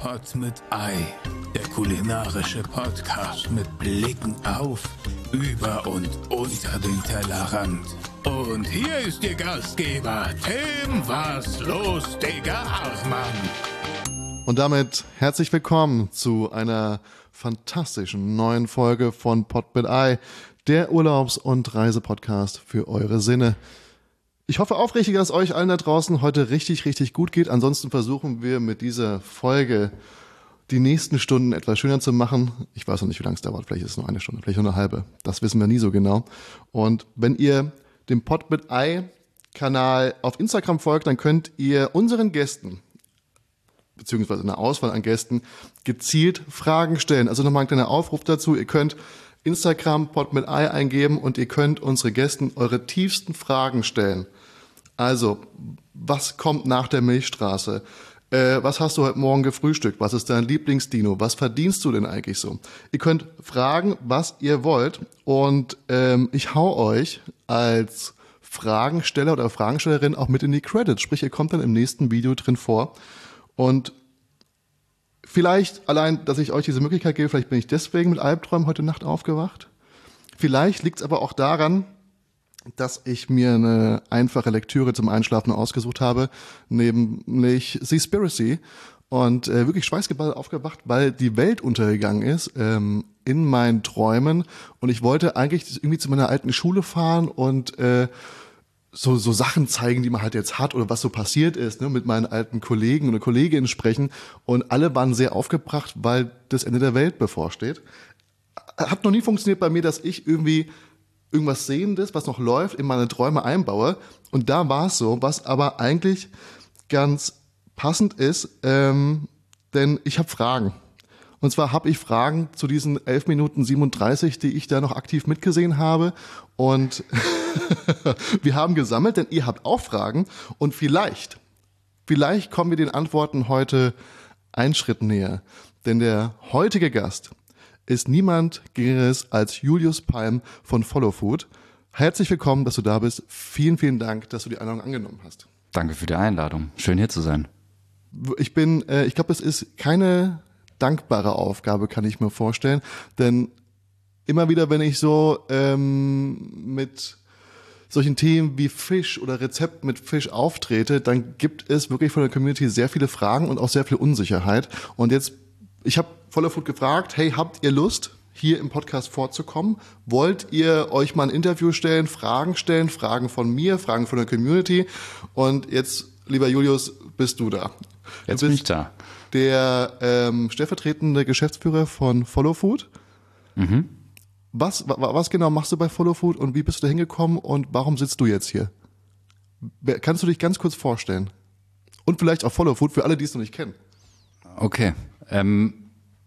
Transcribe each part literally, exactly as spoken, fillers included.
Pot mit Ei, der kulinarische Podcast mit Blicken auf, über und unter den Tellerrand. Und hier ist Ihr Gastgeber, Tim Was los, Digga Hartmann. Und damit herzlich willkommen zu einer fantastischen neuen Folge von Pot mit Ei, der Urlaubs- und Reisepodcast für eure Sinne. Ich hoffe aufrichtig, dass euch allen da draußen heute richtig, richtig gut geht. Ansonsten versuchen wir mit dieser Folge die nächsten Stunden etwas schöner zu machen. Ich weiß noch nicht, wie lange es dauert. Vielleicht ist es nur eine Stunde, vielleicht nur eine halbe. Das wissen wir nie so genau. Und wenn ihr dem Pot mit Ei Kanal auf Instagram folgt, dann könnt ihr unseren Gästen beziehungsweise eine Auswahl an Gästen gezielt Fragen stellen. Also nochmal ein kleiner Aufruf dazu. Ihr könnt Instagram Pot mit Ei eingeben und ihr könnt unsere Gästen eure tiefsten Fragen stellen. Also, was kommt nach der Milchstraße? Äh, was hast du heute Morgen gefrühstückt? Was ist dein Lieblingsdino? Was verdienst du denn eigentlich so? Ihr könnt fragen, was ihr wollt. Und ähm, ich hau euch als Fragensteller oder Fragenstellerin auch mit in die Credits. Sprich, ihr kommt dann im nächsten Video drin vor. Und vielleicht allein, dass ich euch diese Möglichkeit gebe, vielleicht bin ich deswegen mit Albträumen heute Nacht aufgewacht. Vielleicht liegt es aber auch daran, dass ich mir eine einfache Lektüre zum Einschlafen ausgesucht habe, nämlich Seaspiracy. Und äh, wirklich schweißgeballt aufgewacht, weil die Welt untergegangen ist ähm, in meinen Träumen. Und ich wollte eigentlich irgendwie zu meiner alten Schule fahren und äh, so so Sachen zeigen, die man halt jetzt hat oder was so passiert ist, ne, mit meinen alten Kollegen oder Kolleginnen sprechen und alle waren sehr aufgebracht, weil das Ende der Welt bevorsteht. Hat noch nie funktioniert bei mir, dass ich irgendwie irgendwas Sehendes, was noch läuft, in meine Träume einbaue und da war es so, was aber eigentlich ganz passend ist, ähm, denn ich habe Fragen. Und zwar habe ich Fragen zu diesen elf Minuten siebenunddreißig, die ich da noch aktiv mitgesehen habe. Und wir haben gesammelt, denn ihr habt auch Fragen. Und vielleicht, vielleicht kommen wir den Antworten heute einen Schritt näher. Denn der heutige Gast ist niemand Geringeres als Julius Palm von Follow Food. Herzlich willkommen, dass du da bist. Vielen, vielen Dank, dass du die Einladung angenommen hast. Danke für die Einladung. Schön hier zu sein. Ich bin, äh, ich glaube, es ist keine dankbare Aufgabe, kann ich mir vorstellen, denn immer wieder, wenn ich so ähm, mit solchen Themen wie Fisch oder Rezept mit Fisch auftrete, dann gibt es wirklich von der Community sehr viele Fragen und auch sehr viel Unsicherheit. Und jetzt, ich habe Follow Food gefragt, hey, habt ihr Lust, hier im Podcast vorzukommen? Wollt ihr euch mal ein Interview stellen, Fragen stellen, Fragen von mir, Fragen von der Community? Und jetzt, lieber Julius, bist du da. Jetzt du bin ich da. Der ähm, stellvertretende Geschäftsführer von Follow Food. Mhm. Was, wa, was genau machst du bei Follow Food und wie bist du da hingekommen und warum sitzt du jetzt hier? Kannst du dich ganz kurz vorstellen? Und vielleicht auch Follow Food für alle, die es noch nicht kennen. Okay. Ähm,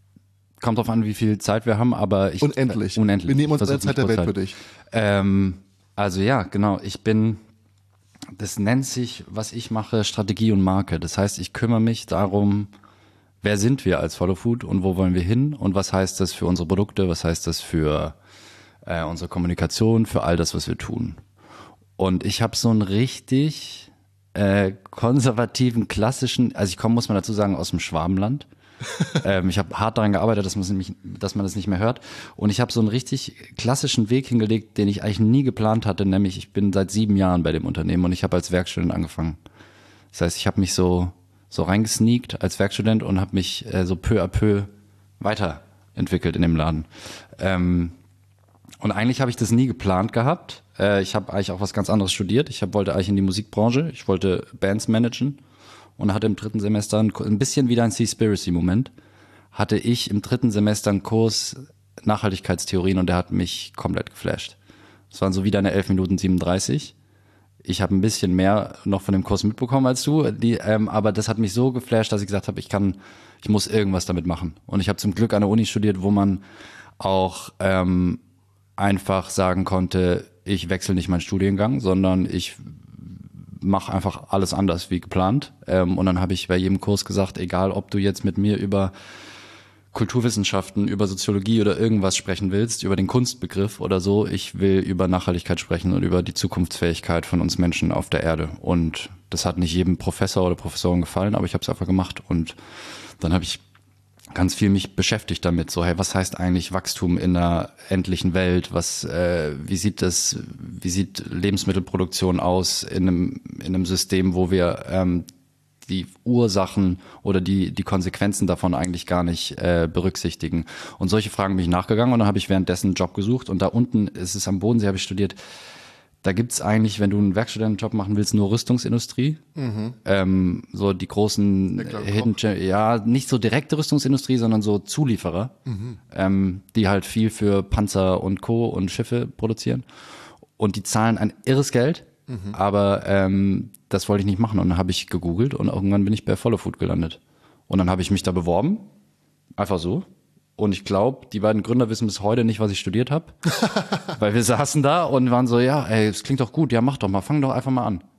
kommt drauf an, wie viel Zeit wir haben, aber ich... Unendlich. Äh, unendlich. Wir nehmen uns alle alle Zeit der Welt für dich. Ähm, also ja, genau. Ich bin... Das nennt sich, was ich mache, Strategie und Marke. Das heißt, ich kümmere mich darum, wer sind wir als Follow Food und wo wollen wir hin und was heißt das für unsere Produkte, was heißt das für äh, unsere Kommunikation, für all das, was wir tun. Und ich habe so einen richtig äh, konservativen, klassischen, also ich komme, muss man dazu sagen, aus dem Schwabenland. ähm, ich habe hart daran gearbeitet, dass, nämlich, dass man das nicht mehr hört. Und ich habe so einen richtig klassischen Weg hingelegt, den ich eigentlich nie geplant hatte, nämlich ich bin seit sieben Jahren bei dem Unternehmen und ich habe als Werkstudent angefangen. Das heißt, ich habe mich so so reingesneakt als Werkstudent und habe mich äh, so peu à peu weiterentwickelt in dem Laden. Ähm, und eigentlich habe ich das nie geplant gehabt. Äh, ich habe eigentlich auch was ganz anderes studiert. Ich hab, wollte eigentlich in die Musikbranche. Ich wollte Bands managen. Und hatte im dritten Semester ein, ein bisschen wieder ein Seaspiracy-Moment, hatte ich im dritten Semester einen Kurs Nachhaltigkeitstheorien und der hat mich komplett geflasht. Es waren so wieder eine elf Minuten siebenunddreißig. Ich habe ein bisschen mehr noch von dem Kurs mitbekommen als du, die, ähm, aber das hat mich so geflasht, dass ich gesagt habe, ich kann, ich muss irgendwas damit machen. Und ich habe zum Glück an der Uni studiert, wo man auch ähm, einfach sagen konnte, ich wechsle nicht meinen Studiengang, sondern ich mache einfach alles anders wie geplant. Ähm, und dann habe ich bei jedem Kurs gesagt, egal ob du jetzt mit mir über Kulturwissenschaften, über Soziologie oder irgendwas sprechen willst, über den Kunstbegriff oder so, ich will über Nachhaltigkeit sprechen und über die Zukunftsfähigkeit von uns Menschen auf der Erde. Und das hat nicht jedem Professor oder Professorin gefallen, aber ich habe es einfach gemacht. Und dann habe ich ganz viel mich beschäftigt damit. So, hey, was heißt eigentlich Wachstum in einer endlichen Welt? Was, äh, wie sieht das, wie sieht Lebensmittelproduktion aus in einem, in einem System, wo wir ähm, die Ursachen oder die die Konsequenzen davon eigentlich gar nicht äh, berücksichtigen. Und solche Fragen bin ich nachgegangen und dann habe ich währenddessen einen Job gesucht und da unten, es ist am Bodensee, habe ich studiert, da gibt's eigentlich, wenn du einen Werkstudentenjob machen willst, nur Rüstungsindustrie. Mhm. Ähm, so die großen Hidden, ja, nicht so direkte Rüstungsindustrie, sondern so Zulieferer, mhm. ähm, die halt viel für Panzer und Co. und Schiffe produzieren. Und die zahlen ein irres Geld. Mhm. Aber ähm, das wollte ich nicht machen und dann habe ich gegoogelt und irgendwann bin ich bei Follow Food gelandet. Und dann habe ich mich da beworben, einfach so. Und ich glaube, die beiden Gründer wissen bis heute nicht, was ich studiert habe. Weil wir saßen da und waren so, ja, ey, das klingt doch gut, ja, mach doch mal, fang doch einfach mal an.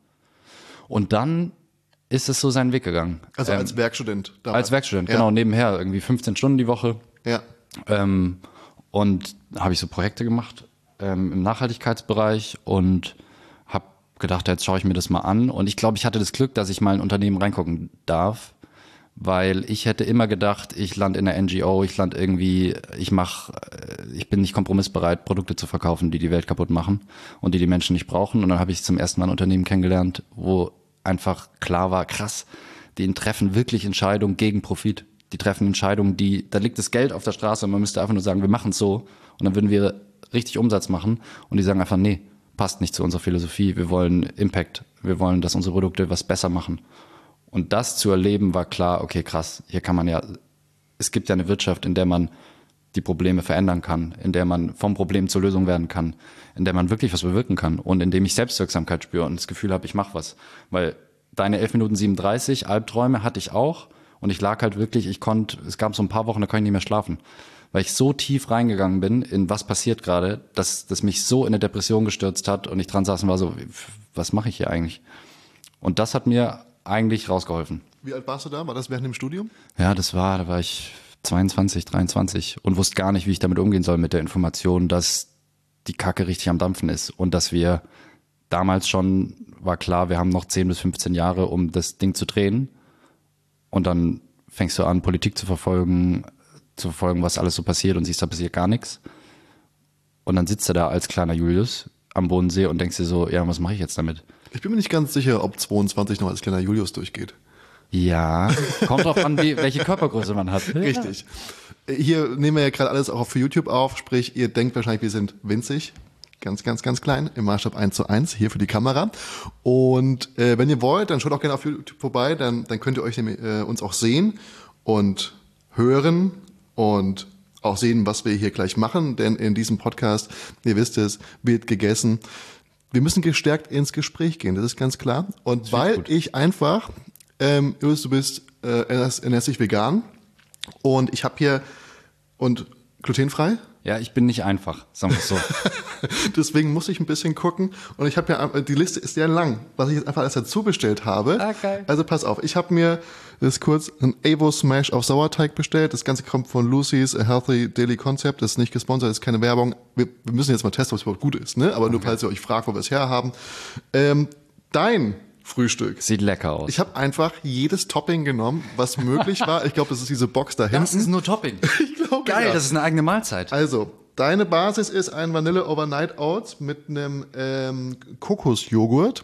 Und dann ist es so seinen Weg gegangen. Also ähm, als Werkstudent? Damals. Als Werkstudent, ja. Genau, nebenher, irgendwie fünfzehn Stunden die Woche. Ja. Ähm, und habe ich so Projekte gemacht ähm, im Nachhaltigkeitsbereich und habe gedacht, jetzt schaue ich mir das mal an. Und ich glaube, ich hatte das Glück, dass ich mal in ein Unternehmen reingucken darf, weil ich hätte immer gedacht, ich lande in einer N G O, ich lande irgendwie, ich mach, ich bin nicht kompromissbereit, Produkte zu verkaufen, die die Welt kaputt machen und die die Menschen nicht brauchen. Und dann habe ich zum ersten Mal ein Unternehmen kennengelernt, wo einfach klar war, krass, die treffen wirklich Entscheidungen gegen Profit. Die treffen Entscheidungen, die, da liegt das Geld auf der Straße und man müsste einfach nur sagen, wir machen es so und dann würden wir richtig Umsatz machen und die sagen einfach, nee, passt nicht zu unserer Philosophie, wir wollen Impact, wir wollen, dass unsere Produkte was besser machen. Und das zu erleben war klar, okay, krass, hier kann man ja, es gibt ja eine Wirtschaft, in der man die Probleme verändern kann, in der man vom Problem zur Lösung werden kann, in der man wirklich was bewirken kann und in dem ich Selbstwirksamkeit spüre und das Gefühl habe, ich mache was. Weil deine elf Minuten siebenunddreißig Albträume hatte ich auch und ich lag halt wirklich, ich konnte, es gab so ein paar Wochen, da konnte ich nicht mehr schlafen. Weil ich so tief reingegangen bin in was passiert gerade, dass das mich so in eine Depression gestürzt hat und ich dran saß und war so, was mache ich hier eigentlich? Und das hat mir eigentlich rausgeholfen. Wie alt warst du da? War das während dem Studium? Ja, das war, da war ich zweiundzwanzig, dreiundzwanzig und wusste gar nicht, wie ich damit umgehen soll mit der Information, dass die Kacke richtig am Dampfen ist und dass wir damals schon, war klar, wir haben noch zehn bis fünfzehn Jahre, um das Ding zu drehen und dann fängst du an, Politik zu verfolgen, zu verfolgen, was alles so passiert und siehst, da passiert gar nichts. Und dann sitzt er da als kleiner Julius am Bodensee und denkst dir so, ja, was mache ich jetzt damit? Ich bin mir nicht ganz sicher, ob zweiundzwanzig noch als kleiner Julius durchgeht. Ja, kommt drauf an, wie, welche Körpergröße man hat. Richtig. Hier nehmen wir ja gerade alles auch für YouTube auf, sprich, ihr denkt wahrscheinlich, wir sind winzig. Ganz, ganz, ganz klein, im Maßstab eins zu eins, hier für die Kamera. Und äh, wenn ihr wollt, dann schaut auch gerne auf YouTube vorbei, dann, dann könnt ihr euch äh, uns auch sehen und hören und auch sehen, was wir hier gleich machen, denn in diesem Podcast, ihr wisst es, wird gegessen. Wir müssen gestärkt ins Gespräch gehen, das ist ganz klar. Und weil gut. ich einfach, ähm, du bist äh, ernährst vegan und ich habe hier, und glutenfrei? Ja, ich bin nicht einfach, sagen wir es so. Deswegen muss ich ein bisschen gucken und ich habe ja, die Liste ist sehr lang, was ich jetzt einfach alles dazu bestellt habe. Ah, geil. Also pass auf, ich habe mir, das ist kurz, ein Evo Smash auf Sauerteig bestellt. Das Ganze kommt von Lucy's A Healthy Daily Concept. Das ist nicht gesponsert, das ist keine Werbung. Wir, wir müssen jetzt mal testen, ob es überhaupt gut ist, ne? Aber okay. Nur falls ihr euch fragt, wo wir es herhaben. Ähm, dein Frühstück. Sieht lecker aus. Ich habe einfach jedes Topping genommen, was möglich war. Ich glaube, das ist diese Box da hinten. Das ist nur Topping. Ich glaube, geil, ja. Das ist eine eigene Mahlzeit. Also, deine Basis ist ein Vanille Overnight Oats mit einem ähm, Kokosjoghurt.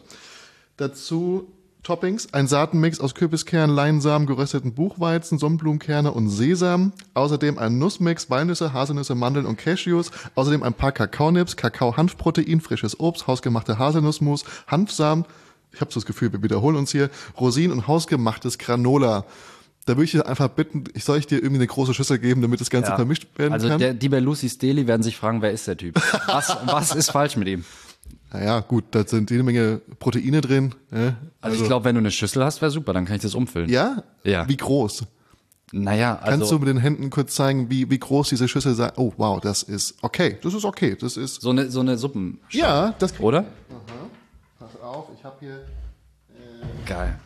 Dazu Toppings, ein Saatenmix aus Kürbiskern, Leinsamen, gerösteten Buchweizen, Sonnenblumenkerne und Sesam. Außerdem ein Nussmix, Walnüsse, Haselnüsse, Mandeln und Cashews. Außerdem ein paar Kakaonips, Kakao-Hanfprotein, frisches Obst, hausgemachte Haselnussmus, Hanfsamen. Ich habe so das Gefühl, wir wiederholen uns hier. Rosinen und hausgemachtes Granola. Da würde ich dir einfach bitten, ich soll ich dir irgendwie eine große Schüssel geben, damit das Ganze ja. vermischt werden also kann? Also die bei Lucy's Daily werden sich fragen, wer ist der Typ? Was, was ist falsch mit ihm? Naja, gut, da sind jede Menge Proteine drin. Ja, also, also ich glaube, wenn du eine Schüssel hast, wäre super, dann kann ich das umfüllen. Ja? Ja. Wie groß? Naja, also... Kannst du mit den Händen kurz zeigen, wie, wie groß diese Schüssel sei? Oh, wow, das ist okay. Das ist okay. Das ist... So eine, so eine Suppen. Ja, das... Oder? Aha. Pass auf, ich habe hier... Äh, Geil.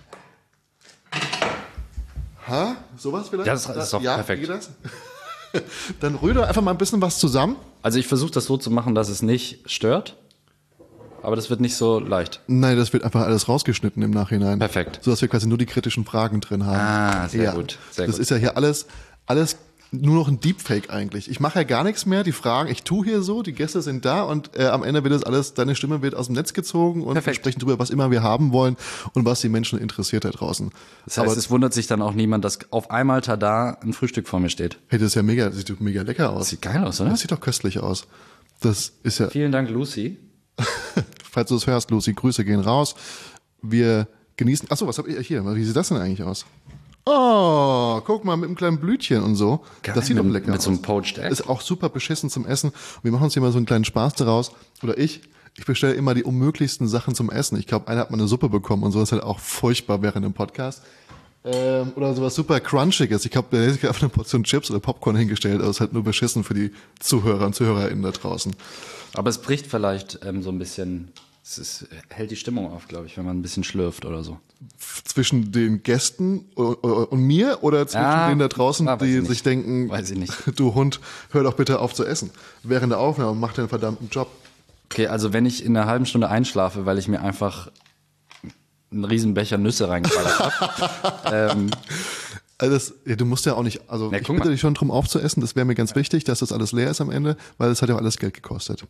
Ha? Sowas vielleicht? Ja, das ist doch ja, perfekt. Geht das? Dann rühre einfach mal ein bisschen was zusammen. Also ich versuche das so zu machen, dass es nicht stört. Aber das wird nicht so leicht. Nein, das wird einfach alles rausgeschnitten im Nachhinein. Perfekt. Sodass wir quasi nur die kritischen Fragen drin haben. Ah, sehr ja. gut. Sehr das gut. ist ja hier alles, alles nur noch ein Deepfake eigentlich. Ich mache ja gar nichts mehr, die Fragen, ich tue hier so, die Gäste sind da und äh, am Ende wird das alles, deine Stimme wird aus dem Netz gezogen und wir sprechen darüber, was immer wir haben wollen und was die Menschen interessiert da draußen. Das heißt, Aber, es wundert sich dann auch niemand, dass auf einmal tada ein Frühstück vor mir steht. Hey, das ist ja mega, das sieht mega lecker aus. Das sieht geil aus, oder? Das sieht doch köstlich aus. Das ist ja. Vielen Dank, Lucy. Falls du das hörst, Lucy, Grüße gehen raus. Wir genießen, achso, was hab ich hier? Wie sieht das denn eigentlich aus? Oh, guck mal, mit einem kleinen Blütchen und so. Geil, das sieht mit, doch lecker mit aus. So einem Poached Egg. Ist auch super beschissen zum Essen. Wir machen uns hier mal so einen kleinen Spaß daraus. Oder ich. Ich bestelle immer die unmöglichsten Sachen zum Essen. Ich glaube, einer hat mal eine Suppe bekommen und so ist halt auch furchtbar während dem Podcast. Ähm, oder sowas super Crunchiges. Ich glaube, der hat sich einfach eine Portion Chips oder Popcorn hingestellt. Aber es ist halt nur beschissen für die Zuhörer und ZuhörerInnen da draußen. Aber es bricht vielleicht ähm, so ein bisschen, es ist, hält die Stimmung auf, glaube ich, wenn man ein bisschen schlürft oder so. Zwischen den Gästen und, und mir oder zwischen ja, denen da draußen, ah, die sich denken, weiß ich nicht. Du Hund, hör doch bitte auf zu essen. Während der Aufnahme und mach den verdammten Job. Okay, also wenn ich in einer halben Stunde einschlafe, weil ich mir einfach einen riesen Becher Nüsse reingeballert habe. ähm, also das, ja, du musst ja auch nicht, also Na, ich bitte dich schon drum aufzuessen, das wäre mir ganz wichtig, dass das alles leer ist am Ende, weil es hat ja auch alles Geld gekostet.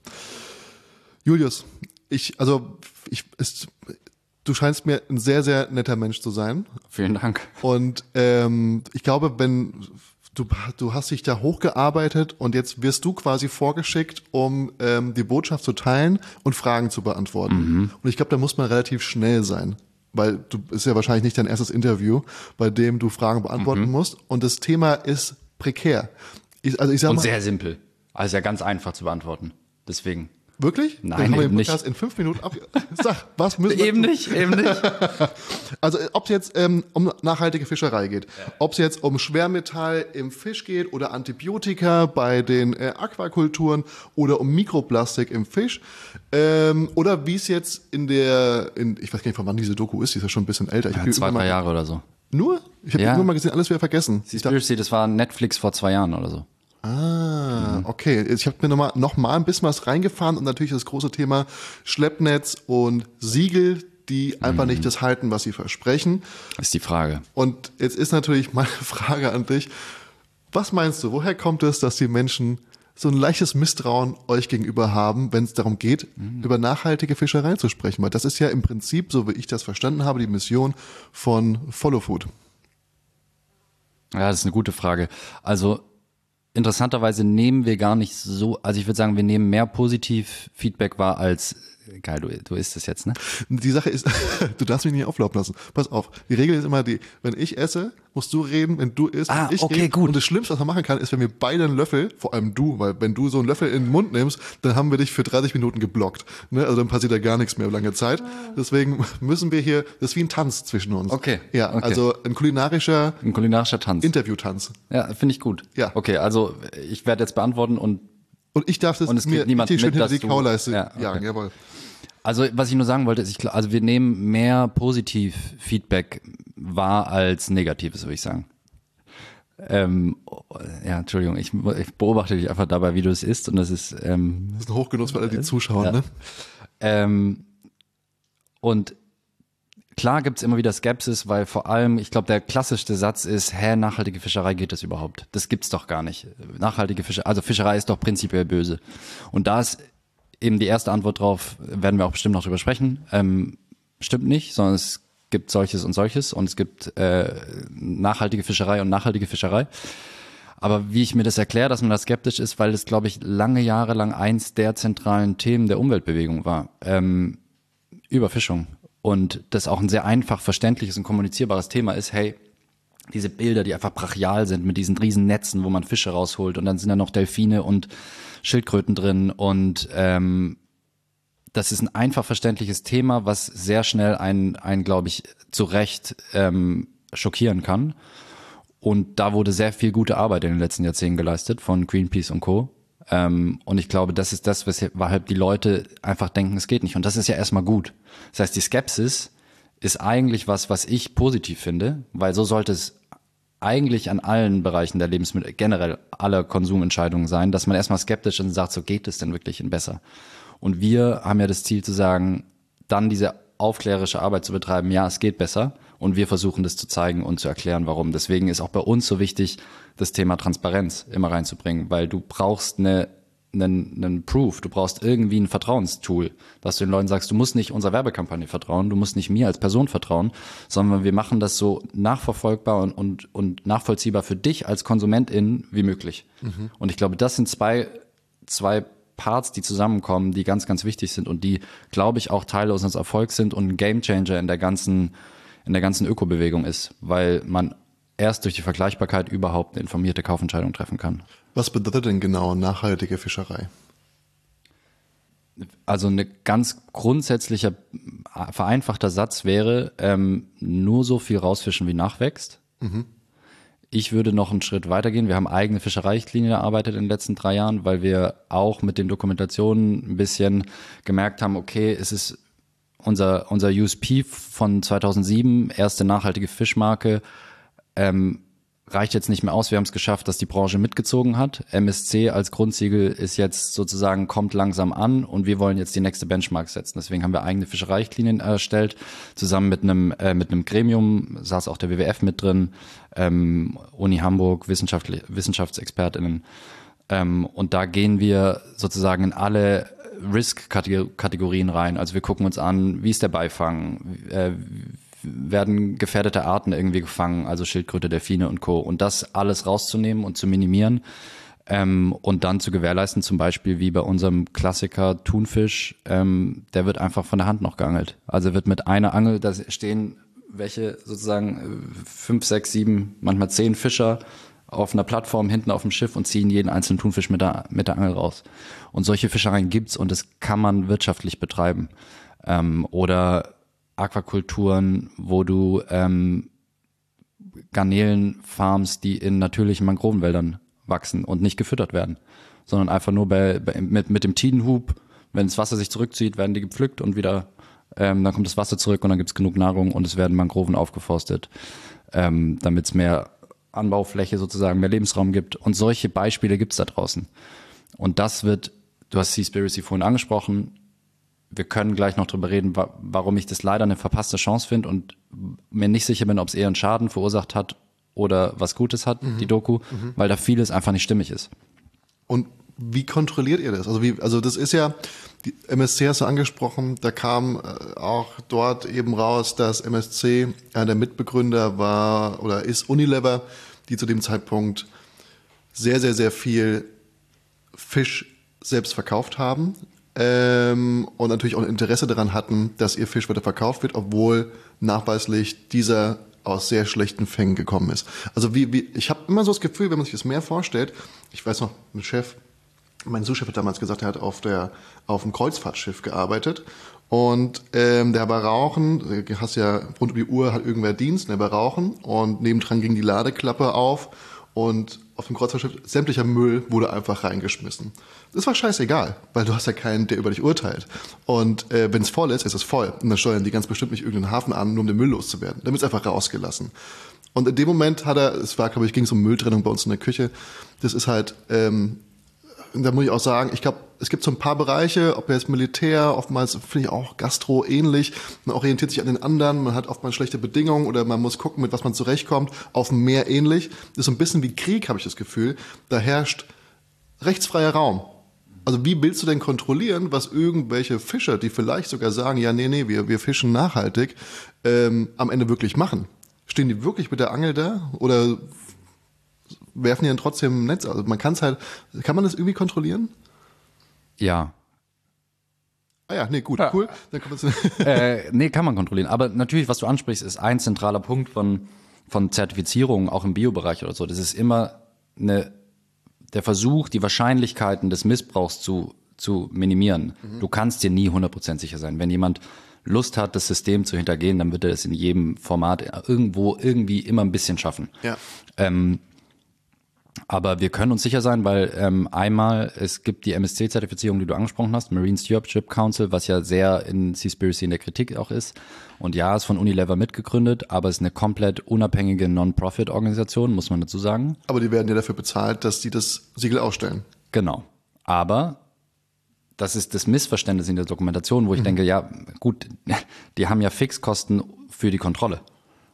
Julius, ich, also ich, ist, du scheinst mir ein sehr, sehr netter Mensch zu sein. Vielen Dank. Und ähm, ich glaube, wenn du, du hast dich da hochgearbeitet und jetzt wirst du quasi vorgeschickt, um ähm, die Botschaft zu teilen und Fragen zu beantworten. Mhm. Und ich glaube, da muss man relativ schnell sein. Weil du ist ja wahrscheinlich nicht dein erstes Interview, bei dem du Fragen beantworten mhm. musst. Und das Thema ist prekär. Ich, also ich sag und mal, sehr simpel. Also ja ganz einfach zu beantworten. Deswegen. Wirklich? Nein, Dann haben wir den eben Podcast nicht. in fünf Minuten ab. Sag, was müssen wir Eben tun? nicht, eben nicht. Also ob es jetzt ähm, um nachhaltige Fischerei geht, ja. ob es jetzt um Schwermetall im Fisch geht oder Antibiotika bei den äh, Aquakulturen oder um Mikroplastik im Fisch ähm, oder wie es jetzt in der, in, ich weiß gar nicht, von wann diese Doku ist, die ist ja schon ein bisschen älter. Ich Ja, hab zwei, drei Jahre oder so. Nur? Ich habe Ja. nur mal gesehen, alles wieder vergessen. Seaspiracy, das war Netflix vor zwei Jahren oder so. Ah, okay. Ich habe mir nochmal noch mal ein bisschen was reingefahren und natürlich das große Thema Schleppnetz und Siegel, die einfach mhm. nicht das halten, was sie versprechen. Ist die Frage. Und jetzt ist natürlich meine Frage an dich. Was meinst du, woher kommt es, dass die Menschen so ein leichtes Misstrauen euch gegenüber haben, wenn es darum geht, mhm. über nachhaltige Fischerei zu sprechen? Weil das ist ja im Prinzip, so wie ich das verstanden habe, die Mission von Follow Food. Ja, das ist eine gute Frage. Also interessanterweise nehmen wir gar nicht so, also ich würde sagen, wir nehmen mehr Positiv-Feedback wahr als, geil, du, du isst es jetzt, ne? Die Sache ist, du darfst mich nicht auflaufen lassen. Pass auf, die Regel ist immer die, wenn ich esse, musst du reden, wenn du isst, ah, und ich okay, rede. gut. Und das Schlimmste, was man machen kann, ist, wenn wir beide einen Löffel, vor allem du, weil wenn du so einen Löffel in den Mund nimmst, dann haben wir dich für dreißig Minuten geblockt. Ne? Also dann passiert da gar nichts mehr lange Zeit. Deswegen müssen wir hier, das ist wie ein Tanz zwischen uns. Okay. Ja, okay. also ein kulinarischer, ein kulinarischer Tanz. Interviewtanz. Ja, finde ich gut. Ja. Okay, also ich werde jetzt beantworten und Und ich darf das und es mir kriegt niemand richtig schön mit, hinter die dass du- Kauleiste Ja, okay. jagen, jawohl. Also, was ich nur sagen wollte, ist, ich, gl- also wir nehmen mehr Positiv-Feedback wahr als Negatives, würde ich sagen. Ähm, oh, ja, Entschuldigung, ich, ich beobachte dich einfach dabei, wie du es isst und das ist ähm, Das ist ein Hochgenuss für alle, die zuschauen, ja. ne? ähm, und klar gibt's immer wieder Skepsis, weil vor allem, ich glaube, der klassischste Satz ist, hä, nachhaltige Fischerei geht das überhaupt? Das gibt's doch gar nicht. Nachhaltige Fischerei, also Fischerei ist doch prinzipiell böse. Und da ist eben die erste Antwort drauf, werden wir auch bestimmt noch drüber sprechen, ähm, stimmt nicht, sondern es gibt solches und solches und es gibt äh, nachhaltige Fischerei und nachhaltige Fischerei. Aber wie ich mir das erkläre, dass man da skeptisch ist, weil es, glaube ich, lange Jahre lang eins der zentralen Themen der Umweltbewegung war, ähm, Überfischung. Und das auch ein sehr einfach verständliches und kommunizierbares Thema ist, hey, diese Bilder, die einfach brachial sind mit diesen riesen Netzen, wo man Fische rausholt und dann sind da noch Delfine und Schildkröten drin und ähm, das ist ein einfach verständliches Thema, was sehr schnell einen, einen glaube ich, zu Recht ähm, schockieren kann. Und da wurde sehr viel gute Arbeit in den letzten Jahrzehnten geleistet von Greenpeace und Co. Ähm, und ich glaube, das ist das, weshalb die Leute einfach denken, es geht nicht. Und das ist ja erstmal gut. Das heißt, die Skepsis ist eigentlich was, was ich positiv finde, weil so sollte es eigentlich an allen Bereichen der Lebensmittel, generell aller Konsumentscheidungen sein, dass man erstmal skeptisch ist und sagt, so geht es denn wirklich in besser? Und wir haben ja das Ziel zu sagen, dann diese aufklärerische Arbeit zu betreiben, ja, es geht besser. Und wir versuchen das zu zeigen und zu erklären, warum. Deswegen ist auch bei uns so wichtig, das Thema Transparenz immer reinzubringen, weil du brauchst eine, einen, einen Proof, du brauchst irgendwie ein Vertrauenstool, dass du den Leuten sagst, du musst nicht unserer Werbekampagne vertrauen, du musst nicht mir als Person vertrauen, sondern wir machen das so nachverfolgbar und, und, und nachvollziehbar für dich als Konsumentin wie möglich. Mhm. Und ich glaube, das sind zwei, zwei Parts, die zusammenkommen, die ganz, ganz wichtig sind und die, glaube ich, auch Teile unseres Erfolgs sind und ein Gamechanger in der ganzen in der ganzen Ökobewegung ist, weil man erst durch die Vergleichbarkeit überhaupt eine informierte Kaufentscheidung treffen kann. Was bedeutet denn genau nachhaltige Fischerei? Also eine ganz grundsätzlicher, vereinfachter Satz wäre, ähm, nur so viel rausfischen, wie nachwächst. Mhm. Ich würde noch einen Schritt weitergehen. Wir haben eigene Fischereirichtlinien erarbeitet in den letzten drei Jahren, weil wir auch mit den Dokumentationen ein bisschen gemerkt haben, okay, es ist Unser, unser U S P von zweitausendsieben, erste nachhaltige Fischmarke, ähm, reicht jetzt nicht mehr aus. Wir haben es geschafft, dass die Branche mitgezogen hat. M S C als Grundsiegel ist jetzt sozusagen, kommt langsam an und wir wollen jetzt die nächste Benchmark setzen. Deswegen haben wir eigene Fischereirichtlinien erstellt, zusammen mit einem, äh, mit einem Gremium, saß auch der W W F mit drin, ähm, Uni Hamburg, Wissenschaftli- Wissenschaftsexpertinnen. Ähm, und da gehen wir sozusagen in alle Risk-Kategorien rein. Also wir gucken uns an, wie ist der Beifang, äh, werden gefährdete Arten irgendwie gefangen, also Schildkröte, Delfine und Co. Und das alles rauszunehmen und zu minimieren ähm, und dann zu gewährleisten, zum Beispiel wie bei unserem Klassiker Thunfisch, ähm, der wird einfach von der Hand noch geangelt. Also wird mit einer Angel, da stehen welche sozusagen fünf, sechs, sieben, manchmal zehn Fischer auf einer Plattform hinten auf dem Schiff und ziehen jeden einzelnen Thunfisch mit der, mit der Angel raus. Und solche Fischereien gibt's und das kann man wirtschaftlich betreiben. Ähm, oder Aquakulturen, wo du ähm, Garnelen farmst, die in natürlichen Mangrovenwäldern wachsen und nicht gefüttert werden, sondern einfach nur bei, bei, mit, mit dem Tidenhub, wenn das Wasser sich zurückzieht, werden die gepflückt und wieder, ähm, dann kommt das Wasser zurück und dann gibt's genug Nahrung und es werden Mangroven aufgeforstet, ähm, damit es mehr Anbaufläche sozusagen, mehr Lebensraum gibt. Und solche Beispiele gibt es da draußen. Und das wird, du hast Seaspiracy vorhin angesprochen, wir können gleich noch drüber reden, wa- warum ich das leider eine verpasste Chance finde und mir nicht sicher bin, ob es eher einen Schaden verursacht hat oder was Gutes hat, mhm. die Doku, mhm. weil da vieles einfach nicht stimmig ist. Und wie kontrolliert ihr das? Also wie, also das ist ja, die M S C hast du angesprochen, da kam äh, auch dort eben raus, dass M S C einer der Mitbegründer war oder ist Unilever, die zu dem Zeitpunkt sehr, sehr, sehr viel Fisch selbst verkauft haben ähm, und natürlich auch ein Interesse daran hatten, dass ihr Fisch weiter verkauft wird, obwohl nachweislich dieser aus sehr schlechten Fängen gekommen ist. Also wie, wie ich habe immer so das Gefühl, wenn man sich das mehr vorstellt, ich weiß noch, ein Chef, mein Sous-Chef hat damals gesagt, er hat auf der auf dem Kreuzfahrtschiff gearbeitet und ähm, der war Rauchen, du hast ja rund um die Uhr hat irgendwer Dienst, der war Rauchen und nebendran ging die Ladeklappe auf und auf dem Kreuzfahrtschiff sämtlicher Müll wurde einfach reingeschmissen. Das war scheißegal, weil du hast ja keinen, der über dich urteilt. Und äh, wenn es voll ist, ist es voll. Und dann steuern die ganz bestimmt nicht irgendeinen Hafen an, nur um den Müll loszuwerden. Dann wird es einfach rausgelassen. Und in dem Moment hat er, es war, glaube ich, ging es um Mülltrennung bei uns in der Küche. Das ist halt, ähm, da muss ich auch sagen, ich glaube, es gibt so ein paar Bereiche, ob jetzt Militär, oftmals finde ich auch Gastro ähnlich. Man orientiert sich an den anderen, man hat oftmals schlechte Bedingungen oder man muss gucken, mit was man zurechtkommt. Auf dem Meer ähnlich. Das ist so ein bisschen wie Krieg, habe ich das Gefühl. Da herrscht rechtsfreier Raum. Also wie willst du denn kontrollieren, was irgendwelche Fischer, die vielleicht sogar sagen, ja, nee, nee, wir, wir fischen nachhaltig, ähm, am Ende wirklich machen? Stehen die wirklich mit der Angel da oder werfen die dann trotzdem ein Netz? Also man kann es halt, kann man das irgendwie kontrollieren? Ja. Ah ja, nee, gut, ja. cool. Dann kann man's äh, nee, kann man kontrollieren. Aber natürlich, was du ansprichst, ist ein zentraler Punkt von, von Zertifizierung, auch im Biobereich oder so. Das ist immer eine, der Versuch, die Wahrscheinlichkeiten des Missbrauchs zu, zu minimieren. Mhm. Du kannst dir nie hundert Prozent sicher sein. Wenn jemand Lust hat, das System zu hintergehen, dann wird er es in jedem Format irgendwo irgendwie immer ein bisschen schaffen. Ja. Ähm, Aber wir können uns sicher sein, weil ähm, einmal, es gibt die M S C-Zertifizierung, die du angesprochen hast, Marine Stewardship Council, was ja sehr in Seaspiracy in der Kritik auch ist. Und ja, ist von Unilever mitgegründet, aber ist eine komplett unabhängige Non-Profit-Organisation, muss man dazu sagen. Aber die werden ja dafür bezahlt, dass die das Siegel ausstellen. Genau. Aber das ist das Missverständnis in der Dokumentation, wo ich mhm. denke, ja gut, die haben ja Fixkosten für die Kontrolle.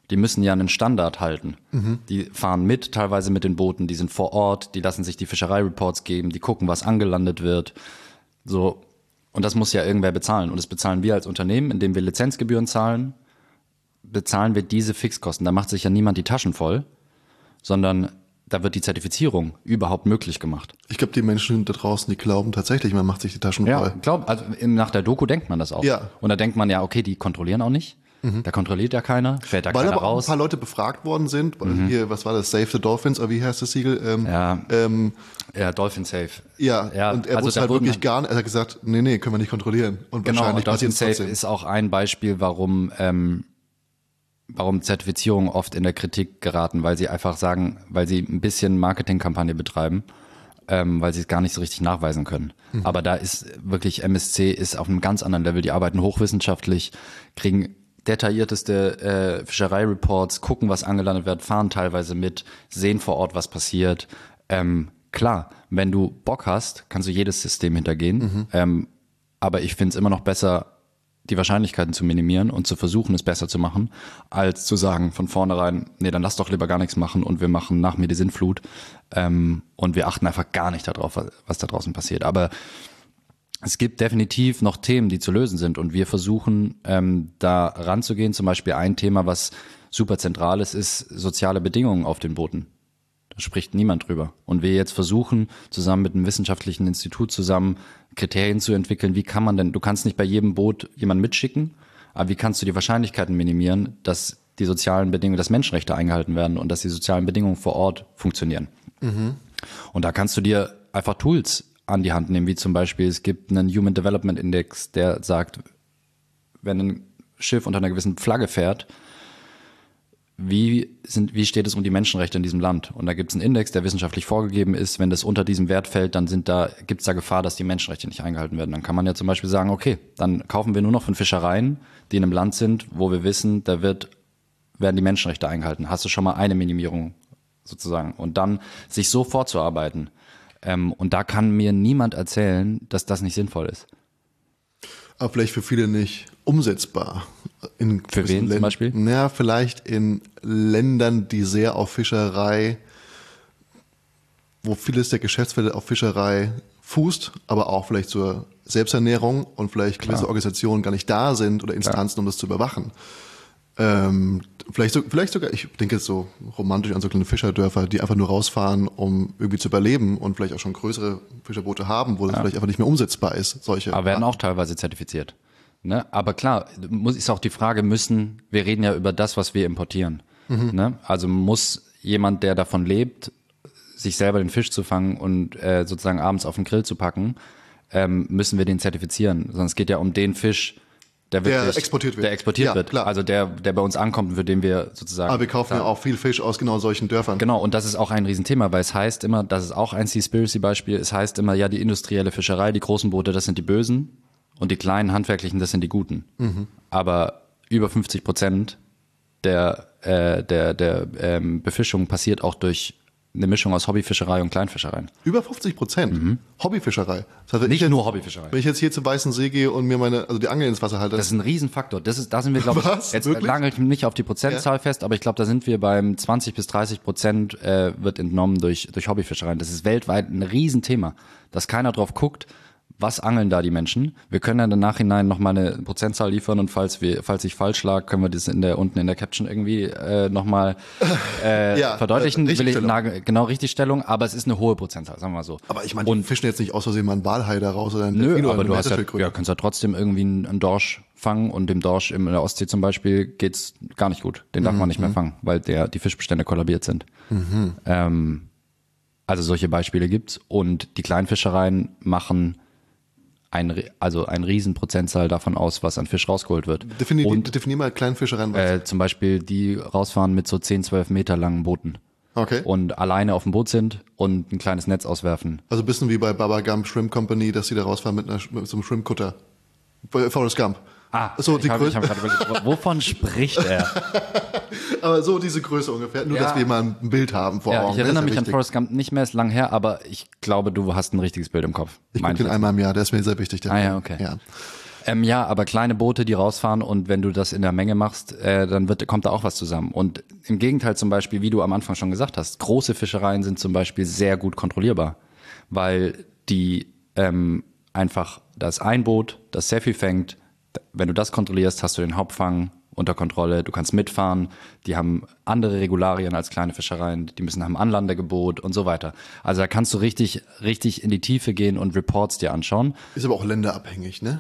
Die müssen ja einen Standard halten. Mhm. Die fahren mit, teilweise mit den Booten, die sind vor Ort, die lassen sich die Fischereireports geben, die gucken, was angelandet wird. So. Und das muss ja irgendwer bezahlen. Und das bezahlen wir als Unternehmen, indem wir Lizenzgebühren zahlen, bezahlen wir diese Fixkosten. Da macht sich ja niemand die Taschen voll, sondern da wird die Zertifizierung überhaupt möglich gemacht. Ich glaube, die Menschen da draußen, die glauben tatsächlich, man macht sich die Taschen ja, voll. Ja, glaub, also nach der Doku denkt man das auch. Ja. Und da denkt man ja, okay, die kontrollieren auch nicht. Mhm. Da kontrolliert ja keiner, fällt da Weil keiner aber raus. Auch ein paar Leute befragt worden sind. Mhm. Hier, was war das? Save the Dolphins, oder wie heißt das Siegel? Ähm, ja. Ähm, ja, Dolphin Safe. Ja, ja und er also wusste halt wirklich gar nicht, er hat gesagt, nee, nee, können wir nicht kontrollieren. Und genau, wahrscheinlich und Dolphin Safe trotzdem. ist auch ein Beispiel, warum, ähm, warum Zertifizierungen oft in der Kritik geraten, weil sie einfach sagen, weil sie ein bisschen Marketingkampagne betreiben, ähm, weil sie es gar nicht so richtig nachweisen können. Mhm. Aber da ist wirklich, M S C ist auf einem ganz anderen Level, die arbeiten hochwissenschaftlich, kriegen detaillierteste äh, Fischereireports, gucken, was angelandet wird, fahren teilweise mit, sehen vor Ort, was passiert. Ähm, klar, wenn du Bock hast, kannst du jedes System hintergehen. Mhm. Ähm, aber ich finde es immer noch besser, die Wahrscheinlichkeiten zu minimieren und zu versuchen, es besser zu machen, als zu sagen von vornherein, nee, dann lass doch lieber gar nichts machen und wir machen nach mir die Sintflut. Ähm, und wir achten einfach gar nicht darauf, was, was da draußen passiert. Aber es gibt definitiv noch Themen, die zu lösen sind und wir versuchen, ähm, da ranzugehen. Zum Beispiel ein Thema, was super zentral ist, ist soziale Bedingungen auf den Booten. Da spricht niemand drüber. Und wir jetzt versuchen, zusammen mit einem wissenschaftlichen Institut zusammen Kriterien zu entwickeln. Wie kann man denn, du kannst nicht bei jedem Boot jemanden mitschicken, aber wie kannst du die Wahrscheinlichkeiten minimieren, dass die sozialen Bedingungen, dass Menschenrechte eingehalten werden und dass die sozialen Bedingungen vor Ort funktionieren. Mhm. Und da kannst du dir einfach Tools an die Hand nehmen, wie zum Beispiel, es gibt einen Human Development Index, der sagt, wenn ein Schiff unter einer gewissen Flagge fährt, wie sind, wie steht es um die Menschenrechte in diesem Land? Und da gibt es einen Index, der wissenschaftlich vorgegeben ist, wenn das unter diesem Wert fällt, dann sind da, gibt es da Gefahr, dass die Menschenrechte nicht eingehalten werden. Dann kann man ja zum Beispiel sagen, okay, dann kaufen wir nur noch von Fischereien, die in einem Land sind, wo wir wissen, da wird, werden die Menschenrechte eingehalten. Hast du schon mal eine Minimierung sozusagen? Und dann sich so vorzuarbeiten. Ähm, und da kann mir niemand erzählen, dass das nicht sinnvoll ist. Aber vielleicht für viele nicht umsetzbar. In für wen zum Beispiel? Ja, vielleicht in Ländern, die sehr auf Fischerei, wo vieles der Geschäftsfelder auf Fischerei fußt, aber auch vielleicht zur Selbsternährung und vielleicht Klar. gewisse Organisationen gar nicht da sind oder Instanzen, Klar. um das zu überwachen. Ähm, vielleicht, so, vielleicht sogar, ich denke jetzt so romantisch an so kleine Fischerdörfer, die einfach nur rausfahren, um irgendwie zu überleben und vielleicht auch schon größere Fischerboote haben, wo das ja. vielleicht einfach nicht mehr umsetzbar ist. Solche. Aber werden auch teilweise zertifiziert. Ne? Aber klar, muss, ist auch die Frage, müssen, wir reden ja über das, was wir importieren. Mhm. Ne? Also muss jemand, der davon lebt, sich selber den Fisch zu fangen und äh, sozusagen abends auf den Grill zu packen, ähm, müssen wir den zertifizieren. Sondern es geht ja um den Fisch, Der, wirklich, der exportiert wird. Der exportiert ja, wird. Klar. Also der, der bei uns ankommt und für den wir sozusagen. Aber wir kaufen ja auch viel Fisch aus genau solchen Dörfern. Genau, und das ist auch ein Riesenthema, weil es heißt immer, das ist auch ein Seaspiracy-Beispiel, es heißt immer, ja, die industrielle Fischerei, die großen Boote, das sind die Bösen und die kleinen handwerklichen, das sind die Guten. Mhm. Aber über fünfzig Prozent der, äh, der, der ähm, Befischung passiert auch durch eine Mischung aus Hobbyfischerei und Kleinfischereien. Über fünfzig Prozent? Mhm. Hobbyfischerei? Das heißt, Nicht jetzt, nur Hobbyfischerei. Wenn ich jetzt hier zum Weißen See gehe und mir meine, also die Angel ins Wasser halte. Das ist ein Riesenfaktor. Das ist, da sind wir, glaube ich, Was? jetzt Wirklich? nagel ich mich nicht auf die Prozentzahl ja. fest, aber ich glaube, da sind wir beim zwanzig bis dreißig Prozent äh, wird entnommen durch, durch Hobbyfischereien. Das ist weltweit ein Riesenthema, dass keiner drauf guckt, was angeln da die Menschen. Wir können ja im Nachhinein nochmal eine Prozentzahl liefern und falls wir, falls ich falsch lag, können wir das in der, unten in der Caption irgendwie äh, nochmal äh, ja, verdeutlichen. Äh, Will ich, na, genau, Richtigstellung, aber es ist eine hohe Prozentzahl, sagen wir mal so. Aber ich meine, die fischen jetzt nicht aus Versehen mal einen Walhai da raus oder einen Nö, Delfin aber oder du hast ja, ja, kannst ja trotzdem irgendwie einen, einen Dorsch fangen und dem Dorsch in der Ostsee zum Beispiel geht's gar nicht gut. Den darf mhm. man nicht mehr fangen, weil der, die Fischbestände kollabiert sind. Mhm. Ähm, also solche Beispiele gibt's und die Kleinfischereien machen Ein, also ein Riesenprozentzahl davon aus, was an Fisch rausgeholt wird. Definier, und, definier mal Kleinfischereien. Äh, zum Beispiel, die rausfahren mit so zehn, zwölf Meter langen Booten. Okay. Und alleine auf dem Boot sind und ein kleines Netz auswerfen. Also ein bisschen wie bei Baba Gump Shrimp Company, dass die da rausfahren mit, einer, mit so einem Shrimp-Kutter. Bei Forrest Gump. Ah, so, ich habe hab gerade überlegt, wovon spricht er? Aber so diese Größe ungefähr, nur ja. dass wir mal ein Bild haben vor ja, Augen. Ich erinnere mich wichtig. an Forrest Gump nicht mehr, ist lang her, aber ich glaube, du hast ein richtiges Bild im Kopf. Ich gucke den einmal im Jahr, der ist mir sehr wichtig. Der ah ja, okay. Ja. Ähm, ja, aber kleine Boote, die rausfahren und wenn du das in der Menge machst, äh, dann wird, kommt da auch was zusammen. Und im Gegenteil zum Beispiel, wie du am Anfang schon gesagt hast, große Fischereien sind zum Beispiel sehr gut kontrollierbar, weil die ähm, einfach, da ist ein Boot, das sehr viel fängt. Wenn du das kontrollierst, hast du den Hauptfang unter Kontrolle, du kannst mitfahren, die haben andere Regularien als kleine Fischereien, die müssen haben Anlandegebot und so weiter. Also da kannst du richtig, richtig in die Tiefe gehen und Reports dir anschauen. Ist aber auch länderabhängig, ne?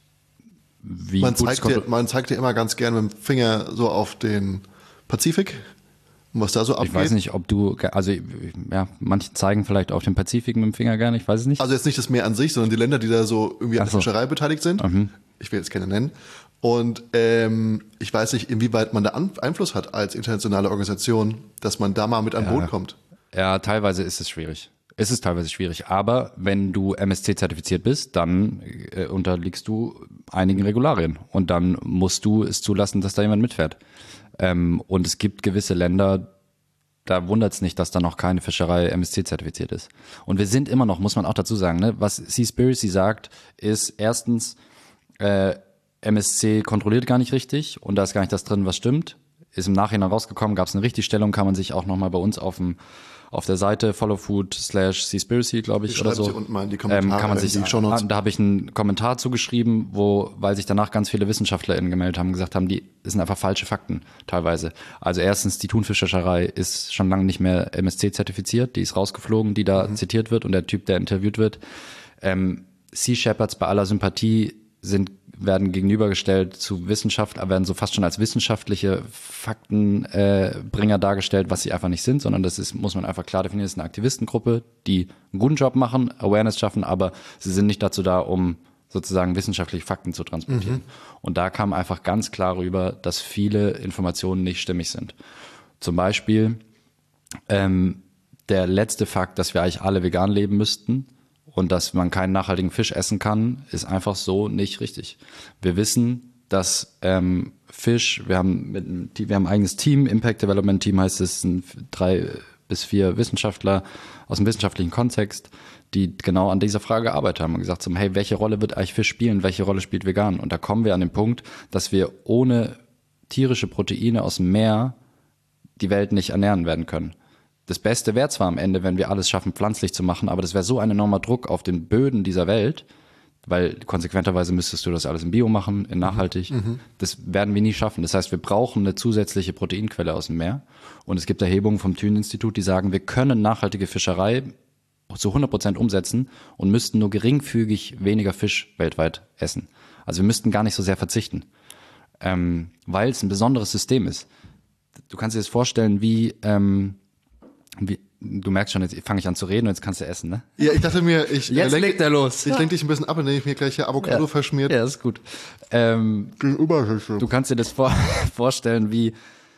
Wie Man gut es zeigt, dir, kontro- man zeigt dir immer ganz gerne mit dem Finger so auf den Pazifik und was da so abgeht. Ich weiß nicht, ob du, also ja, manche zeigen vielleicht auf den Pazifik mit dem Finger gerne, ich weiß es nicht. Also jetzt nicht das Meer an sich, sondern die Länder, die da so irgendwie an Ach der so. Fischerei beteiligt sind. Mhm. Ich will jetzt keine nennen. Und ähm, ich weiß nicht, inwieweit man da An- Einfluss hat als internationale Organisation, dass man da mal mit an Bord kommt. Ja, teilweise ist es schwierig. Es ist teilweise schwierig, aber wenn du M S C-zertifiziert bist, dann äh, unterliegst du einigen Regularien und dann musst du es zulassen, dass da jemand mitfährt. Ähm, und es gibt gewisse Länder, da wundert es nicht, dass da noch keine Fischerei M S C-zertifiziert ist. Und wir sind immer noch, muss man auch dazu sagen, ne, was Seaspiracy sagt, ist erstens, äh, M S C kontrolliert gar nicht richtig und da ist gar nicht das drin, was stimmt. Ist im Nachhinein rausgekommen, gab es eine Richtigstellung, kann man sich auch nochmal bei uns auf dem auf der Seite followfood slash Seaspiracy, glaube ich, Ich oder schreibe so. sie unten mal in die Kommentare, ähm, kann man in sich, die Shownotes. da habe ich einen Kommentar zugeschrieben, wo, weil sich danach ganz viele WissenschaftlerInnen gemeldet haben, gesagt haben, die das sind einfach falsche Fakten teilweise. Also erstens, die Thunfischfischerei ist schon lange nicht mehr M S C-zertifiziert, die ist rausgeflogen, die da mhm. zitiert wird und der Typ, der interviewt wird. Ähm, Sea Shepherds bei aller Sympathie sind werden gegenübergestellt zu Wissenschaft, werden so fast schon als wissenschaftliche Faktenbringer äh, Bringer dargestellt, was sie einfach nicht sind, sondern das ist, muss man einfach klar definieren, das ist eine Aktivistengruppe, die einen guten Job machen, Awareness schaffen, aber sie sind nicht dazu da, um sozusagen wissenschaftliche Fakten zu transportieren. Mhm. Und da kam einfach ganz klar rüber, dass viele Informationen nicht stimmig sind. Zum Beispiel ähm, der letzte Fakt, dass wir eigentlich alle vegan leben müssten, und dass man keinen nachhaltigen Fisch essen kann, ist einfach so nicht richtig. Wir wissen, dass ähm, Fisch, wir haben mit einem Team, wir haben ein eigenes Team, Impact Development Team heißt es, sind drei bis vier Wissenschaftler aus dem wissenschaftlichen Kontext, die genau an dieser Frage gearbeitet haben und gesagt haben, hey, welche Rolle wird eigentlich Fisch spielen, welche Rolle spielt vegan? Und da kommen wir an den Punkt, dass wir ohne tierische Proteine aus dem Meer die Welt nicht ernähren werden können. Das Beste wäre zwar am Ende, wenn wir alles schaffen, pflanzlich zu machen, aber das wäre so ein enormer Druck auf den Böden dieser Welt, weil konsequenterweise müsstest du das alles in Bio machen, in nachhaltig. Mhm. Das werden wir nie schaffen. Das heißt, wir brauchen eine zusätzliche Proteinquelle aus dem Meer. Und es gibt Erhebungen vom Thünen-Institut, die sagen, wir können nachhaltige Fischerei zu hundert Prozent umsetzen und müssten nur geringfügig weniger Fisch weltweit essen. Also wir müssten gar nicht so sehr verzichten, ähm, weil es ein besonderes System ist. Du kannst dir das vorstellen, wie... Ähm, Wie, du merkst schon, jetzt fange ich an zu reden und jetzt kannst du essen, ne? Ja, ich dachte mir, ich Jetzt äh, lenk, legt er los. Ich lenke dich ein bisschen ab, indem ich mir gleich hier Avocado Ja. verschmiert. Ja, ist gut. Ähm, du kannst dir das vor, vorstellen wie,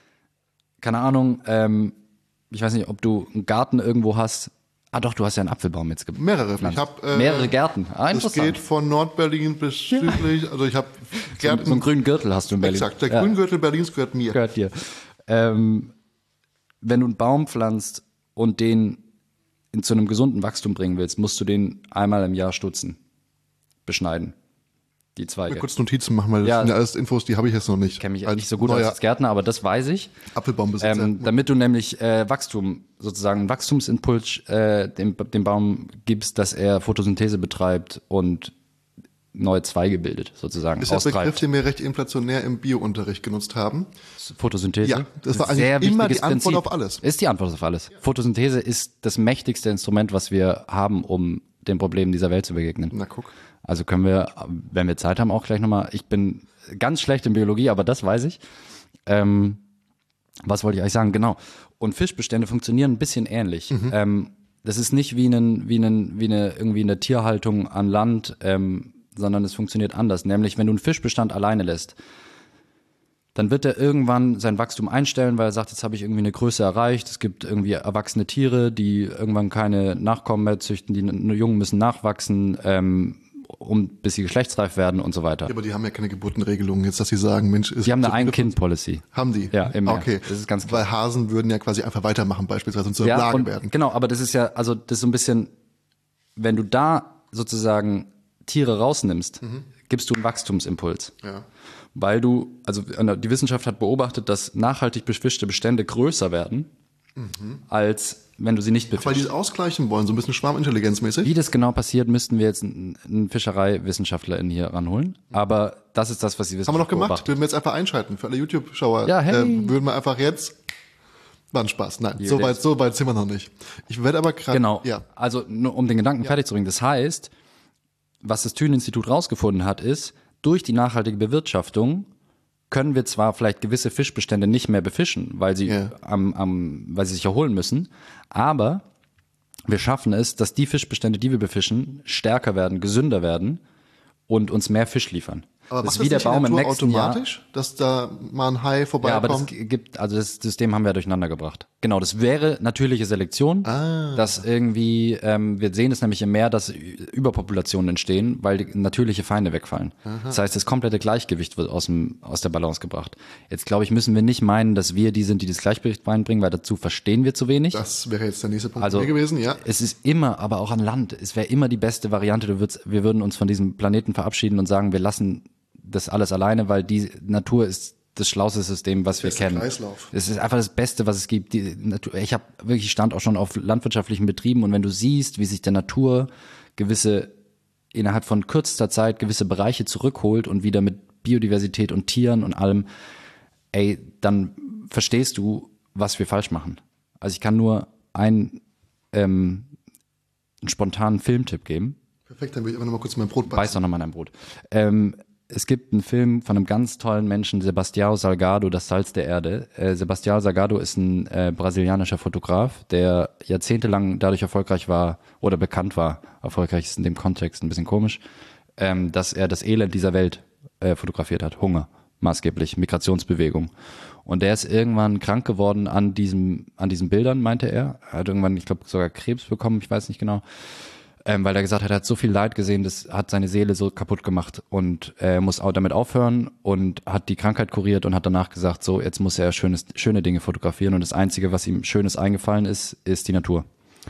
keine Ahnung, ähm, ich weiß nicht, ob du einen Garten irgendwo hast. Ah doch, du hast ja einen Apfelbaum jetzt gepflanzt. Mehrere. Ich hab, äh, Mehrere Gärten. Ah, Das interessant. geht von Nordberlin bis südlich. Also ich habe So, so einen grünen Gürtel hast du in Berlin. Exakt, der Ja. Grüngürtel Berlins gehört mir. Gehört dir. Ähm, wenn du einen Baum pflanzt und den in, zu einem gesunden Wachstum bringen willst, musst du den einmal im Jahr stutzen, beschneiden, die Zweige. Mal kurz Notizen machen, weil das Ja. sind ja alles Infos, die habe ich jetzt noch nicht. Ich kenne mich Als nicht so gut neuer aus als Gärtner, aber das weiß ich. Apfelbaumbesitzer. Ähm, damit du nämlich äh, Wachstum, sozusagen einen Wachstumsimpuls äh, dem, dem Baum gibst, dass er Photosynthese betreibt und neue Zweige bildet, sozusagen, ist der Begriff, austreibt. den wir recht inflationär im Biounterricht genutzt haben. Photosynthese. Ja, das war eigentlich Sehr immer wichtiges die Antwort Prinzip. auf alles. Ist die Antwort auf alles. Photosynthese ist das mächtigste Instrument, was wir haben, um den Problemen dieser Welt zu begegnen. Na guck. Also können wir, wenn wir Zeit haben, auch gleich nochmal, ich bin ganz schlecht in Biologie, aber das weiß ich. Ähm, was wollte ich eigentlich sagen? Genau. Und Fischbestände funktionieren ein bisschen ähnlich. Mhm. Ähm, das ist nicht wie, einen, wie, einen, wie eine irgendwie eine Tierhaltung an Land, ähm, sondern es funktioniert anders. Nämlich, wenn du einen Fischbestand alleine lässt, dann wird er irgendwann sein Wachstum einstellen, weil er sagt, jetzt habe ich irgendwie eine Größe erreicht. Es gibt irgendwie erwachsene Tiere, die irgendwann keine Nachkommen mehr züchten, die Jungen müssen nachwachsen, ähm, um bis sie geschlechtsreif werden und so weiter. Ja, aber die haben ja keine Geburtenregelung. Jetzt, dass sie sagen, Mensch, ist Die haben eine so- Ein-Kind-Policy. Haben die? Ja, im Meer. Okay. Das ist ganz klar. Weil Hasen würden ja quasi einfach weitermachen, beispielsweise, und zur Ja, Plage und, werden. genau, aber das ist ja, also das ist so ein bisschen, wenn du da sozusagen Tiere rausnimmst, Mhm. gibst du einen Wachstumsimpuls. Ja. Weil du, also die Wissenschaft hat beobachtet, dass nachhaltig befischte Bestände größer werden, mhm. als wenn du sie nicht befischst. Weil die es ausgleichen wollen, so ein bisschen schwarmintelligenzmäßig. Wie das genau passiert, müssten wir jetzt einen, einen Fischereiwissenschaftler hier ranholen. Aber das ist das, was die Wissenschaft Haben wir noch gemacht. beobachtet. Würden wir jetzt einfach einschalten für alle YouTube-Schauer. Ja, hey. Äh, würden wir einfach jetzt... War ein Spaß. Nein, so weit, so weit sind wir noch nicht. Ich werde aber gerade... Genau. Ja. Also nur um den Gedanken ja. fertig zu bringen. Das heißt, was das Thünen-Institut rausgefunden hat, ist, durch die nachhaltige Bewirtschaftung können wir zwar vielleicht gewisse Fischbestände nicht mehr befischen, weil sie, yeah. am, am, weil sie sich erholen müssen, aber wir schaffen es, dass die Fischbestände, die wir befischen, stärker werden, gesünder werden und uns mehr Fisch liefern. Aber das macht ist wie der das nicht Baum in im der Natur nächsten automatisch, Jahr. dass da mal ein Hai Ja, vorbeikommt? aber das gibt, also das System haben wir ja durcheinander gebracht. Genau, das wäre natürliche Selektion, Ah. dass irgendwie, ähm, wir sehen es nämlich im Meer, dass Überpopulationen entstehen, weil die natürliche Feinde wegfallen. Aha. Das heißt, das komplette Gleichgewicht wird aus dem, aus der Balance gebracht. Jetzt glaube ich, müssen wir nicht meinen, dass wir die sind, die das Gleichgewicht reinbringen, weil dazu verstehen wir zu wenig. Das wäre jetzt der nächste Punkt Also, gewesen, ja. Es ist immer, aber auch an Land, es wäre immer die beste Variante. Du würdest, wir würden uns von diesem Planeten verabschieden und sagen, wir lassen das alles alleine, weil die Natur ist das schlauste System, was wir Beste kennen. Kreislauf. Es ist einfach das Beste, was es gibt. Die Natur, ich habe wirklich stand auch schon auf landwirtschaftlichen Betrieben und wenn du siehst, wie sich der Natur gewisse innerhalb von kürzester Zeit gewisse Bereiche zurückholt und wieder mit Biodiversität und Tieren und allem, ey, dann verstehst du, was wir falsch machen. Also ich kann nur einen, ähm, einen spontanen Filmtipp geben. Perfekt, dann will ich aber noch mal kurz mein Brot Beiß beißen. doch nochmal in dein Brot. Ähm, es gibt einen Film von einem ganz tollen Menschen, Sebastião Salgado, Das Salz der Erde. Äh, Sebastião Salgado ist ein äh, brasilianischer Fotograf, der jahrzehntelang dadurch erfolgreich war oder bekannt war, erfolgreich ist in dem Kontext ein bisschen komisch, ähm, dass er das Elend dieser Welt äh, fotografiert hat. Hunger, maßgeblich, Migrationsbewegung. Und der ist irgendwann krank geworden an diesem, an diesen Bildern, meinte er. Er hat irgendwann, ich glaube, sogar Krebs bekommen, ich weiß nicht genau. Ähm, weil er gesagt hat, er hat so viel Leid gesehen, das hat seine Seele so kaputt gemacht und er muss auch damit aufhören und hat die Krankheit kuriert und hat danach gesagt, so jetzt muss er schönes, schöne Dinge fotografieren und das Einzige, was ihm Schönes eingefallen ist, ist die Natur.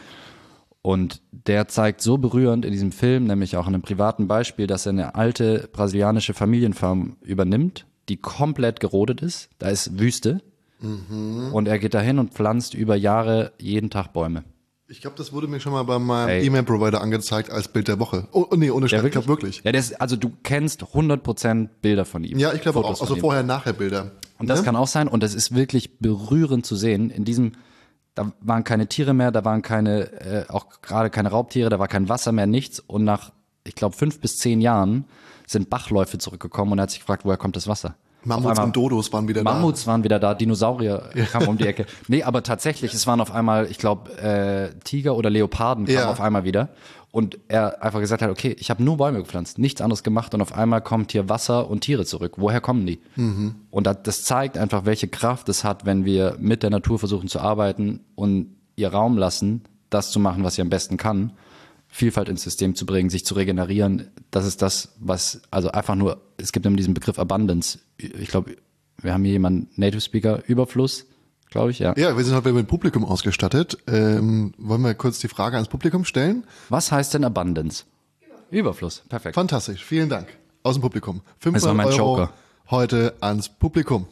Und der zeigt so berührend in diesem Film, nämlich auch an einem privaten Beispiel, dass er eine alte brasilianische Familienfarm übernimmt, die komplett gerodet ist, da ist Wüste mhm. und er geht dahin und pflanzt über Jahre jeden Tag Bäume. Ich glaube, das wurde mir schon mal bei meinem Ey. E-Mail-Provider angezeigt als Bild der Woche. Oh, oh nee, ohne Scheiß, Ja, ich glaube wirklich. Ja, der ist, also du kennst hundert Prozent Bilder von ihm. Ja, ich glaube auch. Fotos von Also ihm. vorher-nachher-Bilder. Und das Ne? kann auch sein. Und das ist wirklich berührend zu sehen. In diesem, da waren keine Tiere mehr, da waren keine, äh, auch gerade keine Raubtiere, da war kein Wasser mehr, nichts. Und nach, ich glaube, fünf bis zehn Jahren sind Bachläufe zurückgekommen und er hat sich gefragt, woher kommt das Wasser? Mammuts Auf einmal- und Dodos waren wieder Mammuts waren wieder da, Dinosaurier kamen um die Ecke. Nee, aber tatsächlich, es waren auf einmal, ich glaube, äh, Tiger oder Leoparden kamen Ja. auf einmal wieder. Und er einfach gesagt hat, okay, ich habe nur Bäume gepflanzt, nichts anderes gemacht und auf einmal kommt hier Wasser und Tiere zurück. Woher kommen die? Mhm. Und das, das zeigt einfach, welche Kraft es hat, wenn wir mit der Natur versuchen zu arbeiten und ihr Raum lassen, das zu machen, was sie am besten kann. Vielfalt ins System zu bringen, sich zu regenerieren, das ist das, was, also einfach nur, es gibt immer diesen Begriff Abundance. Ich glaube, wir haben hier jemanden, Native Speaker, Überfluss, glaube ich, ja. Ja, wir sind heute mit dem Publikum ausgestattet. Ähm, wollen wir kurz die Frage ans Publikum stellen? Was heißt denn Abundance? Überfluss, perfekt. Fantastisch, vielen Dank. Aus dem Publikum. Das war fünfhundert mein Euro Joker. heute ans Publikum.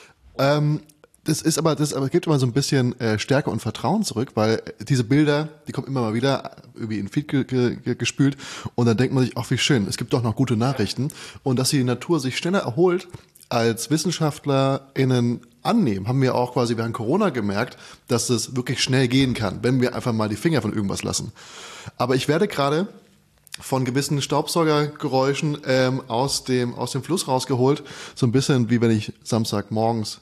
Ähm, das ist aber, das aber gibt immer so ein bisschen äh, Stärke und Vertrauen zurück, weil diese Bilder, die kommen immer mal wieder irgendwie in den Feed ge ge gespült und dann denkt man sich, ach wie schön, es gibt doch noch gute Nachrichten und dass die Natur sich schneller erholt, als WissenschaftlerInnen annehmen, haben wir auch quasi während Corona gemerkt, dass es wirklich schnell gehen kann, wenn wir einfach mal die Finger von irgendwas lassen. Aber ich werde gerade von gewissen Staubsaugergeräuschen ähm, aus dem aus dem Fluss rausgeholt, so ein bisschen wie wenn ich Samstagmorgens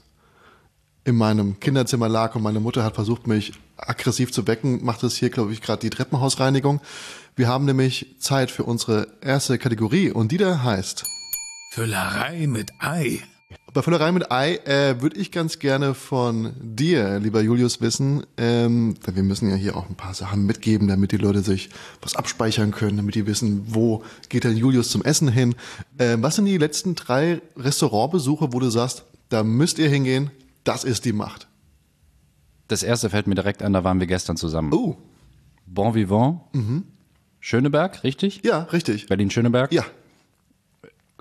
in meinem Kinderzimmer lag und meine Mutter hat versucht, mich aggressiv zu wecken, macht es hier, glaube ich, gerade die Treppenhausreinigung. Wir haben nämlich Zeit für unsere erste Kategorie und die da heißt Füllerei mit Ei. Bei Füllerei mit Ei äh, würde ich ganz gerne von dir, lieber Julius, wissen, ähm, denn wir müssen ja hier auch ein paar Sachen mitgeben, damit die Leute sich was abspeichern können, damit die wissen, wo geht denn Julius zum Essen hin. Äh, was sind die letzten drei Restaurantbesuche, wo du sagst, da müsst ihr hingehen, das ist die Macht? Das erste fällt mir direkt an, da waren wir gestern zusammen. Oh, Bon Vivant, Schöneberg, richtig? ja, richtig. Berlin-Schöneberg. Ja,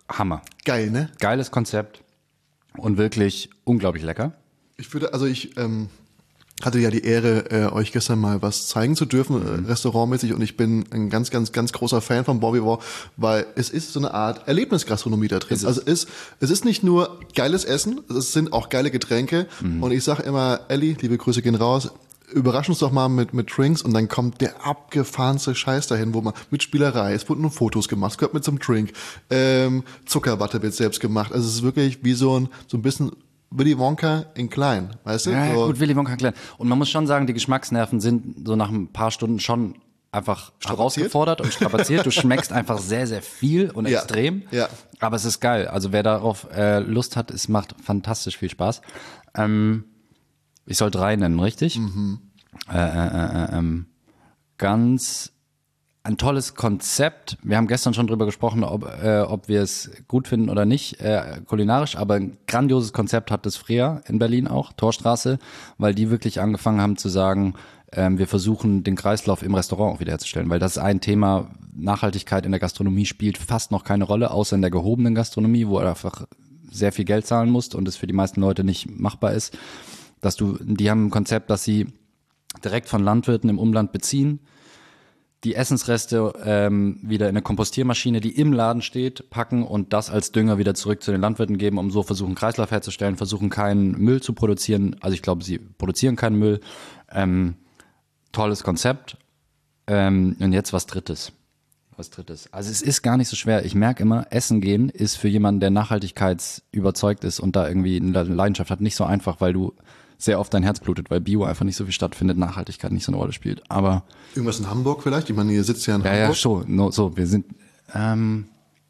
Hammer. Geil, ne? Geiles Konzept und wirklich unglaublich lecker. Ich würde, also ich ähm, hatte ja die Ehre, äh, euch gestern mal was zeigen zu dürfen, mhm. äh, restaurantmäßig, und ich bin ein ganz, ganz, ganz großer Fan von Bobby War, weil es ist so eine Art Erlebnisgastronomie da drin. Ist es. Also es, es ist nicht nur geiles Essen, es sind auch geile Getränke, mhm. und ich sage immer, Elli, liebe Grüße gehen raus, überrasch uns doch mal mit, mit Drinks, und dann kommt der abgefahrenste Scheiß dahin, wo man mit Spielerei, es wurden nur Fotos gemacht, es gehört mit zum Drink, ähm, Zuckerwatte wird selbst gemacht, also es ist wirklich wie so ein, so ein bisschen Willy Wonka in klein, weißt du? Ja, so. gut, Willy Wonka in klein. Und man muss schon sagen, die Geschmacksnerven sind so nach ein paar Stunden schon einfach herausgefordert und strapaziert. Du schmeckst einfach sehr, sehr viel und Ja, extrem. ja. Aber es ist geil. Also wer darauf äh, Lust hat, es macht fantastisch viel Spaß. Ähm, ich soll drei nennen, richtig? Mhm. Äh, äh, äh, ähm, ganz ein tolles Konzept. Wir haben gestern schon drüber gesprochen, ob, äh, ob wir es gut finden oder nicht, äh, kulinarisch, aber ein grandioses Konzept hat das Freya in Berlin auch, Torstraße, weil die wirklich angefangen haben zu sagen, ähm, wir versuchen den Kreislauf im Restaurant auch wiederherzustellen, weil das ist ein Thema, Nachhaltigkeit in der Gastronomie spielt fast noch keine Rolle, außer in der gehobenen Gastronomie, wo du einfach sehr viel Geld zahlen musst und es für die meisten Leute nicht machbar ist, dass du, die haben ein Konzept, dass sie direkt von Landwirten im Umland beziehen, die Essensreste ähm, wieder in eine Kompostiermaschine, die im Laden steht, packen und das als Dünger wieder zurück zu den Landwirten geben, um so versuchen, Kreislauf herzustellen, versuchen, keinen Müll zu produzieren. Also ich glaube, sie produzieren keinen Müll. Ähm, tolles Konzept. Ähm, und jetzt was Drittes. Was Drittes. Also es ist gar nicht so schwer. Ich merke immer, Essen gehen ist für jemanden, der nachhaltigkeitsüberzeugt ist und da irgendwie eine Leidenschaft hat, nicht so einfach, weil du sehr oft dein Herz blutet, weil Bio einfach nicht so viel stattfindet, Nachhaltigkeit nicht so eine Rolle spielt. Aber Irgendwas in Hamburg vielleicht? Ich meine, ihr sitzt ja in ja, Hamburg. ja, schon. No, so, wir sind. Ähm,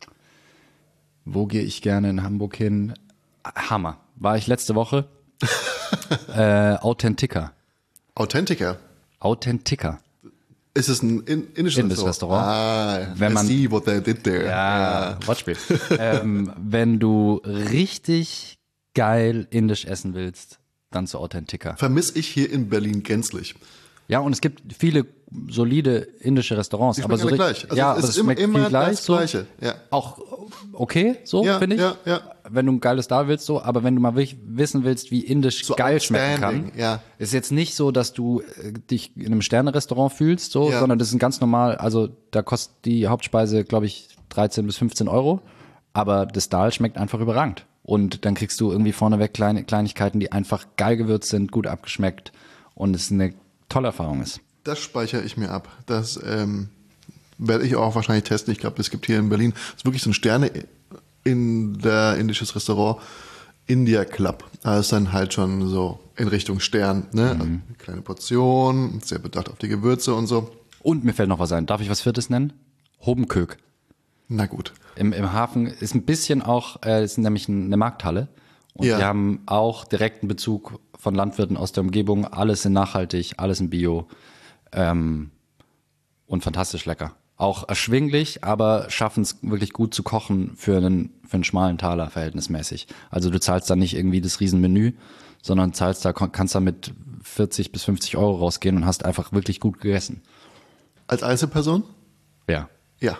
wo gehe ich gerne in Hamburg hin? Hammer. War ich letzte Woche? äh, Authentica. Authentica. Authentica. Ist es ein in, indisches Indisches Restaurant? Restaurant. Ah, Wenn I man- see what they did there. Ja, Wortspiel. ähm, wenn du richtig geil indisch essen willst, dann zu Authentica. Vermisse ich hier in Berlin gänzlich. Ja, und es gibt viele solide indische Restaurants. Die aber schmecken so alle richtig- gleich. Also ja, es aber ist es schmeckt immer viel gleich. das so. Gleiche. Ja. Auch okay, so Ja, finde ich. ja, ja. Wenn du ein geiles da willst, so, aber wenn du mal wirklich wissen willst, wie indisch So geil schmecken kann, outstanding, ja. ist jetzt nicht so, dass du äh, dich in einem Sterne-Restaurant fühlst, so, Ja. sondern das ist ein ganz normal, also da kostet die Hauptspeise, glaube ich, dreizehn bis fünfzehn Euro, aber das Dal schmeckt einfach überragend. Und dann kriegst du irgendwie vorneweg kleine Kleinigkeiten, die einfach geil gewürzt sind, gut abgeschmeckt und es eine tolle Erfahrung ist. Das speichere ich mir ab. Das ähm, werde ich auch wahrscheinlich testen. Ich glaube, es gibt hier in Berlin, es ist wirklich so ein Sterne in der indisches Restaurant, India Club. Da ist dann halt schon so in Richtung Stern, ne? Also eine kleine Portion, sehr bedacht auf die Gewürze und so. Und mir fällt noch was ein. Darf ich was Viertes nennen? Hobenkök. Na gut. Im, im Hafen ist ein bisschen auch, äh, ist nämlich eine Markthalle. Und Ja. die haben auch direkten Bezug von Landwirten aus der Umgebung. Alles in nachhaltig, alles in Bio. Ähm, und fantastisch lecker. Auch erschwinglich, aber schaffen es wirklich gut zu kochen für einen, für einen schmalen Taler verhältnismäßig. Also du zahlst da nicht irgendwie das Riesenmenü, sondern zahlst da, kannst da mit vierzig bis fünfzig Euro rausgehen und hast einfach wirklich gut gegessen. Als Einzelperson? Ja. Ja.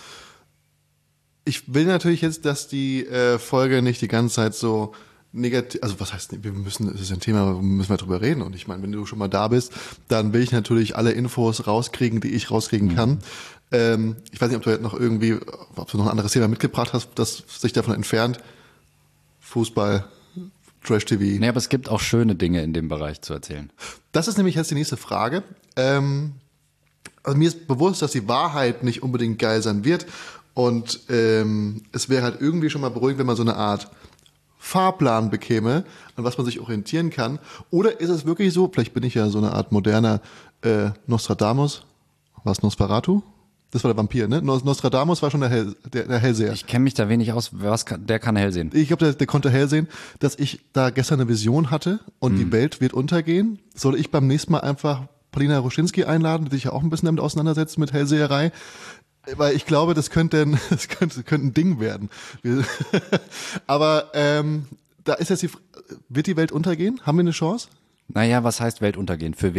Ich will natürlich jetzt, dass die äh, Folge nicht die ganze Zeit so negativ, also was heißt, wir müssen, das ist ein Thema, da müssen wir drüber reden. Und ich meine, wenn du schon mal da bist, dann will ich natürlich alle Infos rauskriegen, die ich rauskriegen kann. Ähm, ich weiß nicht, ob du jetzt noch irgendwie, ob du noch ein anderes Thema mitgebracht hast, das sich davon entfernt. Fußball, Trash-T V. Nee, aber es gibt auch schöne Dinge in dem Bereich zu erzählen. Das ist nämlich jetzt die nächste Frage. Ähm, also mir ist bewusst, dass die Wahrheit nicht unbedingt geil sein wird. Und ähm, es wäre halt irgendwie schon mal beruhigend, wenn man so eine Art Fahrplan bekäme, an was man sich orientieren kann. Oder ist es wirklich so, vielleicht bin ich ja so eine Art moderner äh, Nostradamus. Was, Nosferatu? Das war der Vampir, ne? Nos- Nostradamus war schon der, Hell, der, der Hellseher. Ich kenne mich da wenig aus. Was kann, der kann hell sehen. Ich glaube, der, der konnte hell sehen, dass ich da gestern eine Vision hatte und die Welt wird untergehen. Soll ich beim nächsten Mal einfach Paulina Ruschinski einladen, die sich ja auch ein bisschen damit auseinandersetzt mit Hellseherei? Weil ich glaube, das könnte ein, das könnte, könnte ein Ding werden. Wir- Aber ähm, da ist jetzt die, F- wird die Welt untergehen? Haben wir eine Chance? Naja, was heißt Weltuntergehen? Für wen?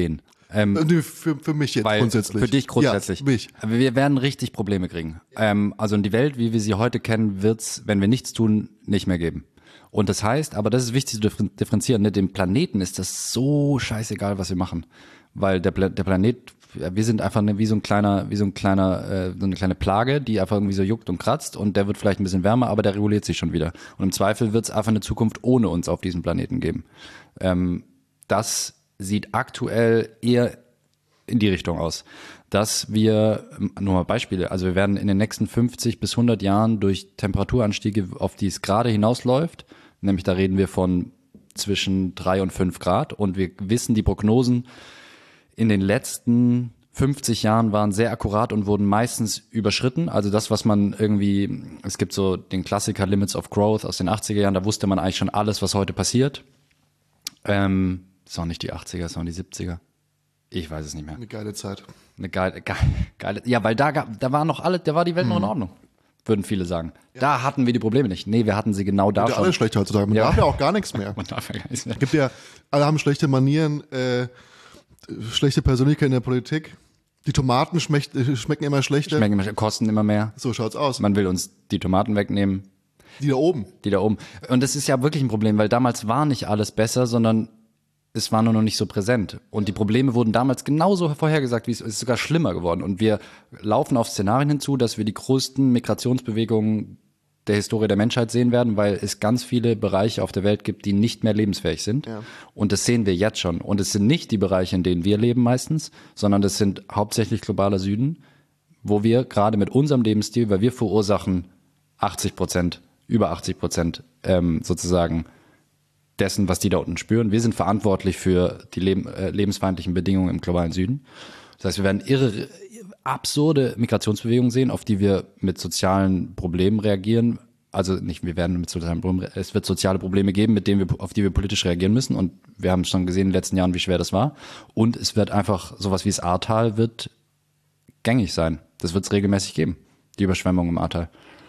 Ähm, Nö, für, für mich jetzt weil, grundsätzlich. Für dich grundsätzlich. Ja, mich. Aber wir werden richtig Probleme kriegen. Ähm, also die Welt, wie wir sie heute kennen, wird's, wenn wir nichts tun, nicht mehr geben. Und das heißt, aber das ist wichtig zu differenzieren, ne? Dem Planeten ist das so scheißegal, was wir machen. Weil der, Pla- der Planet, wir sind einfach ne, wie so ein kleiner, wie so ein kleiner, äh, so eine kleine Plage, die einfach irgendwie so juckt und kratzt und der wird vielleicht ein bisschen wärmer, aber der reguliert sich schon wieder. Und im Zweifel wird es einfach eine Zukunft ohne uns auf diesem Planeten geben. Ähm, das sieht aktuell eher in die Richtung aus, dass wir, nur mal Beispiele, also wir werden in den nächsten fünfzig bis hundert Jahren durch Temperaturanstiege, auf die es gerade hinausläuft, nämlich da reden wir von zwischen drei und fünf Grad und wir wissen, die Prognosen in den letzten fünfzig Jahren waren sehr akkurat und wurden meistens überschritten. Also das, was man irgendwie, es gibt so den Klassiker Limits of Growth aus den achtziger Jahren, da wusste man eigentlich schon alles, was heute passiert. Ähm, das waren nicht die achtziger, das waren die siebziger. Ich weiß es nicht mehr. Eine geile Zeit. Eine geile, geile, geile, ja, weil da gab, da war noch alle, da war die Welt noch in Ordnung, würden viele sagen. Ja. Da hatten wir die Probleme nicht. Nee, wir hatten sie genau da Ja, schon. alles schlecht heutzutage. Man Ja. darf ja auch gar nichts mehr. Man darf ja gar nichts mehr. Gibt ja, alle haben schlechte Manieren, äh, schlechte Persönlichkeit in der Politik. Die Tomaten schmeck, äh, schmecken immer schlechter. Schmecken immer, kosten immer mehr. So schaut's aus. Man will uns die Tomaten wegnehmen, Die da oben. die da oben. Und das ist ja wirklich ein Problem, weil damals war nicht alles besser, sondern es war nur noch nicht so präsent. Und die Probleme wurden damals genauso vorhergesagt, wie es ist sogar schlimmer geworden. Und wir laufen auf Szenarien hinzu, dass wir die größten Migrationsbewegungen der Historie der Menschheit sehen werden, weil es ganz viele Bereiche auf der Welt gibt, die nicht mehr lebensfähig sind. Ja. Und das sehen wir jetzt schon. Und es sind nicht die Bereiche, in denen wir leben meistens, sondern das sind hauptsächlich globaler Süden, wo wir gerade mit unserem Lebensstil, weil wir verursachen achtzig Prozent, über achtzig Prozent ähm, sozusagen dessen, was die da unten spüren. Wir sind verantwortlich für die leb- äh, lebensfeindlichen Bedingungen im globalen Süden. Das heißt, wir werden irre, absurde Migrationsbewegungen sehen, auf die wir mit sozialen Problemen reagieren. Also nicht, wir werden mit sozialen Problemen, es wird soziale Probleme geben, mit denen wir, auf die wir politisch reagieren müssen. Und wir haben schon gesehen in den letzten Jahren, wie schwer das war. Und es wird einfach sowas wie das Ahrtal wird gängig sein. Das wird es regelmäßig geben, die Überschwemmung im Ahrtal.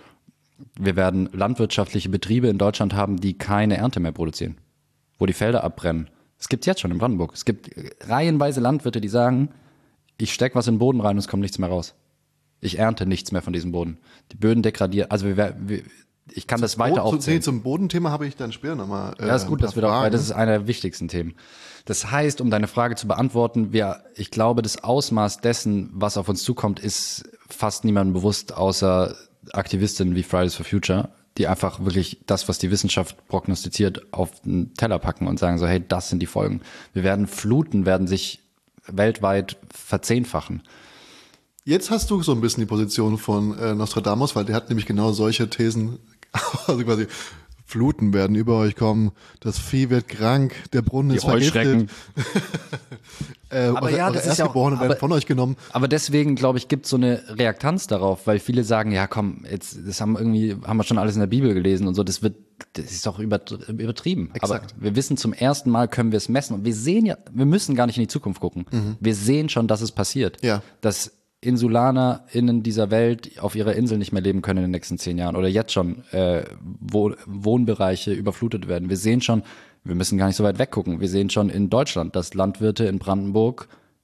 Wir werden landwirtschaftliche Betriebe in Deutschland haben, die keine Ernte mehr produzieren, wo die Felder abbrennen. Es gibt jetzt schon in Brandenburg. Es gibt reihenweise Landwirte, die sagen, ich stecke was in den Boden rein und es kommt nichts mehr raus. Ich ernte nichts mehr von diesem Boden. Die Böden degradieren. Also wir, wir, ich kann das weiter Boden, aufzählen. nee, zum Bodenthema habe ich dann später nochmal. Äh, Ja, ist gut, ein dass paar wir doch, weil das Fragen. ist einer der wichtigsten Themen. Das heißt, um deine Frage zu beantworten, wir, ich glaube, das Ausmaß dessen, was auf uns zukommt, ist fast niemandem bewusst, außer Aktivistinnen wie Fridays for Future, die einfach wirklich das, was die Wissenschaft prognostiziert, auf den Teller packen und sagen so, hey, das sind die Folgen. Wir werden Fluten, werden sich weltweit verzehnfachen. Jetzt hast du so ein bisschen die Position von äh, Nostradamus, weil der hat nämlich genau solche Thesen, also quasi Fluten werden über euch kommen, das Vieh wird krank, der Brunnen ist Heuschrecken. vergiftet. äh, Aber eure, ja, eure das ist ja auch- Erstgeborenen werden aber- von euch genommen. Aber deswegen, glaube ich, gibt es so eine Reaktanz darauf, weil viele sagen, ja komm, jetzt, das haben irgendwie, haben wir schon alles in der Bibel gelesen und so, das wird, das ist doch übert- übertrieben. Exakt. Aber wir wissen, zum ersten Mal können wir es messen und wir sehen ja, wir müssen gar nicht in die Zukunft gucken. Wir sehen schon, dass es passiert. Ja. Dass InsulanerInnen dieser Welt auf ihrer Insel nicht mehr leben können in den nächsten zehn Jahren oder jetzt schon äh, Wohn- Wohnbereiche überflutet werden. Wir sehen schon, wir müssen gar nicht so weit weggucken, wir sehen schon in Deutschland, dass Landwirte in Brandenburg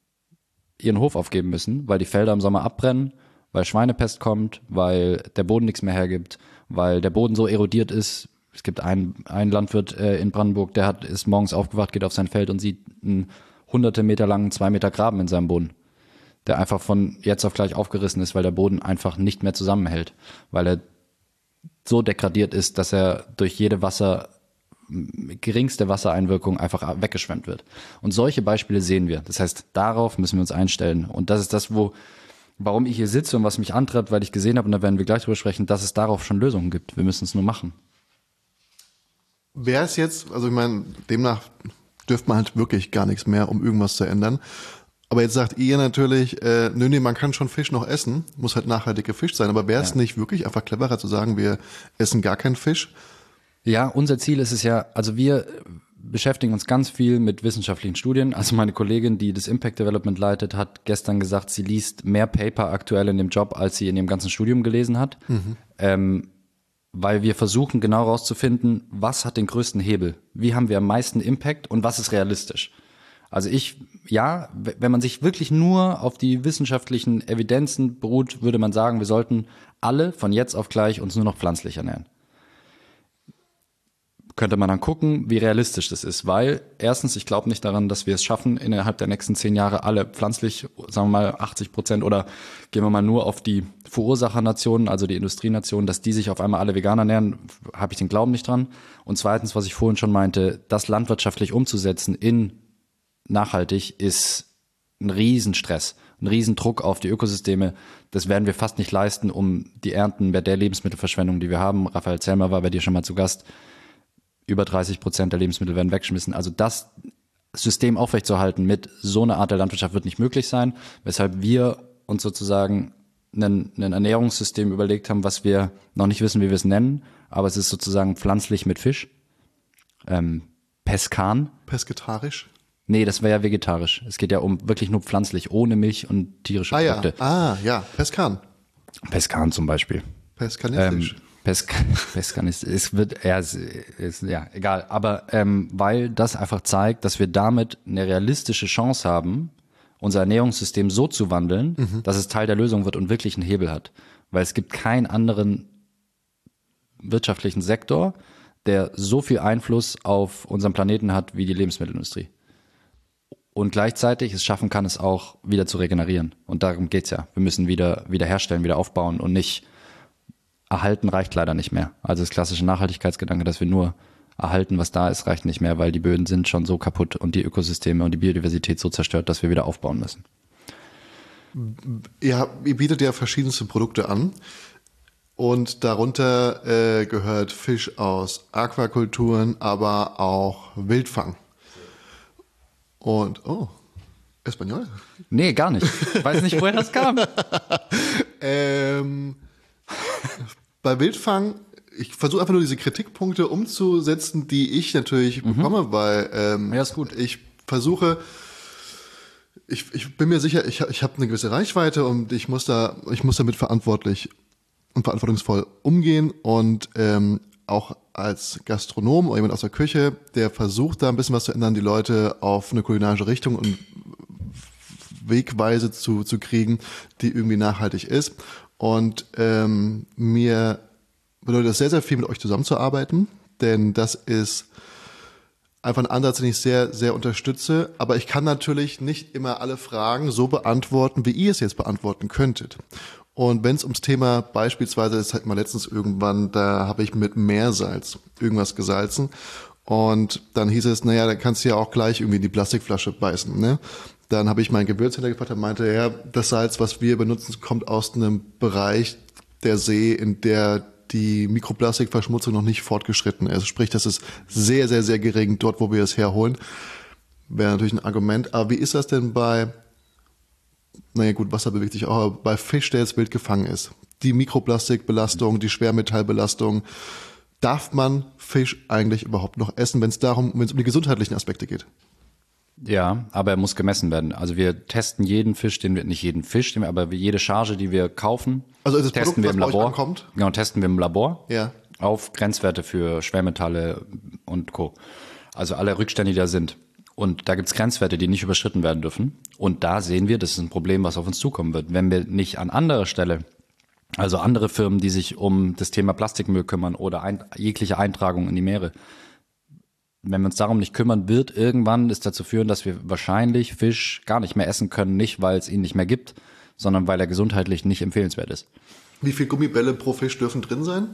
ihren Hof aufgeben müssen, weil die Felder im Sommer abbrennen, weil Schweinepest kommt, weil der Boden nichts mehr hergibt, weil der Boden so erodiert ist. Es gibt einen, einen Landwirt äh, in Brandenburg, der hat, ist morgens aufgewacht, geht auf sein Feld und sieht einen hunderte Meter langen, zwei Meter Graben in seinem Boden, der einfach von jetzt auf gleich aufgerissen ist, weil der Boden einfach nicht mehr zusammenhält, weil er so degradiert ist, dass er durch jede Wasser, geringste Wassereinwirkung einfach weggeschwemmt wird. Und solche Beispiele sehen wir. Das heißt, darauf müssen wir uns einstellen. Und das ist das, wo, warum ich hier sitze und was mich antreibt, weil ich gesehen habe, und da werden wir gleich drüber sprechen, dass es darauf schon Lösungen gibt. Wir müssen es nur machen. Wäre es jetzt, also ich meine, demnach dürfte man halt wirklich gar nichts mehr, um irgendwas zu ändern. Aber jetzt sagt ihr natürlich, äh, nö, nee, man kann schon Fisch noch essen, muss halt nachhaltig gefischt sein. Aber wäre es Ja. nicht wirklich einfach cleverer zu sagen, wir essen gar keinen Fisch? Ja, unser Ziel ist es ja, also wir beschäftigen uns ganz viel mit wissenschaftlichen Studien. Also meine Kollegin, die das Impact Development leitet, hat gestern gesagt, sie liest mehr Paper aktuell in dem Job, als sie in dem ganzen Studium gelesen hat. Mhm. Ähm, weil wir versuchen genau rauszufinden, was hat den größten Hebel? Wie haben wir am meisten Impact und was ist realistisch? Also ich, ja, wenn man sich wirklich nur auf die wissenschaftlichen Evidenzen beruht, würde man sagen, wir sollten alle von jetzt auf gleich uns nur noch pflanzlich ernähren. Könnte man dann gucken, wie realistisch das ist, weil erstens, ich glaube nicht daran, dass wir es schaffen, innerhalb der nächsten zehn Jahre alle pflanzlich, sagen wir mal achtzig Prozent oder gehen wir mal nur auf die Verursachernationen, also die Industrienationen, dass die sich auf einmal alle vegan ernähren, habe ich den Glauben nicht dran. Und zweitens, was ich vorhin schon meinte, das landwirtschaftlich umzusetzen in nachhaltig ist ein Riesenstress, ein Riesendruck auf die Ökosysteme. Das werden wir fast nicht leisten, um die Ernten bei der Lebensmittelverschwendung, die wir haben. Raphael Zellmer war bei dir schon mal zu Gast. Über dreißig Prozent der Lebensmittel werden weggeschmissen. Also das System aufrechtzuerhalten mit so einer Art der Landwirtschaft wird nicht möglich sein, weshalb wir uns sozusagen ein, ein Ernährungssystem überlegt haben, was wir noch nicht wissen, wie wir es nennen, aber es ist sozusagen pflanzlich mit Fisch. Ähm, Peskan. Pesketarisch? Nee, das wäre ja vegetarisch. Es geht ja um wirklich nur pflanzlich, ohne Milch und tierische Ah ja, Produkte. ah ja, Peskan. Peskan zum Beispiel. Peskanistisch. Ähm, Pesk Peskanist, es wird, ja, es ist, ja, egal. Aber ähm, weil das einfach zeigt, dass wir damit eine realistische Chance haben, unser Ernährungssystem so zu wandeln, mhm. dass es Teil der Lösung wird und wirklich einen Hebel hat. Weil es gibt keinen anderen wirtschaftlichen Sektor, der so viel Einfluss auf unseren Planeten hat wie die Lebensmittelindustrie. Und gleichzeitig es schaffen kann, es auch wieder zu regenerieren. Und darum geht's ja. Wir müssen wieder, wieder herstellen, wieder aufbauen und nicht erhalten reicht leider nicht mehr. Also das klassische Nachhaltigkeitsgedanke, dass wir nur erhalten, was da ist, reicht nicht mehr, weil die Böden sind schon so kaputt und die Ökosysteme und die Biodiversität so zerstört, dass wir wieder aufbauen müssen. Ihr, ihr bietet ja verschiedenste Produkte an und darunter äh, gehört Fisch aus Aquakulturen, aber auch Wildfang. Und, oh, Espanol? Nee, gar nicht. Ich weiß nicht, woher das kam. ähm... Bei Wildfang, ich versuche einfach nur diese Kritikpunkte umzusetzen, die ich natürlich mhm. bekomme, weil ähm, ja, ist gut. ich versuche, ich, ich bin mir sicher, ich, ich habe eine gewisse Reichweite und ich muss da, ich muss damit verantwortlich und verantwortungsvoll umgehen und ähm, auch als Gastronom oder jemand aus der Küche, der versucht da ein bisschen was zu ändern, die Leute auf eine kulinarische Richtung und Wegweise zu, zu kriegen, die irgendwie nachhaltig ist. Und ähm, mir bedeutet das sehr, sehr viel, mit euch zusammenzuarbeiten, denn das ist einfach ein Ansatz, den ich sehr, sehr unterstütze. Aber ich kann natürlich nicht immer alle Fragen so beantworten, wie ihr es jetzt beantworten könntet. Und wenn es ums Thema beispielsweise, das hatten wir letztens irgendwann, da habe ich mit Meersalz irgendwas gesalzen. Und dann hieß es, naja, da kannst du ja auch gleich irgendwie in die Plastikflasche beißen, ne? Dann habe ich meinen Gewürzhändler gefragt und meinte, ja, das Salz, was wir benutzen, kommt aus einem Bereich der See, in der die Mikroplastikverschmutzung noch nicht fortgeschritten ist. Sprich, das ist sehr, sehr, sehr gering dort, wo wir es herholen. Wäre natürlich ein Argument. Aber wie ist das denn bei, naja gut, Wasser bewegt sich auch, aber bei Fisch, der jetzt wild gefangen ist? Die Mikroplastikbelastung, die Schwermetallbelastung. Darf man Fisch eigentlich überhaupt noch essen, wenn es darum, wenn es um die gesundheitlichen Aspekte geht? Ja, aber er muss gemessen werden. Also wir testen jeden Fisch, den wir, nicht jeden Fisch, den wir, aber jede Charge, die wir kaufen, also das testen Produkt, wir im was bei euch Labor. ankommt? Genau, testen wir im Labor ja. auf Grenzwerte für Schwermetalle und Co. Also alle Rückstände, die da sind. Und da gibt's Grenzwerte, die nicht überschritten werden dürfen. Und da sehen wir, das ist ein Problem, was auf uns zukommen wird. Wenn wir nicht an anderer Stelle, also andere Firmen, die sich um das Thema Plastikmüll kümmern oder ein, jegliche Eintragung in die Meere, wenn wir uns darum nicht kümmern, wird irgendwann es dazu führen, dass wir wahrscheinlich Fisch gar nicht mehr essen können, nicht weil es ihn nicht mehr gibt, sondern weil er gesundheitlich nicht empfehlenswert ist. Wie viel Gummibälle pro Fisch dürfen drin sein?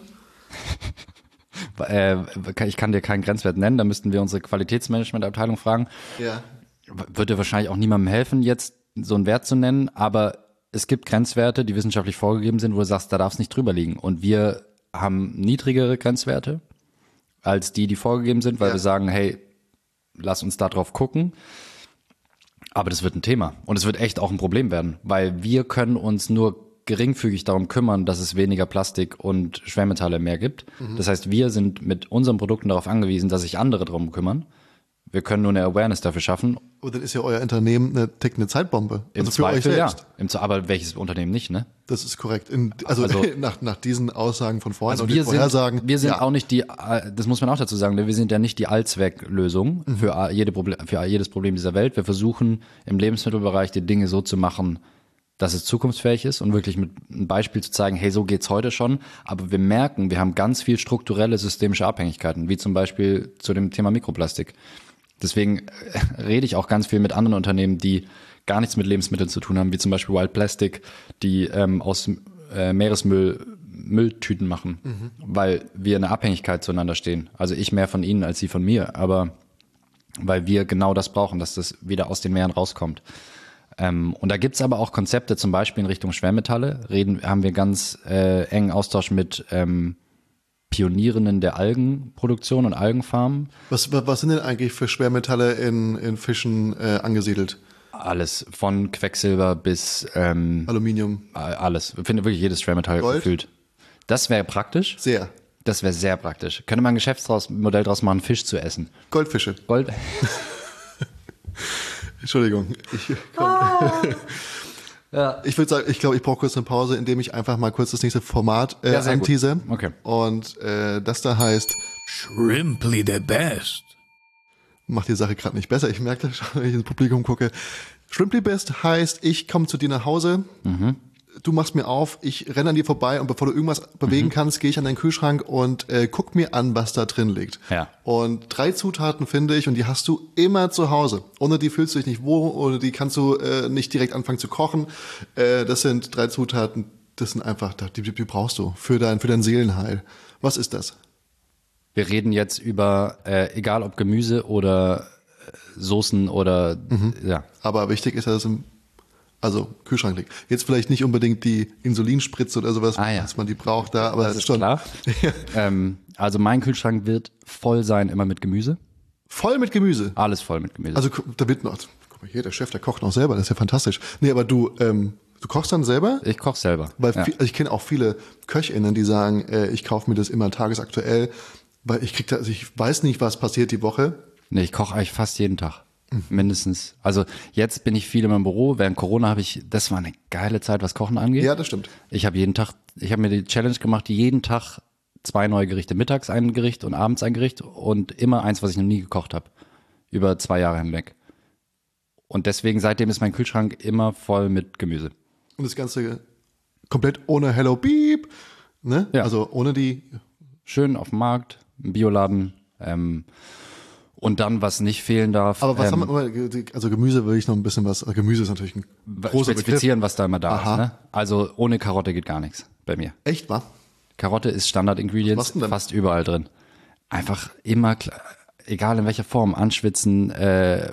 äh, ich kann dir keinen Grenzwert nennen, da müssten wir unsere Qualitätsmanagementabteilung fragen. Ja. Würde wahrscheinlich auch niemandem helfen, jetzt so einen Wert zu nennen, aber es gibt Grenzwerte, die wissenschaftlich vorgegeben sind, wo du sagst, da darf es nicht drüber liegen. Und wir haben niedrigere Grenzwerte als die, die vorgegeben sind, weil ja. wir sagen, hey, lass uns da drauf gucken. Aber das wird ein Thema. Und es wird echt auch ein Problem werden, weil wir können uns nur geringfügig darum kümmern, dass es weniger Plastik und Schwermetalle mehr gibt. Mhm. Das heißt, wir sind mit unseren Produkten darauf angewiesen, dass sich andere darum kümmern. Wir können nur eine Awareness dafür schaffen. Und dann ist ja euer Unternehmen eine tickende Zeitbombe. Im Also für euch Zweifel, ja. selbst. Im Ze- aber welches Unternehmen nicht, ne? Das ist korrekt. In, also Also- nach, nach diesen Aussagen von vorhin Also und wir den sind, Vorhersagen. wir sind ja. auch nicht die, äh, das muss man auch dazu sagen, ne? Wir sind ja nicht die Allzwecklösung Mhm. für, jede Proble- für jedes Problem dieser Welt. Wir versuchen im Lebensmittelbereich die Dinge so zu machen, dass es zukunftsfähig ist und wirklich mit einem Beispiel zu zeigen, hey, so geht's heute schon. Aber wir merken, wir haben ganz viel strukturelle systemische Abhängigkeiten, wie zum Beispiel zu dem Thema Mikroplastik. Deswegen äh, rede ich auch ganz viel mit anderen Unternehmen, die gar nichts mit Lebensmitteln zu tun haben, wie zum Beispiel Wild Plastic, die ähm, aus äh, Meeresmüll Mülltüten machen, mhm. weil wir eine Abhängigkeit zueinander stehen. Also ich mehr von ihnen als sie von mir, aber weil wir genau das brauchen, dass das wieder aus den Meeren rauskommt. Ähm, und da gibt's aber auch Konzepte, zum Beispiel in Richtung Schwermetalle, reden, haben wir ganz äh, engen Austausch mit ähm, Pionierinnen der Algenproduktion und Algenfarmen. Was, was sind denn eigentlich für Schwermetalle in, in Fischen äh, angesiedelt? Alles, von Quecksilber bis ähm, Aluminium. alles. Ich finde wirklich jedes Schwermetall Gold? gefühlt. Das wäre praktisch. Sehr. Das wäre sehr praktisch. Könnte man ein Geschäftsmodell draus machen, Fisch zu essen. Goldfische. Gold. Entschuldigung. Ich, komm. Ja. ich würde sagen, ich glaube, ich brauche kurz eine Pause, indem ich einfach mal kurz das nächste Format äh, Ja, sehr gut. antease. Okay. Und äh, das da heißt, Shrimply the best. macht die Sache gerade nicht besser. Ich merke das schon, wenn ich ins Publikum gucke. Shrimply Best heißt, ich komme zu dir nach Hause, Mhm. du machst mir auf, ich renne an dir vorbei und bevor du irgendwas bewegen kannst, gehe ich an deinen Kühlschrank und äh, guck mir an, was da drin liegt. Ja. Und drei Zutaten finde ich und die hast du immer zu Hause. Ohne die fühlst du dich nicht wohl oder die kannst du äh, nicht direkt anfangen zu kochen. Äh, das sind drei Zutaten, das sind einfach, die, die brauchst du für dein, für dein Seelenheil. Was ist das? Wir reden jetzt über, äh, egal ob Gemüse oder äh, Soßen oder, Mhm. ja. Aber wichtig ist, dass es im also Kühlschrank liegt. Jetzt vielleicht nicht unbedingt die Insulinspritze oder sowas, Ah, ja. dass man die braucht da, aber Das ist schon klar. ähm, also mein Kühlschrank wird voll sein, immer mit Gemüse. voll mit Gemüse. Alles voll mit Gemüse. Also gu- da wird noch, guck mal hier, der Chef, der kocht noch selber, das ist ja fantastisch. Nee, aber du, ähm, du kochst dann selber? ich koche selber. Weil ja. viel, also ich kenne auch viele KöchInnen, die sagen, äh, ich kaufe mir das immer tagesaktuell, weil ich krieg da, also ich weiß nicht, was passiert die Woche. Nee, ich koche eigentlich fast jeden Tag. Mhm. Mindestens. Also jetzt bin ich viel in meinem Büro. Während Corona habe ich, das war eine geile Zeit, was Kochen angeht. Ja, das stimmt. Ich habe jeden Tag, ich habe mir die Challenge gemacht, jeden Tag zwei neue Gerichte, mittags ein Gericht und abends ein Gericht und immer eins, was ich noch nie gekocht habe. Über zwei Jahre hinweg. Und deswegen, seitdem ist mein Kühlschrank immer voll mit Gemüse. Und das Ganze komplett ohne Hello Beep, ne? Ja. Also ohne die, Schön auf dem Markt, im Bioladen, ähm, und dann, was nicht fehlen darf. aber was ähm, haben wir, also Gemüse will ich noch ein bisschen was, also Gemüse ist natürlich ein großer Begriff. spezifizieren, was da immer da Aha. ist. Ne? Also ohne Karotte geht gar nichts bei mir. Echt, wa? Karotte ist Was Standard-Ingredients, machst du denn? fast überall drin. Einfach immer, klar, egal in welcher Form, anschwitzen, äh,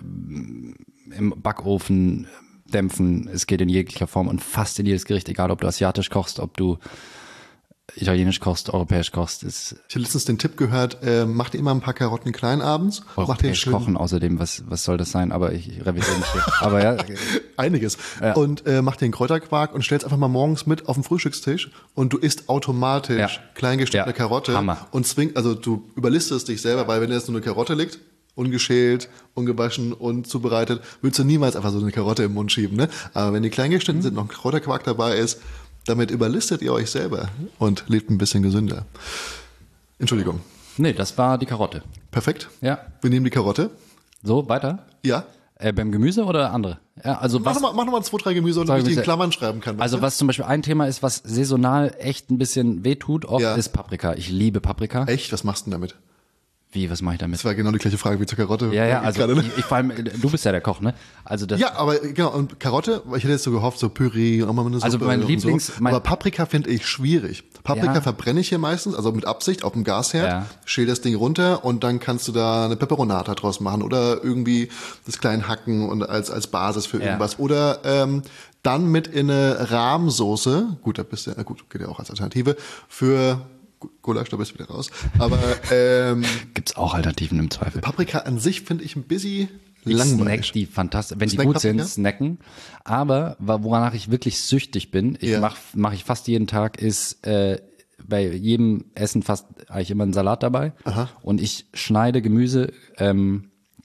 im Backofen dämpfen, es geht in jeglicher Form und fast in jedes Gericht, egal ob du asiatisch kochst, ob du italienisch kochst, europäisch kochst, ist Ich habe letztens den Tipp gehört, äh, mach dir immer ein paar Karotten klein abends, mach den europäisch schön kochen außerdem, was, was soll das sein, aber ich revidiere mich hier. Aber ja, einiges und äh, mach den Kräuterquark und stell's einfach mal morgens mit auf den Frühstückstisch und du isst automatisch Ja. klein geschnittene Ja, Karotte Hammer. und zwing, also du überlistest dich selber, weil wenn jetzt nur eine Karotte liegt, ungeschält, ungewaschen und zubereitet, würdest du niemals einfach so eine Karotte im Mund schieben, ne? Aber wenn die klein geschnitten sind, noch ein Kräuterquark dabei ist, damit überlistet ihr euch selber und lebt ein bisschen gesünder. Entschuldigung. nee, das war die Karotte. Perfekt. Ja, Wir nehmen die Karotte. so, weiter. Ja. Äh, beim Gemüse oder andere? Ja, also Mach was, nochmal mach noch mal zwei, drei Gemüse, Zwei damit ich die in Gemüse. Klammern schreiben kann. also weißt was zum Beispiel ein Thema ist, was saisonal echt ein bisschen wehtut, oft Ja. ist Paprika. Ich liebe Paprika. du? Echt? Was machst du denn damit? Wie, was mache ich damit? Das war genau die gleiche Frage wie zur Karotte. Ja, ja, Äh, also gerade, ne? ich, ich vor allem, du bist ja der Koch, ne? Also das, Ja, aber genau, und Karotte, weil ich hätte jetzt so gehofft, so Püree und auch mal eine Suppe. Also mein und Lieblings- So. mein- aber Paprika finde ich schwierig. Paprika Ja. verbrenne ich hier meistens, also mit Absicht auf dem Gasherd, Ja. schäl das Ding runter und dann kannst du da eine Peperonata draus machen oder irgendwie das klein hacken und als, als Basis für Ja. irgendwas. Oder ähm, dann mit in eine Rahmsoße, gut, da bist du, ja gut, geht ja auch als Alternative, für Gulasch, da bist du wieder raus. Aber ähm, gibt's auch Alternativen im Zweifel. Paprika an sich finde ich ein bisschen Ich snack langweilig. die fantastisch, wenn die Snack gut sind, Paprika? snacken. Aber wa- woranach ich wirklich süchtig bin, ich Ja. mach mache ich fast jeden Tag, ist äh, bei jedem Essen fast eigentlich immer ein Salat dabei. Aha. Und ich schneide Gemüse ähm,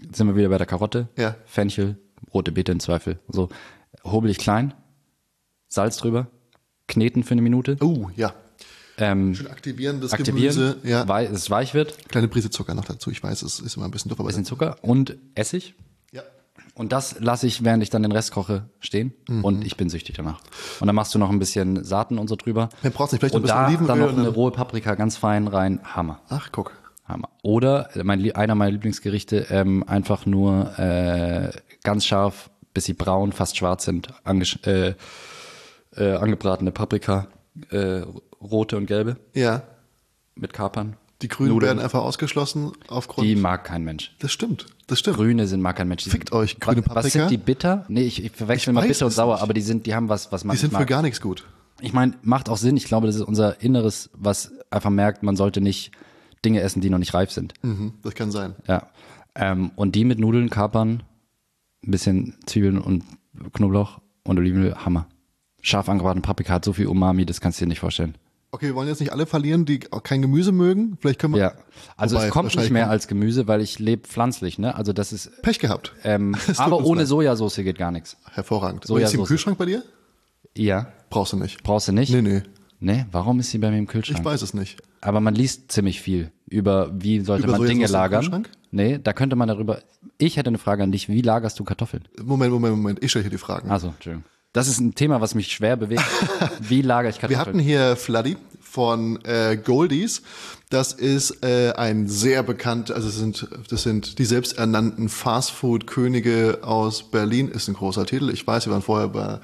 sind wir wieder bei der Karotte, Ja. Fenchel, rote Beete im Zweifel. So, hobel ich klein, Salz drüber, kneten für eine Minute, Oh, ja. ähm, Schön aktivieren, das aktivieren, Gemüse. Ja. wei- dass es weich wird, Kleine Prise Zucker noch dazu. Ich weiß, es ist immer ein bisschen doof, aber bisschen Zucker und Essig. ja. Und das lasse ich, während ich dann den Rest koche, stehen. Mhm. Und ich bin süchtig danach. Und dann machst du noch ein bisschen Saaten und so drüber. Mehr brauchst nicht, vielleicht noch und ein bisschen da dann Olivenöl noch und eine dann- rohe Paprika ganz fein rein. Hammer. Ach, guck. Hammer. Oder mein, Lie- einer meiner Lieblingsgerichte, ähm, einfach nur äh, ganz scharf, bis sie braun, fast schwarz sind, angesch- äh, äh, angebratene Paprika, äh, rote und gelbe Ja. mit Kapern. Die Grünen Nudeln. werden einfach ausgeschlossen aufgrund. Die mag kein Mensch. Das stimmt. Das stimmt. Grüne sind mag kein Mensch. Die Fickt sind- euch, grüne was, was Paprika? sind die bitter? Nee, ich, ich verwechsel Ich mal weiß bitter und es sauer, nicht. aber die sind, die haben was, was man Die sind nicht für mag. gar nichts gut. Ich meine, macht auch Sinn. Ich glaube, das ist unser Inneres, was einfach merkt, man sollte nicht Dinge essen, die noch nicht reif sind. Mhm, das kann sein. Ja. Ähm, und die mit Nudeln, Kapern, ein bisschen Zwiebeln und Knoblauch und Olivenöl, Hammer. Scharf angebratene Paprika hat so viel Umami, das kannst du dir nicht vorstellen. Okay, wir wollen jetzt nicht alle verlieren, die auch kein Gemüse mögen. Vielleicht können wir. Ja. Also Wobei, es kommt wahrscheinlich nicht mehr kommt- als Gemüse, weil ich lebe pflanzlich, ne? Also das ist, Pech gehabt. ähm, Es tut aber uns ohne leid. Sojasauce geht gar nichts. Hervorragend. Und ist sie im Sojasauce. Kühlschrank bei dir? Ja. Brauchst du nicht. Brauchst du nicht? Nee, nee. Nee, warum ist sie bei mir im Kühlschrank? Ich weiß es nicht. Aber man liest ziemlich viel über, wie sollte Über man Dinge Sojasauce im lagern. Kühlschrank? Nee, da könnte man darüber. Ich hätte eine Frage an dich. Wie lagerst du Kartoffeln? Moment, Moment, Moment. Ich stelle hier die Fragen. Also, Entschuldigung. Das ist ein Thema, was mich schwer bewegt. Wie lagere ich Wir Kartoffeln? hatten hier Fladdy von äh, Goldies. Das ist äh, ein sehr bekannt, also es sind, das sind die selbsternannten Fastfood-Könige aus Berlin. Ist ein großer Titel. Ich weiß, wir waren vorher bei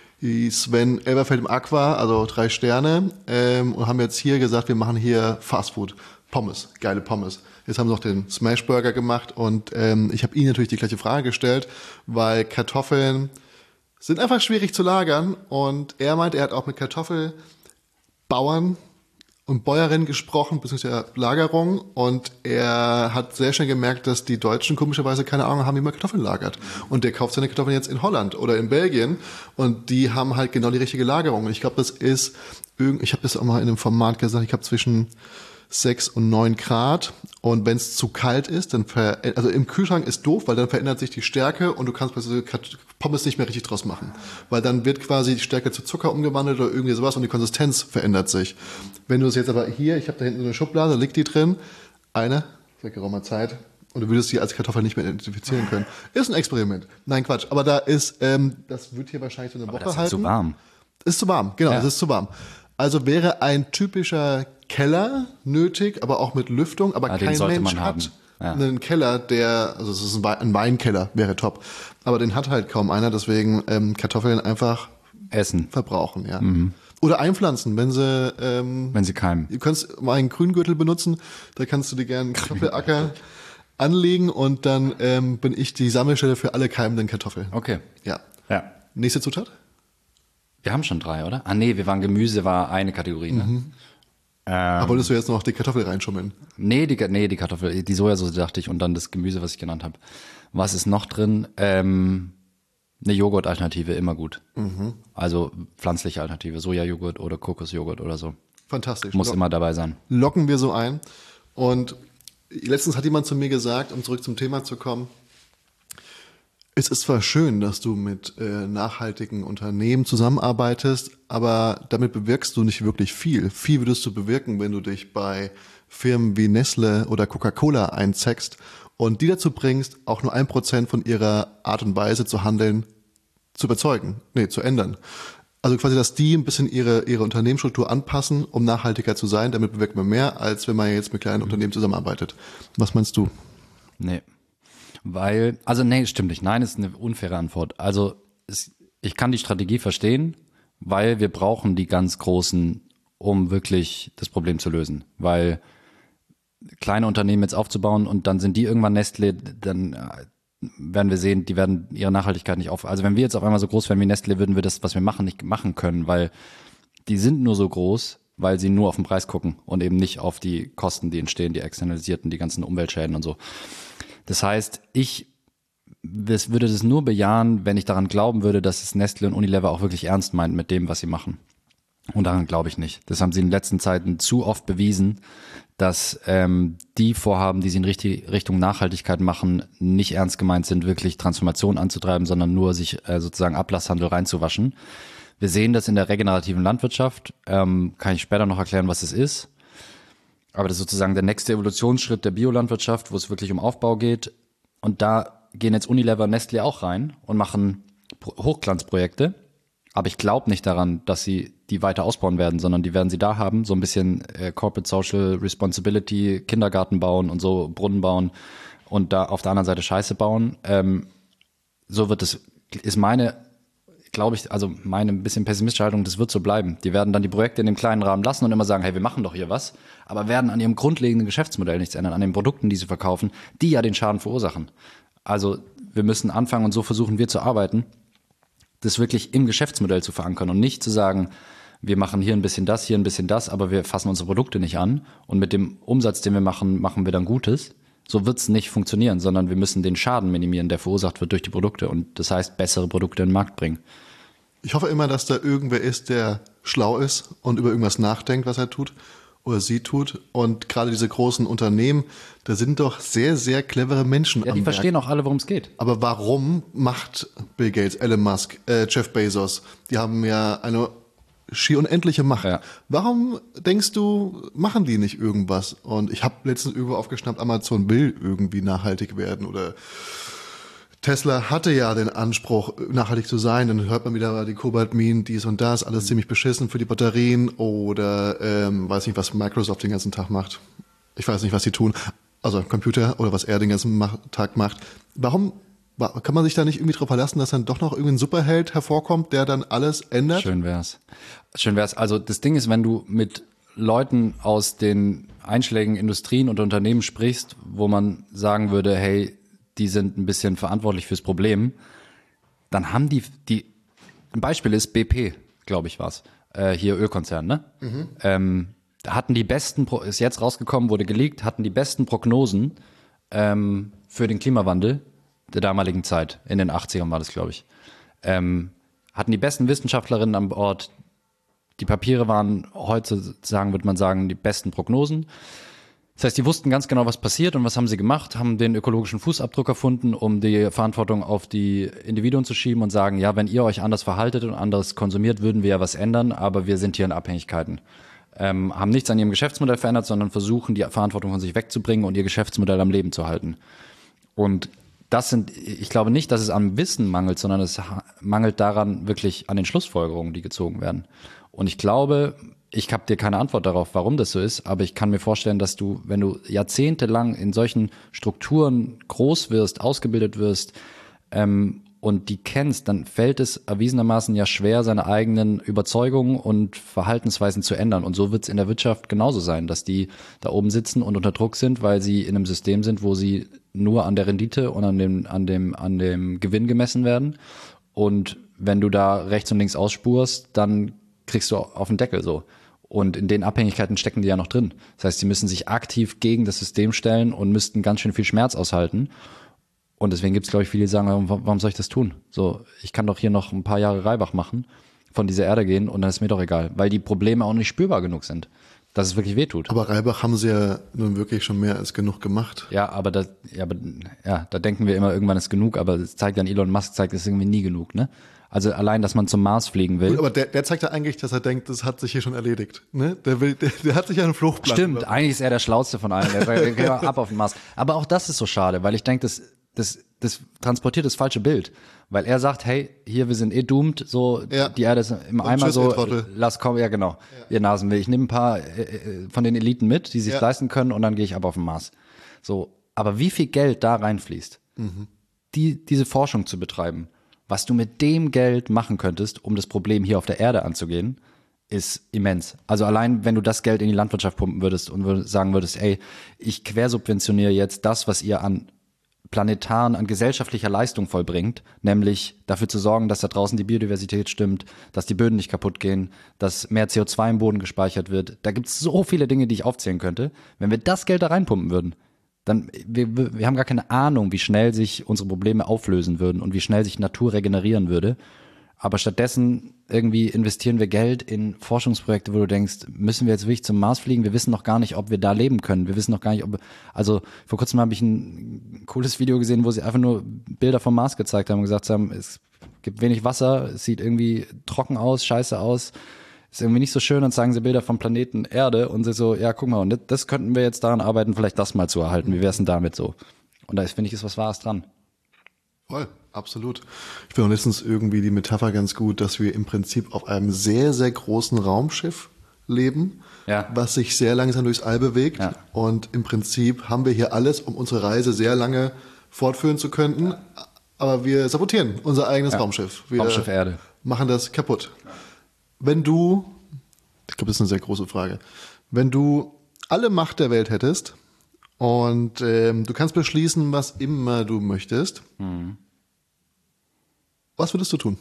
Sven Elberfeld im Aqua, also drei Sterne, ähm, und haben jetzt hier gesagt, wir machen hier Fastfood. Pommes, geile Pommes. Jetzt haben sie noch den Smashburger gemacht und ähm, ich habe ihnen natürlich die gleiche Frage gestellt, weil Kartoffeln sind einfach schwierig zu lagern und er meint, er hat auch mit Kartoffelbauern und Bäuerinnen gesprochen, beziehungsweise Lagerung, und er hat sehr schnell gemerkt, dass die Deutschen komischerweise keine Ahnung haben, wie man Kartoffeln lagert. Und der kauft seine Kartoffeln jetzt in Holland oder in Belgien und die haben halt genau die richtige Lagerung. Und ich glaube, das ist, irgend, ich habe das auch mal in einem Format gesagt, ich habe zwischen sechs und neun Grad, und wenn es zu kalt ist, dann ver also im Kühlschrank ist doof, weil dann verändert sich die Stärke und du kannst bei so Pommes nicht mehr richtig draus machen, weil dann wird quasi die Stärke zu Zucker umgewandelt oder irgendwie sowas und die Konsistenz verändert sich. Wenn du es jetzt aber hier, ich habe da hinten so eine Schublade, da liegt die drin, eine seit geraumer Zeit, und du würdest sie als Kartoffel nicht mehr identifizieren können. Ist ein Experiment. Nein, Quatsch. Aber da ist, ähm, das wird hier wahrscheinlich so eine Aber Woche das ist halten. zu warm. Ist zu warm, genau, Ja. es ist zu warm. Also wäre ein typischer Keller nötig, aber auch mit Lüftung, aber Ah, den kein sollte Mensch man hat haben. Ja. einen Keller, der, also es ist ein, Wei- ein Weinkeller, wäre top. Aber den hat halt kaum einer, deswegen ähm, Kartoffeln einfach Essen, verbrauchen, ja. Mhm. Oder einpflanzen, wenn sie, ähm, wenn sie keimen. du kannst mal einen Grüngürtel benutzen, da kannst du dir gerne einen Kartoffelacker anlegen und dann ähm, bin ich die Sammelstelle für alle keimenden Kartoffeln. Okay. Ja. Ja. Nächste Zutat? Wir haben schon drei, oder? Ah nee, wir waren Gemüse, war eine Kategorie, ne? Mhm. Ähm, Aber wolltest du jetzt noch die Kartoffel reinschummeln? nee, die, nee, die Kartoffel, die Sojasauce dachte ich und dann das Gemüse, was ich genannt habe. Was ist noch drin? Ähm, eine Joghurt-Alternative, immer gut. Mhm. Also pflanzliche Alternative, Sojajoghurt oder Kokosjoghurt oder so. Fantastisch. Muss Lock- immer dabei sein. Locken wir so ein. Und letztens hat jemand zu mir gesagt, um zurück zum Thema zu kommen, es ist zwar schön, dass du mit äh, nachhaltigen Unternehmen zusammenarbeitest, aber damit bewirkst du nicht wirklich viel. Viel würdest du bewirken, wenn du dich bei Firmen wie Nestle oder Coca-Cola einzeckst und die dazu bringst, auch nur ein Prozent von ihrer Art und Weise zu handeln, zu überzeugen, nee, zu ändern. Also quasi, dass die ein bisschen ihre, ihre Unternehmensstruktur anpassen, um nachhaltiger zu sein. Damit bewirkt man mehr, als wenn man jetzt mit kleinen Unternehmen zusammenarbeitet. Was meinst du? Nee. Weil, also nee, stimmt nicht. Nein, ist eine unfaire Antwort. Also es, ich kann die Strategie verstehen, weil wir brauchen die ganz Großen, um wirklich das Problem zu lösen. Weil kleine Unternehmen jetzt aufzubauen und dann sind die irgendwann Nestle, dann äh, werden wir sehen, die werden ihre Nachhaltigkeit nicht auf. Also wenn wir jetzt auf einmal so groß wären wie Nestle, würden wir das, was wir machen, nicht machen können, weil die sind nur so groß, weil sie nur auf den Preis gucken und eben nicht auf die Kosten, die entstehen, die externalisierten, die ganzen Umweltschäden und so. Das heißt, ich das würde das nur bejahen, wenn ich daran glauben würde, dass es Nestle und Unilever auch wirklich ernst meint mit dem, was sie machen. Und daran glaube ich nicht. Das haben sie in den letzten Zeiten zu oft bewiesen, dass ähm, die Vorhaben, die sie in Richt- Richtung Nachhaltigkeit machen, nicht ernst gemeint sind, wirklich Transformation anzutreiben, sondern nur sich äh, sozusagen Ablasshandel reinzuwaschen. Wir sehen das in der regenerativen Landwirtschaft. Ähm, kann ich später noch erklären, was es ist. Aber das ist sozusagen der nächste Evolutionsschritt der Biolandwirtschaft, wo es wirklich um Aufbau geht. Und da gehen jetzt Unilever und Nestlé auch rein und machen Hochglanzprojekte. Aber ich glaube nicht daran, dass sie die weiter ausbauen werden, sondern die werden sie da haben, so ein bisschen äh, Corporate Social Responsibility, Kindergarten bauen und so, Brunnen bauen und da auf der anderen Seite Scheiße bauen. Ähm, so wird es, ist meine, glaube ich, also meine ein bisschen pessimistische Haltung, das wird so bleiben. Die werden dann die Projekte in dem kleinen Rahmen lassen und immer sagen, hey, wir machen doch hier was, aber werden an ihrem grundlegenden Geschäftsmodell nichts ändern, an den Produkten, die sie verkaufen, die ja den Schaden verursachen. Also wir müssen anfangen und so versuchen wir zu arbeiten, das wirklich im Geschäftsmodell zu verankern und nicht zu sagen, wir machen hier ein bisschen das, hier ein bisschen das, aber wir fassen unsere Produkte nicht an und mit dem Umsatz, den wir machen, machen wir dann Gutes. So wird es nicht funktionieren, sondern wir müssen den Schaden minimieren, der verursacht wird durch die Produkte und das heißt, bessere Produkte in den Markt bringen. Ich hoffe immer, dass da irgendwer ist, der schlau ist und über irgendwas nachdenkt, was er tut oder sie tut. Und gerade diese großen Unternehmen, da sind doch sehr, sehr clevere Menschen Ja, am die Werk. verstehen auch alle, worum es geht. Aber warum macht Bill Gates, Elon Musk, äh, Jeff Bezos, die haben ja eine schier unendliche Macht. Ja. Warum denkst du, machen die nicht irgendwas? Und ich habe letztens irgendwo aufgeschnappt, Amazon will irgendwie nachhaltig werden oder Tesla hatte ja den Anspruch, nachhaltig zu sein. Dann hört man wieder die Kobaltminen, dies und das, alles ziemlich beschissen für die Batterien oder ähm, weiß nicht, was Microsoft den ganzen Tag macht. Ich weiß nicht, was sie tun. Also Computer oder was er den ganzen Tag macht. Warum kann man sich da nicht irgendwie drauf verlassen, dass dann doch noch irgendwie ein Superheld hervorkommt, der dann alles ändert? Schön wär's. Schön wär's. Also das Ding ist, wenn du mit Leuten aus den einschlägigen Industrien und Unternehmen sprichst, wo man sagen würde, hey, die sind ein bisschen verantwortlich fürs Problem, dann haben die, die ein Beispiel ist B P, glaube ich war's, äh, hier Ölkonzern, ne? Mhm. Ähm, da hatten die besten, ist jetzt rausgekommen, wurde geleakt, hatten die besten Prognosen ähm, für den Klimawandel der damaligen Zeit, in den achtzigern war das, glaube ich. Ähm, hatten die besten Wissenschaftlerinnen an Bord, die Papiere waren heute, sagen, würde man sagen, die besten Prognosen. Das heißt, die wussten ganz genau, was passiert und was haben sie gemacht, haben den ökologischen Fußabdruck erfunden, um die Verantwortung auf die Individuen zu schieben und sagen, ja, wenn ihr euch anders verhaltet und anders konsumiert, würden wir ja was ändern, aber wir sind hier in Abhängigkeiten. Ähm, haben nichts an ihrem Geschäftsmodell verändert, sondern versuchen, die Verantwortung von sich wegzubringen und ihr Geschäftsmodell am Leben zu halten. Und das sind, ich glaube nicht, dass es am Wissen mangelt, sondern es mangelt daran wirklich an den Schlussfolgerungen, die gezogen werden. Und ich glaube, ich habe dir keine Antwort darauf, warum das so ist, aber ich kann mir vorstellen, dass du, wenn du jahrzehntelang in solchen Strukturen groß wirst, ausgebildet wirst ähm, und die kennst, dann fällt es erwiesenermaßen ja schwer, seine eigenen Überzeugungen und Verhaltensweisen zu ändern. Und so wird es in der Wirtschaft genauso sein, dass die da oben sitzen und unter Druck sind, weil sie in einem System sind, wo sie nur an der Rendite und an dem, an dem, an dem Gewinn gemessen werden. Und wenn du da rechts und links ausspurst, dann kriegst du auf den Deckel so. Und in den Abhängigkeiten stecken die ja noch drin. Das heißt, sie müssen sich aktiv gegen das System stellen und müssten ganz schön viel Schmerz aushalten. Und deswegen gibt es, glaube ich, viele, die sagen, warum, warum soll ich das tun? So, ich kann doch hier noch ein paar Jahre Reibach machen, von dieser Erde gehen und dann ist mir doch egal. Weil die Probleme auch nicht spürbar genug sind, dass es wirklich wehtut. Aber Reibach haben sie ja nun wirklich schon mehr als genug gemacht. Ja, aber da, ja, aber, ja, da denken wir immer, irgendwann ist genug, aber es zeigt dann, Elon Musk zeigt, es ist irgendwie nie genug, ne? Also allein, dass man zum Mars fliegen will. Gut, aber der, der zeigt ja eigentlich, dass er denkt, das hat sich hier schon erledigt. Ne? Der, will, der, der hat sich ja einen Fluchtplan. Stimmt, gemacht. eigentlich ist er der Schlauste von allen. Der geht mal ab auf den Mars. Aber auch das ist so schade, weil ich denke, das, das, das transportiert das falsche Bild. Weil er sagt, hey, hier, wir sind eh doomed, so, Ja. die Erde ist im Und Eimer, tschüss, so, ihr Trottel. lass kommen, ja genau, Ja. ihr Nasenweh. Ich nehme ein paar äh, von den Eliten mit, die sich Ja. leisten können und dann gehe ich ab auf den Mars. So, aber wie viel Geld da reinfließt, Mhm. die, diese Forschung zu betreiben, was du mit dem Geld machen könntest, um das Problem hier auf der Erde anzugehen, ist immens. Also allein, wenn du das Geld in die Landwirtschaft pumpen würdest und würd, sagen würdest, ey, ich quersubventioniere jetzt das, was ihr an planetaren, an gesellschaftlicher Leistung vollbringt, nämlich dafür zu sorgen, dass da draußen die Biodiversität stimmt, dass die Böden nicht kaputt gehen, dass mehr C O zwei im Boden gespeichert wird. Da gibt es so viele Dinge, die ich aufzählen könnte. Wenn wir das Geld da reinpumpen würden, dann, wir, wir haben gar keine Ahnung, wie schnell sich unsere Probleme auflösen würden und wie schnell sich Natur regenerieren würde. Aber stattdessen irgendwie investieren wir Geld in Forschungsprojekte, wo du denkst, müssen wir jetzt wirklich zum Mars fliegen? Wir wissen noch gar nicht, ob wir da leben können. Wir wissen noch gar nicht, ob, also vor kurzem habe ich ein cooles Video gesehen, wo sie einfach nur Bilder vom Mars gezeigt haben und gesagt haben, es gibt wenig Wasser, es sieht irgendwie trocken aus, scheiße aus, ist irgendwie nicht so schön, und zeigen sie Bilder vom Planeten Erde und sie so, ja, guck mal, und das, das könnten wir jetzt daran arbeiten, vielleicht das mal zu erhalten. Wie wär's denn damit so? Und da finde ich, ist was Wahres dran. Voll, absolut. Ich finde auch letztens irgendwie die Metapher ganz gut, dass wir im Prinzip auf einem sehr, sehr großen Raumschiff leben, ja. was sich sehr langsam durchs All bewegt. Ja. Und im Prinzip haben wir hier alles, um unsere Reise sehr lange fortführen zu können. Ja. Aber wir sabotieren unser eigenes ja. Raumschiff. Wir Raumschiff Erde. machen das kaputt. Ja. Wenn du, ich glaube, das ist eine sehr große Frage, wenn du alle Macht der Welt hättest, und ähm, du kannst beschließen, was immer du möchtest. Mhm. Was würdest du tun?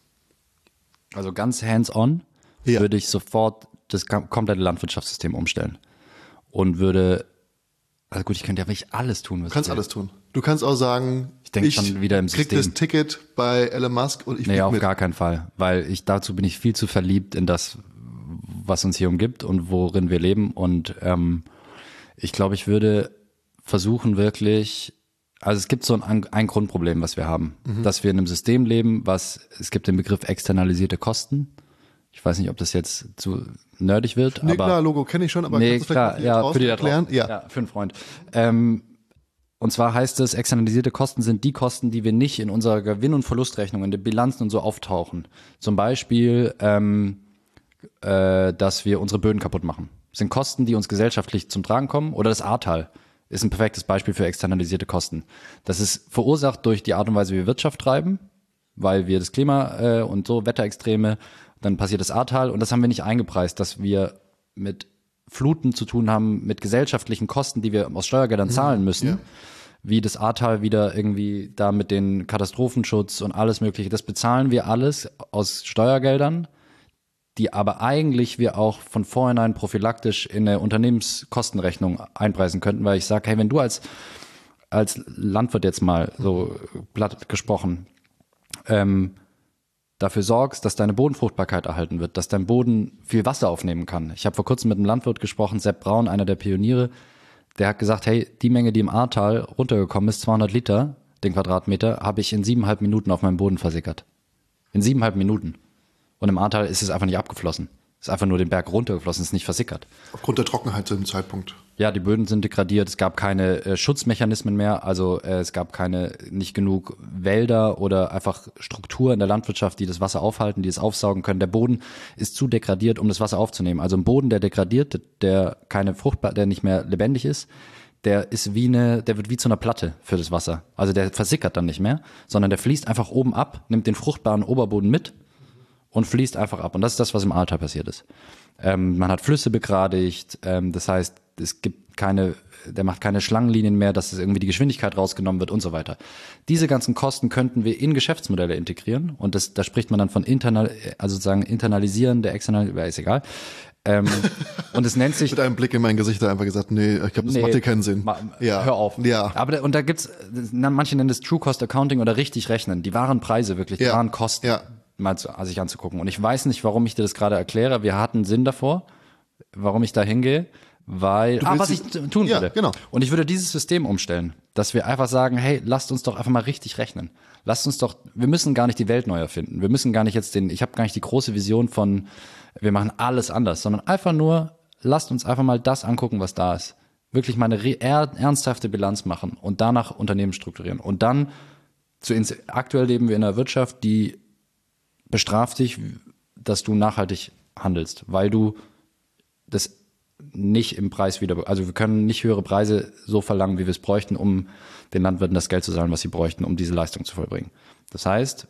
Also ganz hands-on ja. würde ich sofort das komplette Landwirtschaftssystem umstellen. Und würde, also gut, ich könnte ja wirklich alles tun. Was du kannst alles tun. Du kannst auch sagen, ich, denk schon wieder im krieg System. das Ticket bei Elon Musk und ich Nee, auf mit. gar keinen Fall. Weil ich dazu bin ich viel zu verliebt in das, was uns hier umgibt und worin wir leben. Und ähm, ich glaube, ich würde versuchen wirklich, also es gibt so ein, ein Grundproblem, was wir haben, mhm. dass wir in einem System leben, was, es gibt den Begriff externalisierte Kosten. Ich weiß nicht, ob das jetzt zu nerdig wird. Nee, aber, klar, Logo kenne ich schon, aber nee, kannst du klar, vielleicht ja, für die da erklären? Ja. ja, für einen Freund. Ähm, und zwar heißt es, externalisierte Kosten sind die Kosten, die wir nicht in unserer Gewinn- und Verlustrechnung, in den Bilanzen und so auftauchen. Zum Beispiel, ähm, äh, dass wir unsere Böden kaputt machen. Das sind Kosten, die uns gesellschaftlich zum Tragen kommen. Oder das Ahrtal ist ein perfektes Beispiel für externalisierte Kosten. Das ist verursacht durch die Art und Weise, wie wir Wirtschaft treiben, weil wir das Klima äh, und so, Wetterextreme, dann passiert das Ahrtal, und das haben wir nicht eingepreist, dass wir mit Fluten zu tun haben, mit gesellschaftlichen Kosten, die wir aus Steuergeldern zahlen müssen, ja. wie das Ahrtal wieder irgendwie da mit den Katastrophenschutz und alles mögliche. Das bezahlen wir alles aus Steuergeldern, die aber eigentlich wir auch von vornherein prophylaktisch in eine Unternehmenskostenrechnung einpreisen könnten, weil ich sage, hey, wenn du als als Landwirt jetzt mal so platt gesprochen ähm, dafür sorgst, dass deine Bodenfruchtbarkeit erhalten wird, dass dein Boden viel Wasser aufnehmen kann. Ich habe vor kurzem mit einem Landwirt gesprochen, Sepp Braun, einer der Pioniere, der hat gesagt, hey, die Menge, die im Ahrtal runtergekommen ist, zweihundert Liter, den Quadratmeter, habe ich in siebeneinhalb Minuten auf meinem Boden versickert. In siebeneinhalb Minuten. Und im Ahrtal ist es einfach nicht abgeflossen. Es ist einfach nur den Berg runtergeflossen, ist nicht versickert. Aufgrund der Trockenheit zu dem Zeitpunkt. Ja, die Böden sind degradiert, es gab keine äh, Schutzmechanismen mehr, also äh, es gab keine, nicht genug Wälder oder einfach Struktur in der Landwirtschaft, die das Wasser aufhalten, die es aufsaugen können. Der Boden ist zu degradiert, um das Wasser aufzunehmen. Also ein Boden, der degradiert, der keine fruchtbar, der nicht mehr lebendig ist, der ist wie eine, der wird wie zu einer Platte für das Wasser. Also der versickert dann nicht mehr, sondern der fließt einfach oben ab, nimmt den fruchtbaren Oberboden mit und fließt einfach ab. Und das ist das, was im Ahrtal passiert ist. Ähm, man hat Flüsse begradigt, ähm, das heißt, es gibt keine, der macht keine Schlangenlinien mehr, dass es irgendwie die Geschwindigkeit rausgenommen wird und so weiter. Diese ganzen Kosten könnten wir in Geschäftsmodelle integrieren, und das, da spricht man dann von internal, also sozusagen internalisieren, der external, ist egal. Ähm, und es nennt sich... Mit einem Blick in mein Gesicht hat er einfach gesagt, nee, ich glaube, das nee, macht dir keinen Sinn. Ma, ja. Hör auf. Ja. Aber da, und da gibt's, manche nennen das True Cost Accounting oder richtig rechnen, die wahren Preise wirklich, die ja. wahren Kosten. Ja. mal zu, also sich anzugucken. Und ich weiß nicht, warum ich dir das gerade erkläre. Wir hatten Sinn davor, warum ich da hingehe, weil, ah, was ich tun würde. Ja, genau. Und ich würde dieses System umstellen, dass wir einfach sagen, hey, lasst uns doch einfach mal richtig rechnen. Lasst uns doch, wir müssen gar nicht die Welt neu erfinden. Wir müssen gar nicht jetzt den, ich habe gar nicht die große Vision von, wir machen alles anders, sondern einfach nur, lasst uns einfach mal das angucken, was da ist. Wirklich mal eine re- ernsthafte Bilanz machen und danach Unternehmen strukturieren. Und dann, zu ins, aktuell leben wir in einer Wirtschaft, die bestraft dich, dass du nachhaltig handelst, weil du das nicht im Preis wieder, also wir können nicht höhere Preise so verlangen, wie wir es bräuchten, um den Landwirten das Geld zu zahlen, was sie bräuchten, um diese Leistung zu vollbringen. Das heißt,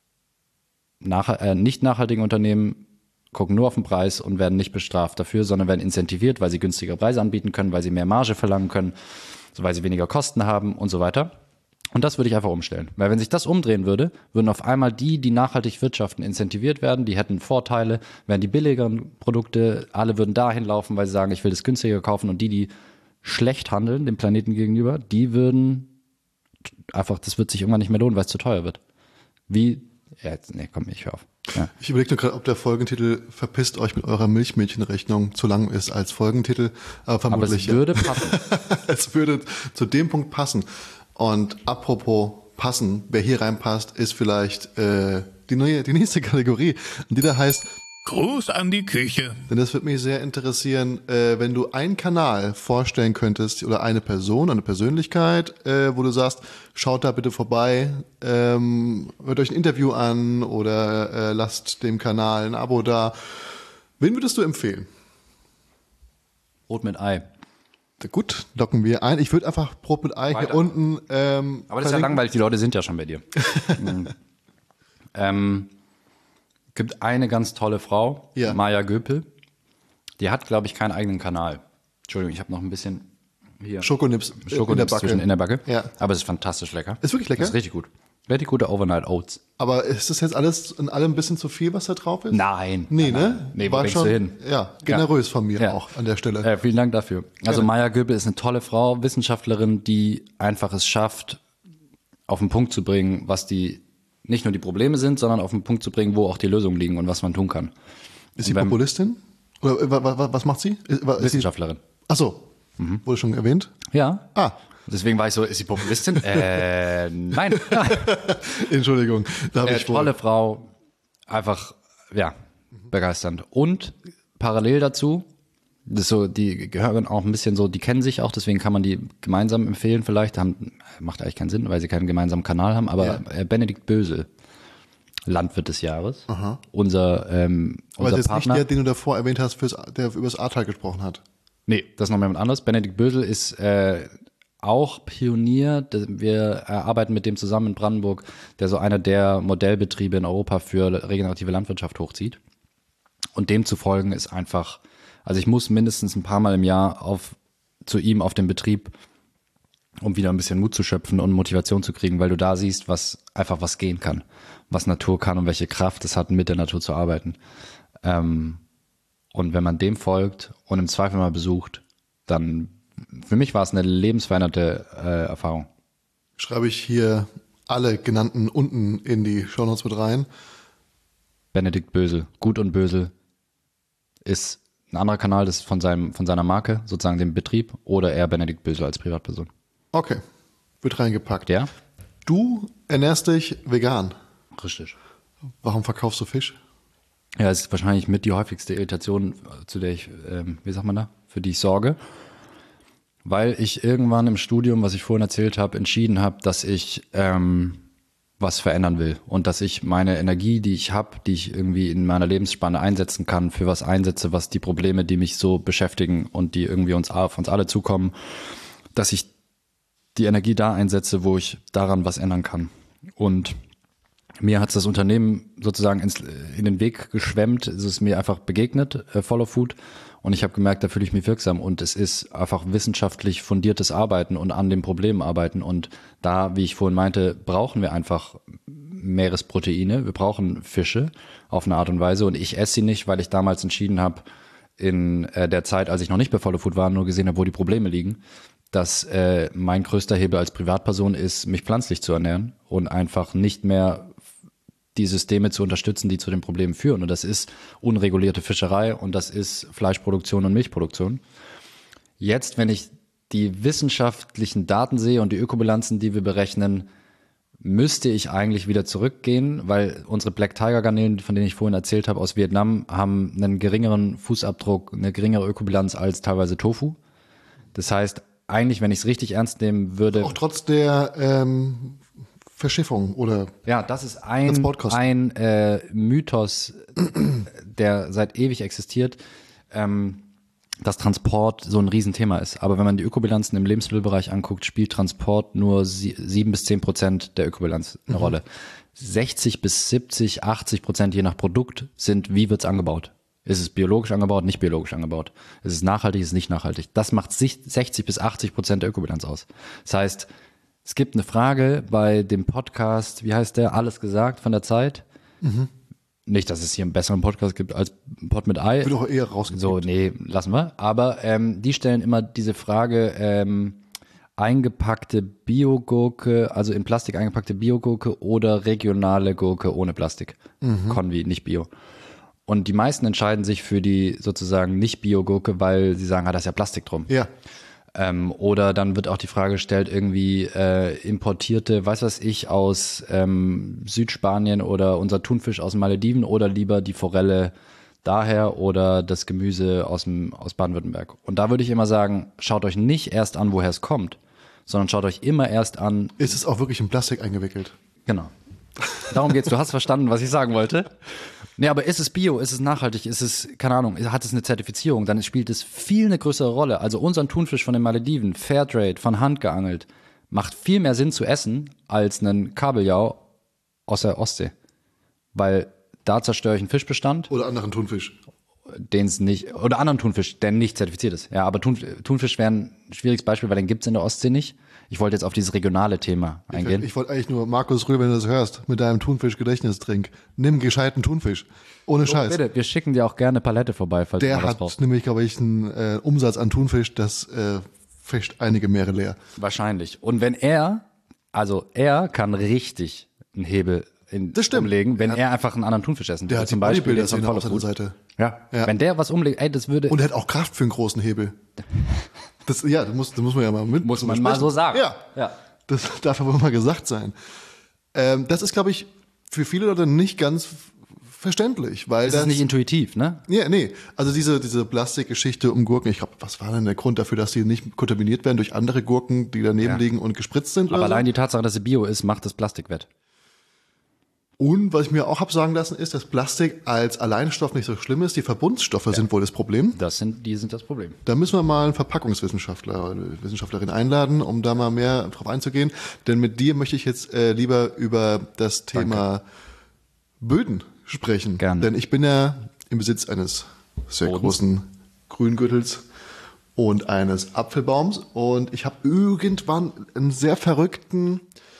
nach, äh, nicht nachhaltige Unternehmen gucken nur auf den Preis und werden nicht bestraft dafür, sondern werden incentiviert, weil sie günstigere Preise anbieten können, weil sie mehr Marge verlangen können, weil sie weniger Kosten haben und so weiter. Und das würde ich einfach umstellen. Weil wenn sich das umdrehen würde, würden auf einmal die, die nachhaltig wirtschaften, incentiviert werden, die hätten Vorteile, wären die billigeren Produkte, alle würden dahin laufen, weil sie sagen, ich will das günstiger kaufen, und die, die schlecht handeln, dem Planeten gegenüber, die würden einfach, das wird sich irgendwann nicht mehr lohnen, weil es zu teuer wird. Wie Ja, jetzt, nee, komm, ich hör auf. Ja. Ich überlege nur gerade, ob der Folgentitel "Verpisst euch mit eurer Milchmädchenrechnung" zu lang ist als Folgentitel, aber vermutlich Aber es würde passen. es würde zu dem Punkt passen. Und apropos passen, wer hier reinpasst, ist vielleicht äh, die neue, die nächste Kategorie, die da heißt Gruß an die Küche. Denn das würde mich sehr interessieren, äh, wenn du einen Kanal vorstellen könntest oder eine Person, eine Persönlichkeit, äh, wo du sagst, schaut da bitte vorbei, ähm, hört euch ein Interview an oder äh, lasst dem Kanal ein Abo da. Wen würdest du empfehlen? Brot mit Ei. Gut, locken wir ein. Ich würde einfach Brot mit Ei Weiter. hier unten ähm, Aber das ist ja verlinken. langweilig, die Leute sind ja schon bei dir. mhm. ähm, gibt eine ganz tolle Frau, Ja. Maja Göpel. Die hat, glaube ich, keinen eigenen Kanal. Entschuldigung, ich habe noch ein bisschen hier Schokonips äh, in der Schokonips Backe. zwischen in der Backe. Ja. Aber es ist fantastisch lecker. Ist wirklich lecker? Das ist richtig gut. Richtig gute Overnight Oats. Aber ist das jetzt alles in allem ein bisschen zu viel, was da drauf ist? Nein. Nee, nein, ne? nein. Nee, wo War denkst schon, du hin? Ja, generös Ja. von mir Ja. auch an der Stelle. Äh, vielen Dank dafür. Also Maja Göpel ist eine tolle Frau, Wissenschaftlerin, die einfach es schafft, auf den Punkt zu bringen, was die nicht nur die Probleme sind, sondern auf den Punkt zu bringen, wo auch die Lösungen liegen und was man tun kann. Ist sie Beim- Populistin? Oder äh, wa- wa- was macht sie? Ist, wa- ist sie Wissenschaftlerin. ach so, wurde schon erwähnt. Ja. Ah, Deswegen war ich so, ist sie Populistin? äh, nein. Entschuldigung, da habe Äh, ich wohl. tolle Frau, einfach, ja, begeisternd. Und parallel dazu, das ist so, die gehören auch ein bisschen so, die kennen sich auch, deswegen kann man die gemeinsam empfehlen vielleicht. Haben, macht eigentlich keinen Sinn, weil sie keinen gemeinsamen Kanal haben, aber Ja. äh, Benedikt Bösel, Landwirt des Jahres, Aha. unser, ähm, Aber unser das ist Partner. nicht der, den du davor erwähnt hast, fürs, der über das Ahrtal gesprochen hat. Nee, das ist noch jemand anderes. Benedikt Bösel ist äh, auch Pionier. Wir äh, arbeiten mit dem zusammen in Brandenburg, der so einer der Modellbetriebe in Europa für regenerative Landwirtschaft hochzieht. Und dem zu folgen ist einfach, also ich muss mindestens ein paar Mal im Jahr auf zu ihm auf den Betrieb, um wieder ein bisschen Mut zu schöpfen und Motivation zu kriegen, weil du da siehst, was einfach was gehen kann, was Natur kann und welche Kraft es hat, mit der Natur zu arbeiten. Ähm, und wenn man dem folgt und im Zweifel mal besucht, dann, für mich war es eine lebensveränderte äh, Erfahrung. Schreibe ich hier alle genannten unten in die Shownotes mit rein. Benedikt Bösel, Gut und Bösel, ist ein anderer Kanal, das ist von seinem, von seiner Marke, sozusagen dem Betrieb, oder eher Benedikt Bösel als Privatperson. Okay, wird reingepackt. Der? Du ernährst dich vegan. Richtig. Warum verkaufst du Fisch? Ja, es ist wahrscheinlich mit die häufigste Irritation, zu der ich, ähm, wie sagt man da, für die ich sorge. Weil ich irgendwann im Studium, was ich vorhin erzählt habe, entschieden habe, dass ich ähm, was verändern will und dass ich meine Energie, die ich habe, die ich irgendwie in meiner Lebensspanne einsetzen kann, für was einsetze, was die Probleme, die mich so beschäftigen und die irgendwie uns auf uns alle zukommen, dass ich die Energie da einsetze, wo ich daran was ändern kann. Und mir hat das Unternehmen sozusagen ins, in den Weg geschwemmt, es ist mir einfach begegnet, äh, Follow Food, und ich habe gemerkt, da fühle ich mich wirksam und es ist einfach wissenschaftlich fundiertes Arbeiten und an den Problemen arbeiten, und da, wie ich vorhin meinte, brauchen wir einfach Meeresproteine, wir brauchen Fische auf eine Art und Weise, und ich esse sie nicht, weil ich damals entschieden habe, in äh, der Zeit, als ich noch nicht bei Follow Food war, nur gesehen habe, wo die Probleme liegen, dass äh, mein größter Hebel als Privatperson ist, mich pflanzlich zu ernähren und einfach nicht mehr die Systeme zu unterstützen, die zu den Problemen führen. Und das ist unregulierte Fischerei und das ist Fleischproduktion und Milchproduktion. Jetzt, wenn ich die wissenschaftlichen Daten sehe und die Ökobilanzen, die wir berechnen, müsste ich eigentlich wieder zurückgehen, weil unsere Black Tiger Garnelen, von denen ich vorhin erzählt habe, aus Vietnam, haben einen geringeren Fußabdruck, eine geringere Ökobilanz als teilweise Tofu. Das heißt, eigentlich, wenn ich es richtig ernst nehmen würde. Auch trotz der ähm, Verschiffung oder Ja, das ist ein, Transportkosten. ein äh, Mythos, der seit ewig existiert, ähm, dass Transport so ein Riesenthema ist. Aber wenn man die Ökobilanzen im Lebensmittelbereich anguckt, spielt Transport nur sie, sieben bis zehn Prozent der Ökobilanz eine Mhm. Rolle. sechzig bis siebzig, achtzig Prozent je nach Produkt sind, wie wird's angebaut? Ist es biologisch angebaut, nicht biologisch angebaut? Ist es nachhaltig, ist es nicht nachhaltig? Das macht sechzig bis achtzig Prozent der Ökobilanz aus. Das heißt, es gibt eine Frage bei dem Podcast, wie heißt der? Alles gesagt von der Zeit. Mhm. Nicht, dass es hier einen besseren Podcast gibt als Pod mit Ei. wird auch eher rausgekriegt. So, nee, lassen wir. Aber ähm, die stellen immer diese Frage, ähm, eingepackte Biogurke, also in Plastik eingepackte Biogurke oder regionale Gurke ohne Plastik. Mhm. Convi, nicht Bio. Und die meisten entscheiden sich für die sozusagen nicht Biogurke, weil sie sagen, ah, da ist ja Plastik drum. Ja. Ähm, oder dann wird auch die Frage gestellt, irgendwie äh, importierte, weiß was ich, aus ähm, Südspanien oder unser Thunfisch aus den Malediven oder lieber die Forelle daher oder das Gemüse aus, dem, aus Baden-Württemberg. Und da würde ich immer sagen, schaut euch nicht erst an, woher es kommt, sondern schaut euch immer erst an. Ist es auch wirklich in Plastik eingewickelt? Genau. Darum geht's. Du hast verstanden, was ich sagen wollte. Nee, aber ist es Bio, ist es nachhaltig, ist es, keine Ahnung, hat es eine Zertifizierung, dann spielt es viel eine größere Rolle. Also unseren Thunfisch von den Malediven, Fairtrade, von Hand geangelt, macht viel mehr Sinn zu essen als einen Kabeljau aus der Ostsee. Weil da zerstöre ich einen Fischbestand. Oder anderen Thunfisch. Den es nicht, oder anderen Thunfisch, der nicht zertifiziert ist. Ja, aber Thun, Thunfisch wäre ein schwieriges Beispiel, weil den gibt's in der Ostsee nicht. Ich wollte jetzt auf dieses regionale Thema eingehen. Ich, ich wollte eigentlich nur, Markus Rühl, wenn du das hörst, mit deinem Thunfisch-Gedächtnistrink, nimm gescheiten Thunfisch. Ohne So, Scheiß. Bitte, wir schicken dir auch gerne Palette vorbei, falls Der du mal was hat brauchst. nämlich, glaube ich, einen äh, Umsatz an Thunfisch, das äh, fischt einige Meere leer. Wahrscheinlich. Und wenn er, also er kann richtig einen Hebel in, Das stimmt. umlegen, wenn Er hat- er einfach einen anderen Thunfisch essen Der würde. hat Zum die Beispiel Bodybuilder jetzt von auf seiner Food. Seite. Ja. Ja. Wenn der was umlegt, ey, das würde, Und er hat auch Kraft für einen großen Hebel. Das, ja, das muss, das muss man ja mal mit. muss man sprechen. mal so sagen. Ja. Ja. Das darf aber mal gesagt sein. Ähm, das ist, glaube ich, für viele Leute nicht ganz f- verständlich, weil Das das ist nicht intuitiv, ne? ja, nee, also diese, diese Plastikgeschichte um Gurken, ich glaube, was war denn der Grund dafür, dass die nicht kontaminiert werden durch andere Gurken, die daneben Ja. liegen und gespritzt sind? Aber oder so? allein die Tatsache, dass sie Bio ist, macht das Plastik wett. Und was ich mir auch hab sagen lassen, ist, dass Plastik als Alleinstoff nicht so schlimm ist. Die Verbundstoffe sind wohl das Problem. Das sind, die sind das Problem. Da müssen wir mal einen Verpackungswissenschaftler oder Wissenschaftlerin einladen, um da mal mehr drauf einzugehen. Denn mit dir möchte ich jetzt äh, lieber über das Thema Böden sprechen. Gerne. Denn ich bin ja im Besitz eines sehr Bodens. großen Grüngürtels und eines Apfelbaums. Und ich habe irgendwann einen sehr verrückten,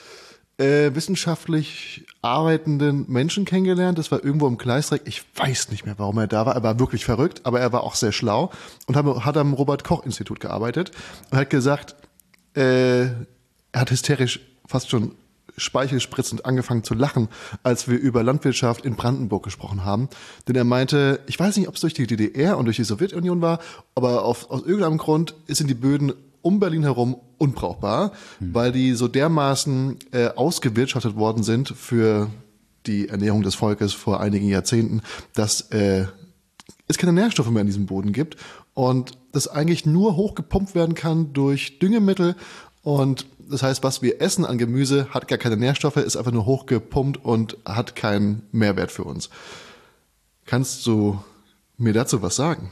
äh, wissenschaftlich arbeitenden Menschen kennengelernt. Das war irgendwo im Gleisdreieck. Ich weiß nicht mehr, warum er da war. Er war wirklich verrückt, aber er war auch sehr schlau und hat, hat am Robert-Koch-Institut gearbeitet und hat gesagt, äh, er hat hysterisch fast schon speichelspritzend angefangen zu lachen, als wir über Landwirtschaft in Brandenburg gesprochen haben. Denn er meinte, ich weiß nicht, ob es durch die D D R und durch die Sowjetunion war, aber auf, aus irgendeinem Grund sind die Böden um Berlin herum unbrauchbar, hm. weil die so dermaßen äh, ausgewirtschaftet worden sind für die Ernährung des Volkes vor einigen Jahrzehnten, dass äh, es keine Nährstoffe mehr in diesem Boden gibt und das eigentlich nur hochgepumpt werden kann durch Düngemittel. Und das heißt, was wir essen an Gemüse, hat gar keine Nährstoffe, ist einfach nur hochgepumpt und hat keinen Mehrwert für uns. Kannst du mir dazu was sagen?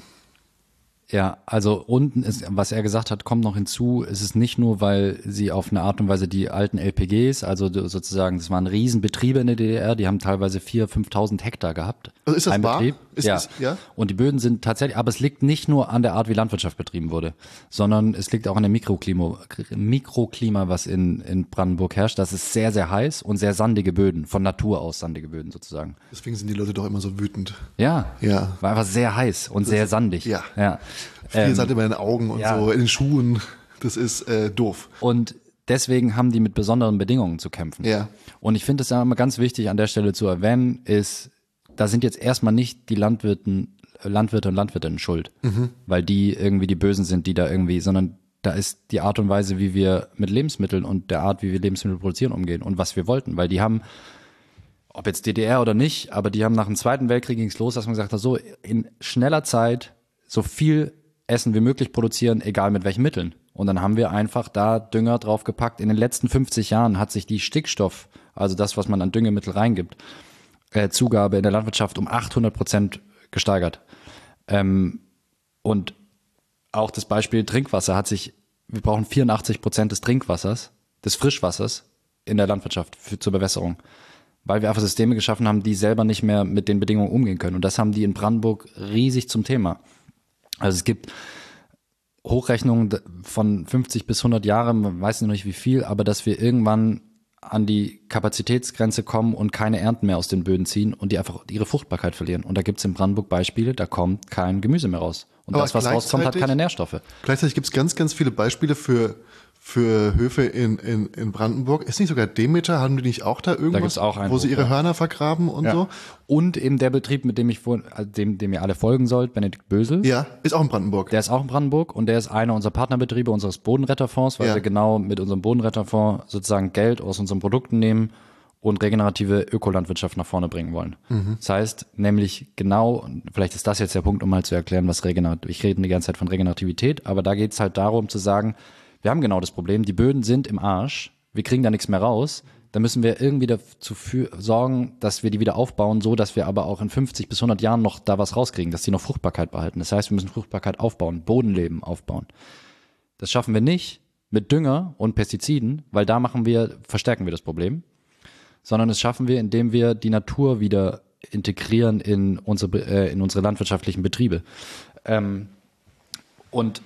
Ja, also unten ist, was er gesagt hat, kommt noch hinzu, es ist nicht nur, weil sie auf eine Art und Weise die alten L P Gs, also sozusagen, das waren Riesenbetriebe in der D D R, die haben teilweise viertausend, fünftausend Hektar gehabt. Also ist das Ein wahr? Betrieb. Ist ja. das- ja? Und die Böden sind tatsächlich, aber es liegt nicht nur an der Art, wie Landwirtschaft betrieben wurde, sondern es liegt auch an dem Mikroklima, Mikroklima, was in, in Brandenburg herrscht. Das ist sehr, sehr heiß und sehr sandige Böden, von Natur aus sandige Böden sozusagen. Deswegen sind die Leute doch immer so wütend. Ja, Ja. war einfach sehr heiß und sehr sandig. ja. ja. Viel Ähm, Sand in den Augen und ja. so, in den Schuhen. Das ist äh, doof. Und deswegen haben die mit besonderen Bedingungen zu kämpfen. Ja. Und ich finde es ja immer ganz wichtig an der Stelle zu erwähnen, ist, da sind jetzt erstmal nicht die Landwirten, Landwirte und Landwirtinnen schuld, mhm. weil die irgendwie die Bösen sind, die da irgendwie, sondern da ist die Art und Weise, wie wir mit Lebensmitteln und der Art, wie wir Lebensmittel produzieren, umgehen und was wir wollten, weil die haben, ob jetzt D D R oder nicht, aber die haben nach dem Zweiten Weltkrieg ging's los, dass man gesagt hat, so in schneller Zeit so viel Essen wie möglich produzieren, egal mit welchen Mitteln. Und dann haben wir einfach da Dünger draufgepackt. In den letzten fünfzig Jahren hat sich die Stickstoff, also das, was man an Düngemittel reingibt, äh, Zugabe in der Landwirtschaft um achthundert Prozent gesteigert. Ähm, und auch das Beispiel Trinkwasser hat sich, wir brauchen vierundachtzig Prozent des Trinkwassers, des Frischwassers in der Landwirtschaft für, zur Bewässerung. Weil wir einfach Systeme geschaffen haben, die selber nicht mehr mit den Bedingungen umgehen können. Und das haben die in Brandenburg riesig zum Thema. Also es gibt Hochrechnungen von fünfzig bis hundert Jahre, man weiß noch nicht wie viel, aber dass wir irgendwann an die Kapazitätsgrenze kommen und keine Ernten mehr aus den Böden ziehen und die einfach ihre Fruchtbarkeit verlieren. Und da gibt es in Brandenburg Beispiele, da kommt kein Gemüse mehr raus. Und Aber das, was rauskommt, hat gleichzeitig- keine Nährstoffe. Gleichzeitig gibt es ganz, ganz viele Beispiele für für Höfe in, in, in Brandenburg. Ist nicht sogar Demeter, haben die nicht auch da irgendwas, Da gibt's auch einen wo sie Hof, ihre ja. Hörner vergraben und Ja. so? Und eben der Betrieb, mit dem ich vor, also dem, dem ihr alle folgen sollt, Benedikt Bösel. Ja, ist auch in Brandenburg. Der ist auch in Brandenburg und der ist einer unserer Partnerbetriebe unseres Bodenretterfonds, weil Ja. wir genau mit unserem Bodenretterfonds sozusagen Geld aus unseren Produkten nehmen und regenerative Ökolandwirtschaft nach vorne bringen wollen. Mhm. Das heißt nämlich genau, vielleicht ist das jetzt der Punkt, um mal zu erklären, was regenerativ, ich rede die ganze Zeit von Regenerativität, aber da geht es halt darum zu sagen, wir haben genau das Problem, die Böden sind im Arsch, wir kriegen da nichts mehr raus, da müssen wir irgendwie dafür für, sorgen, dass wir die wieder aufbauen, so dass wir aber auch in fünfzig bis hundert Jahren noch da was rauskriegen, dass die noch Fruchtbarkeit behalten. Das heißt, wir müssen Fruchtbarkeit aufbauen, Bodenleben aufbauen. Das schaffen wir nicht mit Dünger und Pestiziden, weil da machen wir, verstärken wir das Problem, sondern das schaffen wir, indem wir die Natur wieder integrieren in unsere, äh, in unsere landwirtschaftlichen Betriebe. Ähm, und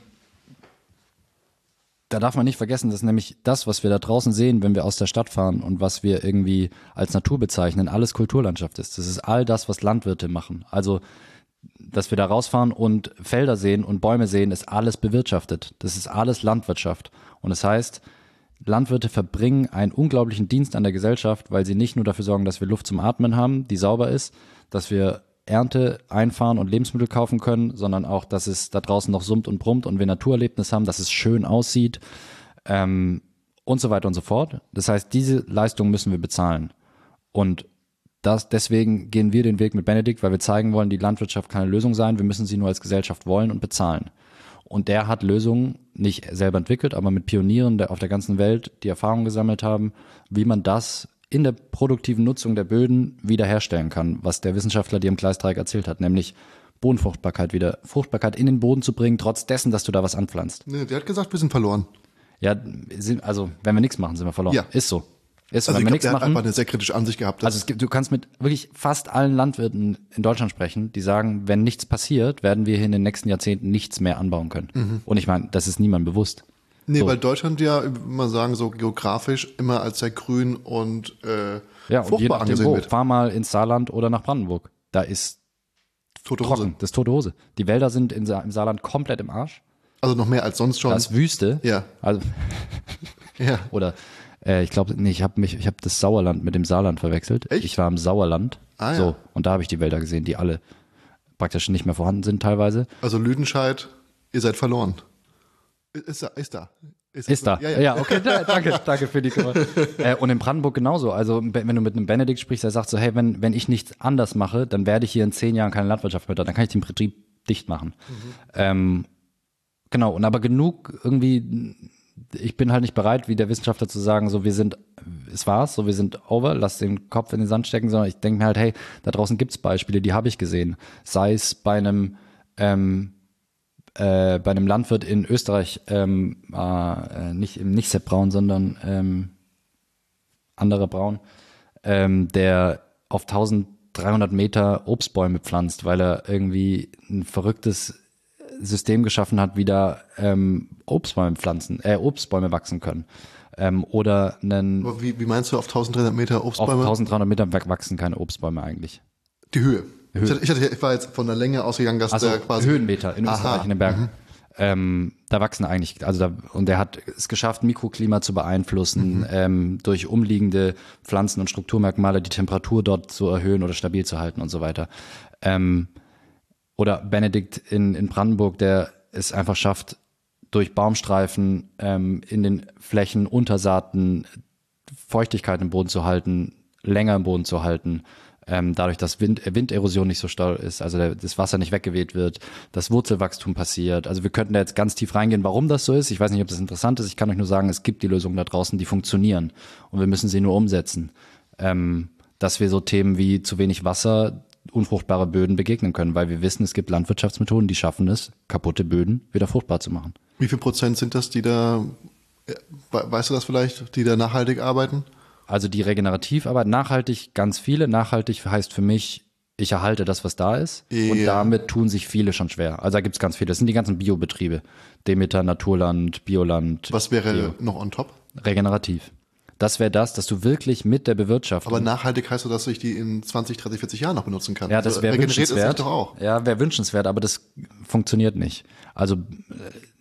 da darf man nicht vergessen, dass nämlich das, was wir da draußen sehen, wenn wir aus der Stadt fahren und was wir irgendwie als Natur bezeichnen, alles Kulturlandschaft ist. Das ist all das, was Landwirte machen. Also, dass wir da rausfahren und Felder sehen und Bäume sehen, ist alles bewirtschaftet. Das ist alles Landwirtschaft. Und das heißt, Landwirte verbringen einen unglaublichen Dienst an der Gesellschaft, weil sie nicht nur dafür sorgen, dass wir Luft zum Atmen haben, die sauber ist, dass wir Ernte einfahren und Lebensmittel kaufen können, sondern auch, dass es da draußen noch summt und brummt und wir Naturerlebnis haben, dass es schön aussieht ähm, und so weiter und so fort. Das heißt, diese Leistung müssen wir bezahlen. Und das, deswegen gehen wir den Weg mit Benedikt, weil wir zeigen wollen, die Landwirtschaft kann eine Lösung sein, wir müssen sie nur als Gesellschaft wollen und bezahlen. Und der hat Lösungen nicht selber entwickelt, aber mit Pionieren der auf der ganzen Welt, die Erfahrung gesammelt haben, wie man das in der produktiven Nutzung der Böden wiederherstellen kann, was der Wissenschaftler dir im Gleisdreieck erzählt hat, nämlich Bodenfruchtbarkeit wieder, Fruchtbarkeit in den Boden zu bringen, trotz dessen, dass du da was anpflanzt. Nee, der hat gesagt, wir sind verloren. Ja, sind, also wenn wir nichts machen, sind wir verloren. Ja. Ist so. Ist Also so. Wenn ich wir glaube, nichts der hat machen, einfach eine sehr kritische Ansicht gehabt. dass- also es gibt, du kannst mit wirklich fast allen Landwirten in Deutschland sprechen, die sagen, wenn nichts passiert, werden wir hier in den nächsten Jahrzehnten nichts mehr anbauen können. Mhm. Und ich meine, das ist niemandem bewusst. Nee, So. weil Deutschland ja, würde man sagen, so geografisch immer als sehr grün und äh, Ja, und je fruchtbar nachdem angesehen wo, wird. fahr mal ins Saarland oder nach Brandenburg. Da ist Tote Hose. trocken, das ist tote Hose. Die Wälder sind in Sa im Saarland komplett im Arsch. Also noch mehr als sonst schon. Da ist Wüste. Ja. Also, Ja. oder äh, ich glaube, nee, ich habe mich, ich habe das Sauerland mit dem Saarland verwechselt. Echt? Ich war im Sauerland. Ah, ja. So, und da habe ich die Wälder gesehen, die alle praktisch nicht mehr vorhanden sind teilweise. Also Lüdenscheid, ihr seid verloren. Ist da, ist da. Ist da. Ja, Ja, ja. okay, da, danke, danke für die äh, Und in Brandenburg genauso. Also wenn du mit einem Benedikt sprichst, der sagt so, hey, wenn, wenn ich nichts anders mache, dann werde ich hier in zehn Jahren keine Landwirtschaft mehr da, dann kann ich den Betrieb dicht machen. Mhm. Ähm, genau, und aber genug irgendwie, ich bin halt nicht bereit, wie der Wissenschaftler zu sagen, so wir sind, es war's, so wir sind over, lass den Kopf in den Sand stecken, sondern ich denke mir halt, hey, da draußen gibt's Beispiele, die habe ich gesehen. Sei es bei einem ähm, Äh, bei einem Landwirt in Österreich, ähm, äh, nicht im nicht Sepp Braun, sondern ähm, anderer Braun, ähm, der auf eintausenddreihundert Meter Obstbäume pflanzt, weil er irgendwie ein verrücktes System geschaffen hat, wie da ähm, Obstbäume pflanzen, äh, Obstbäume wachsen können. Ähm, oder einen, Aber wie, wie meinst du auf eintausenddreihundert Meter auf Obstbäume? eintausenddreihundert Metern wachsen keine Obstbäume eigentlich. Die Höhe. Höhe. Ich, hatte, ich, hatte, ich war jetzt von der Länge ausgegangen, dass Also der quasi. Höhenmeter in Österreich, Aha. in den Bergen. Ähm, da wachsen eigentlich, also da, und der hat es geschafft, Mikroklima zu beeinflussen, mhm. ähm, durch umliegende Pflanzen- und Strukturmerkmale die Temperatur dort zu erhöhen oder stabil zu halten und so weiter. Ähm, oder Benedikt in, in Brandenburg, der es einfach schafft, durch Baumstreifen ähm, in den Flächen, Untersaaten, Feuchtigkeit im Boden zu halten, länger im Boden zu halten, Ähm, dadurch, dass Wind, Winderosion nicht so stark ist, also der, das Wasser nicht weggeweht wird, das Wurzelwachstum passiert. Also wir könnten da jetzt ganz tief reingehen, warum das so ist. Ich weiß nicht, ob das interessant ist. Ich kann euch nur sagen, es gibt die Lösungen da draußen, die funktionieren und wir müssen sie nur umsetzen. Ähm, dass wir so Themen wie zu wenig Wasser, unfruchtbare Böden begegnen können, weil wir wissen, es gibt Landwirtschaftsmethoden, die schaffen es, kaputte Böden wieder fruchtbar zu machen. Wie viel Prozent sind das, die da, weißt du das vielleicht, die da nachhaltig arbeiten? Also die regenerativ arbeiten, nachhaltig ganz viele. Nachhaltig heißt für mich, ich erhalte das, was da ist. Ja. Und damit tun sich viele schon schwer. Also da gibt's ganz viele. Das sind die ganzen Biobetriebe. Demeter, Naturland, Bioland. Was wäre Bio. noch on top? Regenerativ. Das wäre das, dass du wirklich mit der Bewirtschaftung. Aber nachhaltig heißt so, dass ich die in zwanzig, dreißig, vierzig Jahren noch benutzen kann. Ja, das Also wäre regeneriert es sich wünschenswert. doch auch. Ja, wäre wünschenswert, aber das funktioniert nicht. Also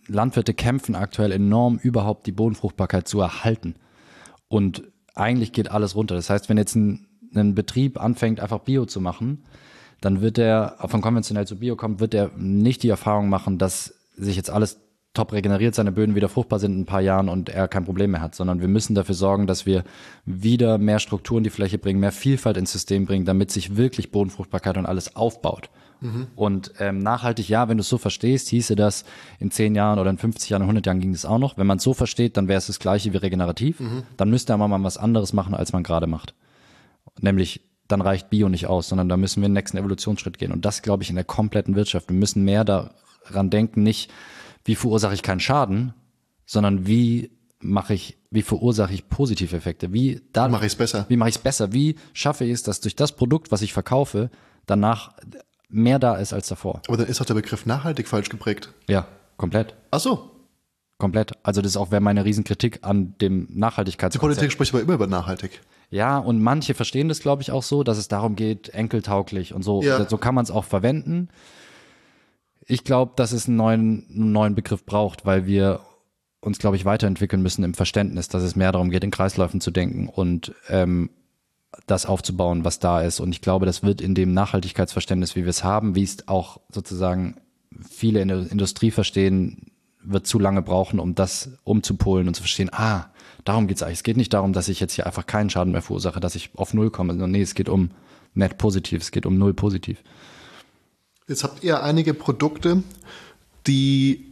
Landwirte kämpfen aktuell enorm, überhaupt die Bodenfruchtbarkeit zu erhalten. Und eigentlich geht alles runter. Das heißt, wenn jetzt ein, ein Betrieb anfängt, einfach Bio zu machen, dann wird er, von konventionell zu Bio kommt, wird er nicht die Erfahrung machen, dass sich jetzt alles top regeneriert, seine Böden wieder fruchtbar sind in ein paar Jahren und er kein Problem mehr hat, sondern wir müssen dafür sorgen, dass wir wieder mehr Struktur in die Fläche bringen, mehr Vielfalt ins System bringen, damit sich wirklich Bodenfruchtbarkeit und alles aufbaut. Mhm. Und ähm, nachhaltig, ja, wenn du es so verstehst, hieße das in zehn Jahren oder in fünfzig Jahren, in hundert Jahren ging das auch noch. Wenn man es so versteht, dann wäre es das Gleiche wie regenerativ. Mhm. Dann müsste er mal was anderes machen, als man gerade macht. Nämlich, dann reicht Bio nicht aus, sondern da müssen wir den nächsten Evolutionsschritt gehen. Und das, glaube ich, in der kompletten Wirtschaft. Wir müssen mehr daran denken, nicht wie verursache ich keinen Schaden, sondern wie mache ich, wie verursache ich Positiveffekte? Wie da, mache ich es besser? Wie mache ich es besser? Wie schaffe ich es, dass durch das Produkt, was ich verkaufe, danach mehr da ist als davor? Aber dann ist doch der Begriff nachhaltig falsch geprägt. Ja, komplett. Ach so. Komplett. Also das ist auch wäre meine Riesenkritik an dem Nachhaltigkeitskonzept. Die Politik spricht aber immer über nachhaltig. Ja, und manche verstehen das, glaube ich, auch so, dass es darum geht, enkeltauglich und so. Ja. So kann man es auch verwenden. Ich glaube, dass es einen neuen, einen neuen Begriff braucht, weil wir uns, glaube ich, weiterentwickeln müssen im Verständnis, dass es mehr darum geht, in Kreisläufen zu denken und ähm, das aufzubauen, was da ist. Und ich glaube, das wird in dem Nachhaltigkeitsverständnis, wie wir es haben, wie es auch sozusagen viele in der Industrie verstehen, wird zu lange brauchen, um das umzupolen und zu verstehen, ah, darum geht es eigentlich. Es geht nicht darum, dass ich jetzt hier einfach keinen Schaden mehr verursache, dass ich auf Null komme. Nee, es geht um net positiv, es geht um Null positiv. Jetzt habt ihr einige Produkte, die,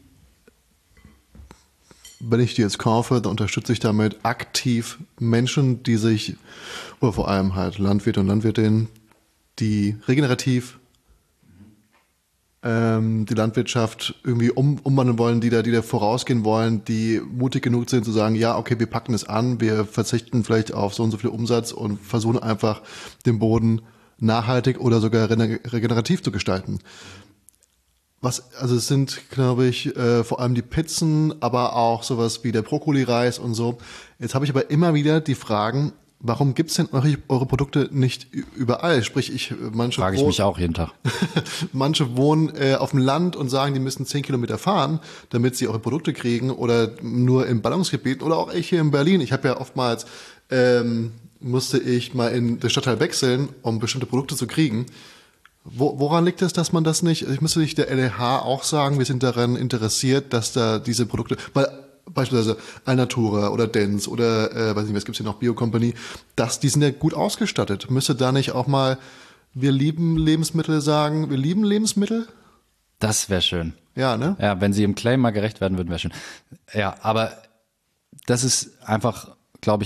wenn ich die jetzt kaufe, dann unterstütze ich damit aktiv Menschen, die sich, oder vor allem halt Landwirte und Landwirtinnen, die regenerativ ähm, die Landwirtschaft irgendwie um, umwandeln wollen, die da, die da vorausgehen wollen, die mutig genug sind zu sagen, ja, okay, wir packen es an, wir verzichten vielleicht auf so und so viel Umsatz und versuchen einfach den Boden nachhaltig oder sogar regenerativ zu gestalten. Was, also es sind, glaube ich, äh, vor allem die Pizzen, aber auch sowas wie der Brokkoli-Reis und so. Jetzt habe ich aber immer wieder die Fragen, warum gibt's denn eure, eure Produkte nicht überall? Sprich, ich manche frage ich wohnen, mich auch jeden Tag. manche wohnen äh, auf dem Land und sagen, die müssen zehn Kilometer fahren, damit sie eure Produkte kriegen, oder nur in Ballungsgebieten oder auch ich hier in Berlin. Ich habe ja oftmals ähm, musste ich mal in den Stadtteil wechseln, um bestimmte Produkte zu kriegen. Wo, woran liegt es, dass man das nicht, ich müsste nicht der L E H auch sagen, wir sind daran interessiert, dass da diese Produkte, weil beispielsweise Alnatura oder Dents oder, äh, weiß nicht, was gibt's hier noch, Bio-Company, dass die sind ja gut ausgestattet. Müsste da nicht auch mal, wir lieben Lebensmittel sagen, wir lieben Lebensmittel? Das wäre schön. Ja, ne? Ja, wenn sie im Claim mal gerecht werden würden, wäre schön. Ja, aber das ist einfach, glaube ich,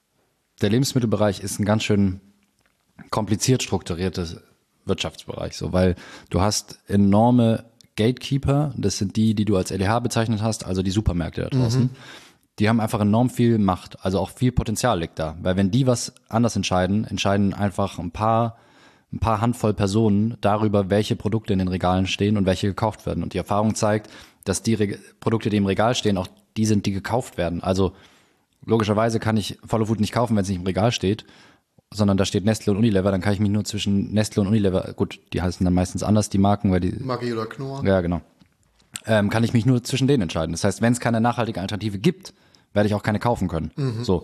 der Lebensmittelbereich ist ein ganz schön kompliziert strukturiertes Wirtschaftsbereich, so, weil du hast enorme Gatekeeper, das sind die, die du als L E H bezeichnet hast, also die Supermärkte da draußen. Mhm. Die haben einfach enorm viel Macht, also auch viel Potenzial liegt da, weil wenn die was anders entscheiden, entscheiden einfach ein paar ein paar Handvoll Personen darüber, welche Produkte in den Regalen stehen und welche gekauft werden. Und die Erfahrung zeigt, dass die Re- Produkte, die im Regal stehen, auch die sind, die gekauft werden. Also logischerweise kann ich Follow Food nicht kaufen, wenn es nicht im Regal steht, sondern da steht Nestle und Unilever, dann kann ich mich nur zwischen Nestle und Unilever, gut, die heißen dann meistens anders, die Marken, weil die... Maggi oder Knorr. Ja, genau. Ähm, kann ich mich nur zwischen denen entscheiden. Das heißt, wenn es keine nachhaltige Alternative gibt, werde ich auch keine kaufen können. Mhm. So.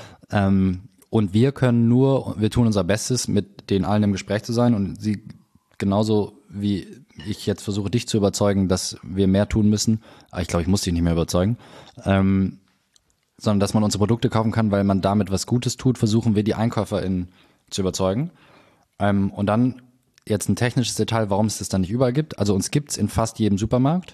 Ähm, und wir können nur, wir tun unser Bestes, mit denen allen im Gespräch zu sein und sie genauso wie ich jetzt versuche, dich zu überzeugen, dass wir mehr tun müssen, aber ich glaube, ich muss dich nicht mehr überzeugen, ähm, sondern dass man unsere Produkte kaufen kann, weil man damit was Gutes tut, versuchen wir die EinkäuferInnen zu überzeugen. Ähm, und dann jetzt ein technisches Detail, warum es das dann nicht überall gibt. Also uns gibt's in fast jedem Supermarkt,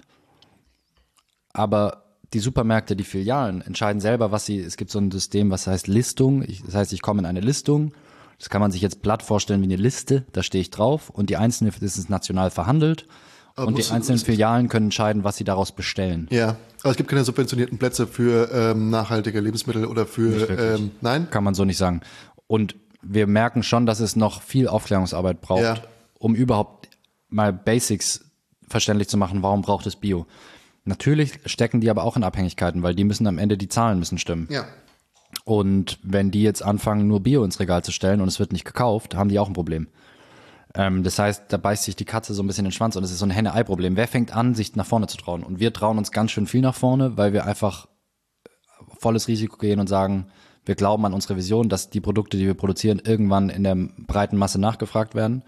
aber die Supermärkte, die Filialen, entscheiden selber, was sie, es gibt so ein System, was heißt Listung. Ich, das heißt, ich komme in eine Listung. Das kann man sich jetzt platt vorstellen wie eine Liste, da stehe ich drauf und die einzelnen, das ist national verhandelt. Aber und die einzelnen Filialen können entscheiden, was sie daraus bestellen. Ja, aber es gibt keine subventionierten Plätze für ähm, nachhaltige Lebensmittel oder für, ähm, nein? Kann man so nicht sagen. Und wir merken schon, dass es noch viel Aufklärungsarbeit braucht, ja, um überhaupt mal Basics verständlich zu machen, warum braucht es Bio. Natürlich stecken die aber auch in Abhängigkeiten, weil die müssen am Ende, die Zahlen müssen stimmen. Ja. Und wenn die jetzt anfangen, nur Bio ins Regal zu stellen und es wird nicht gekauft, haben die auch ein Problem. Ähm, das heißt, da beißt sich die Katze so ein bisschen in den Schwanz und es ist so ein Henne-Ei-Problem. Wer fängt an, sich nach vorne zu trauen? Und wir trauen uns ganz schön viel nach vorne, weil wir einfach volles Risiko gehen und sagen, wir glauben an unsere Vision, dass die Produkte, die wir produzieren, irgendwann in der breiten Masse nachgefragt werden.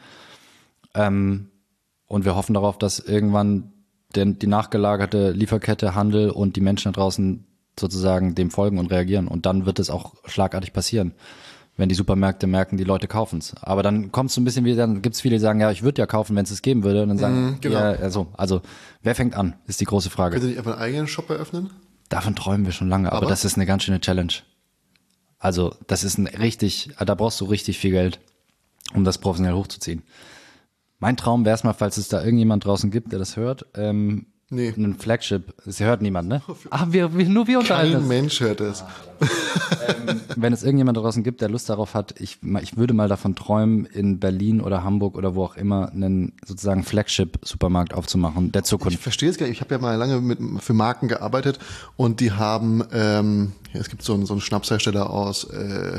Ähm, und wir hoffen darauf, dass irgendwann den, die nachgelagerte Lieferkette, Handel und die Menschen da draußen sozusagen dem folgen und reagieren. Und dann wird es auch schlagartig passieren, wenn die Supermärkte merken, die Leute kaufen es. Aber dann kommt es so ein bisschen wie, dann gibt es viele, die sagen, ja, ich würde ja kaufen, wenn es es geben würde. Und dann sagen, Mm, genau. ja, also, also, wer fängt an, ist die große Frage. Könnt ihr nicht einfach einen eigenen Shop eröffnen? Davon träumen wir schon lange, aber, Aber? das ist eine ganz schöne Challenge. Also, das ist ein richtig, da brauchst du richtig viel Geld, um das professionell hochzuziehen. Mein Traum wäre es mal, falls es da irgendjemand draußen gibt, der das hört, ähm, Nee. ein Flagship, das hört niemand, ne? Ah, wir, wir, nur wir unterhalten Kein uns. Mensch hört das. ähm, wenn es irgendjemand draußen gibt, der Lust darauf hat, ich, ich würde mal davon träumen, in Berlin oder Hamburg oder wo auch immer einen sozusagen Flagship-Supermarkt aufzumachen, der Ich Zukunft. verstehe es gar nicht. Ich habe ja mal lange mit, für Marken gearbeitet und die haben, ähm, ja, es gibt so einen, so einen Schnapshersteller aus, äh,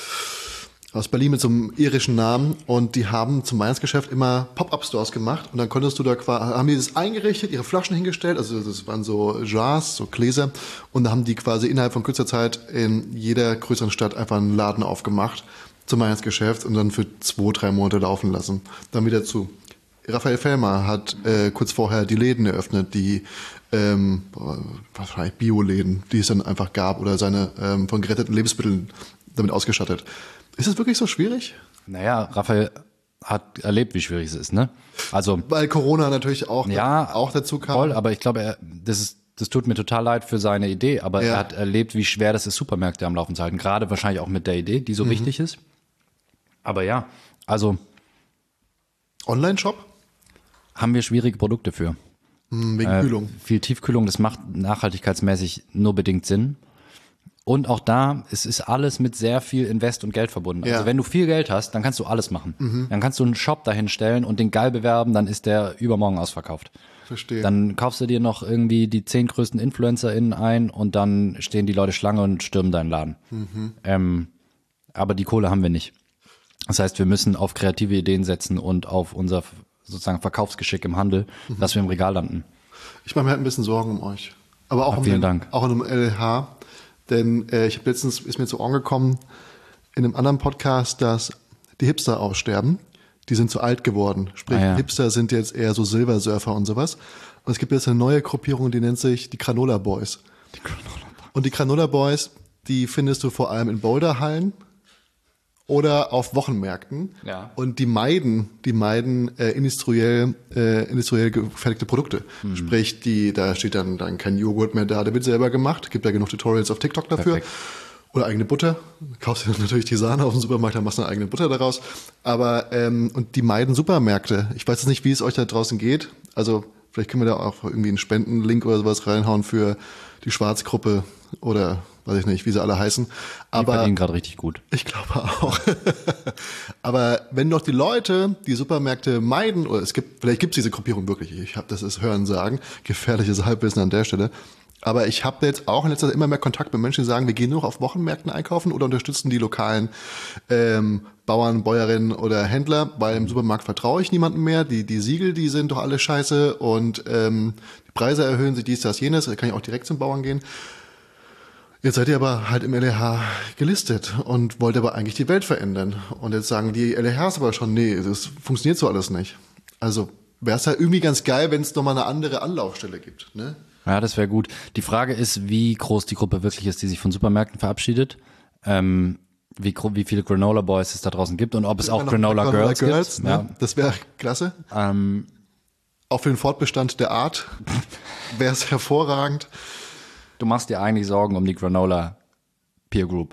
aus Berlin mit so einem irischen Namen und die haben zum Weihnachtsgeschäft immer Pop-Up-Stores gemacht und dann konntest du da quasi, haben die das eingerichtet, ihre Flaschen hingestellt, also das waren so Jars, so Gläser und da haben die quasi innerhalb von kurzer Zeit in jeder größeren Stadt einfach einen Laden aufgemacht zum Weihnachtsgeschäft und dann für zwei, drei Monate laufen lassen. Dann wieder zu. Raphael Fellmer hat äh, kurz vorher die Läden eröffnet, die ähm, wahrscheinlich Bioläden, die es dann einfach gab oder seine ähm, von geretteten Lebensmitteln damit ausgestattet. Ist es wirklich so schwierig? Naja, Raphael hat erlebt, wie schwierig es ist, ne? Also, Weil Corona natürlich auch, ja, auch dazu kam. voll, aber ich glaube, er, das ist, das tut mir total leid für seine Idee, aber Ja. er hat erlebt, wie schwer das ist, Supermärkte am Laufen zu halten. Gerade wahrscheinlich auch mit der Idee, die so Mhm. wichtig ist. Aber ja, also Online-Shop? haben wir schwierige Produkte für. Hm, wegen Äh, Kühlung. Viel Tiefkühlung, das macht nachhaltigkeitsmäßig nur bedingt Sinn. Und auch da, es ist alles mit sehr viel Invest und Geld verbunden. Ja. Also wenn du viel Geld hast, dann kannst du alles machen. Dann kannst du einen Shop dahin stellen und den geil bewerben, dann ist der übermorgen ausverkauft. Verstehe. Dann kaufst du dir noch irgendwie die zehn größten InfluencerInnen ein und dann stehen die Leute Schlange und stürmen deinen Laden. Ähm, aber die Kohle haben wir nicht. Das heißt, wir müssen auf kreative Ideen setzen und auf unser sozusagen Verkaufsgeschick im Handel, dass wir im Regal landen. Ich mache mir halt ein bisschen Sorgen um euch. Aber auch Ja, um vielen den, Dank. auch um L H. Denn äh, ich habe letztens, ist mir zu Ohren gekommen, in einem anderen Podcast, dass die Hipster aussterben. Die sind zu alt geworden. Sprich, Ah, ja. Hipster sind jetzt eher so Silversurfer und sowas. Und es gibt jetzt eine neue Gruppierung, die nennt sich die Granola Boys. Die Granola Boys. Und die Granola Boys, die findest du vor allem in Boulderhallen oder auf Wochenmärkten. Ja. Und die meiden, die meiden äh, industriell, äh, industriell gefertigte Produkte. Mhm. Sprich, die, da steht dann, dann kein Joghurt mehr da, der wird selber gemacht. Gibt ja genug Tutorials auf TikTok dafür. Perfekt. Oder eigene Butter. Kaufst dir natürlich die Sahne auf dem Supermarkt, dann machst du eine eigene Butter daraus. Aber, ähm, und die meiden Supermärkte. Ich weiß jetzt nicht, wie es euch da draußen geht. Also, vielleicht können wir da auch irgendwie einen Spendenlink oder sowas reinhauen für die Schwarzgruppe oder weiß ich nicht, wie sie alle heißen. Die Aber verdienen gerade richtig gut. ich glaube auch. Aber wenn doch die Leute die Supermärkte meiden, oder es gibt, vielleicht gibt es diese Gruppierung wirklich, ich habe das ist Hören sagen, gefährliches Halbwissen an der Stelle. Aber ich habe jetzt auch in letzter Zeit immer mehr Kontakt mit Menschen, die sagen, wir gehen nur auf Wochenmärkten einkaufen oder unterstützen die lokalen ähm, Bauern, Bäuerinnen oder Händler, weil im Supermarkt vertraue ich niemandem mehr. Die, die Siegel, die sind doch alle scheiße und ähm, die Preise erhöhen sich, dies, das, jenes. Da kann ich auch direkt zum Bauern gehen. Jetzt seid ihr aber halt im L E H gelistet und wollt aber eigentlich die Welt verändern. Und jetzt sagen die L E Hs aber schon, nee, das funktioniert so alles nicht. Also wäre es ja irgendwie ganz geil, wenn es nochmal eine andere Anlaufstelle gibt, ne? Ja, das wäre gut. Die Frage ist, wie groß die Gruppe wirklich ist, die sich von Supermärkten verabschiedet. Ähm, wie, gro- wie viele Granola Boys es da draußen gibt und ob es auch Noch Granola Girls, gibt. ne? Ja. Das wäre klasse. Ähm, Auch für den Fortbestand der Art wäre es hervorragend. du machst dir eigentlich Sorgen um die Granola Peer Group.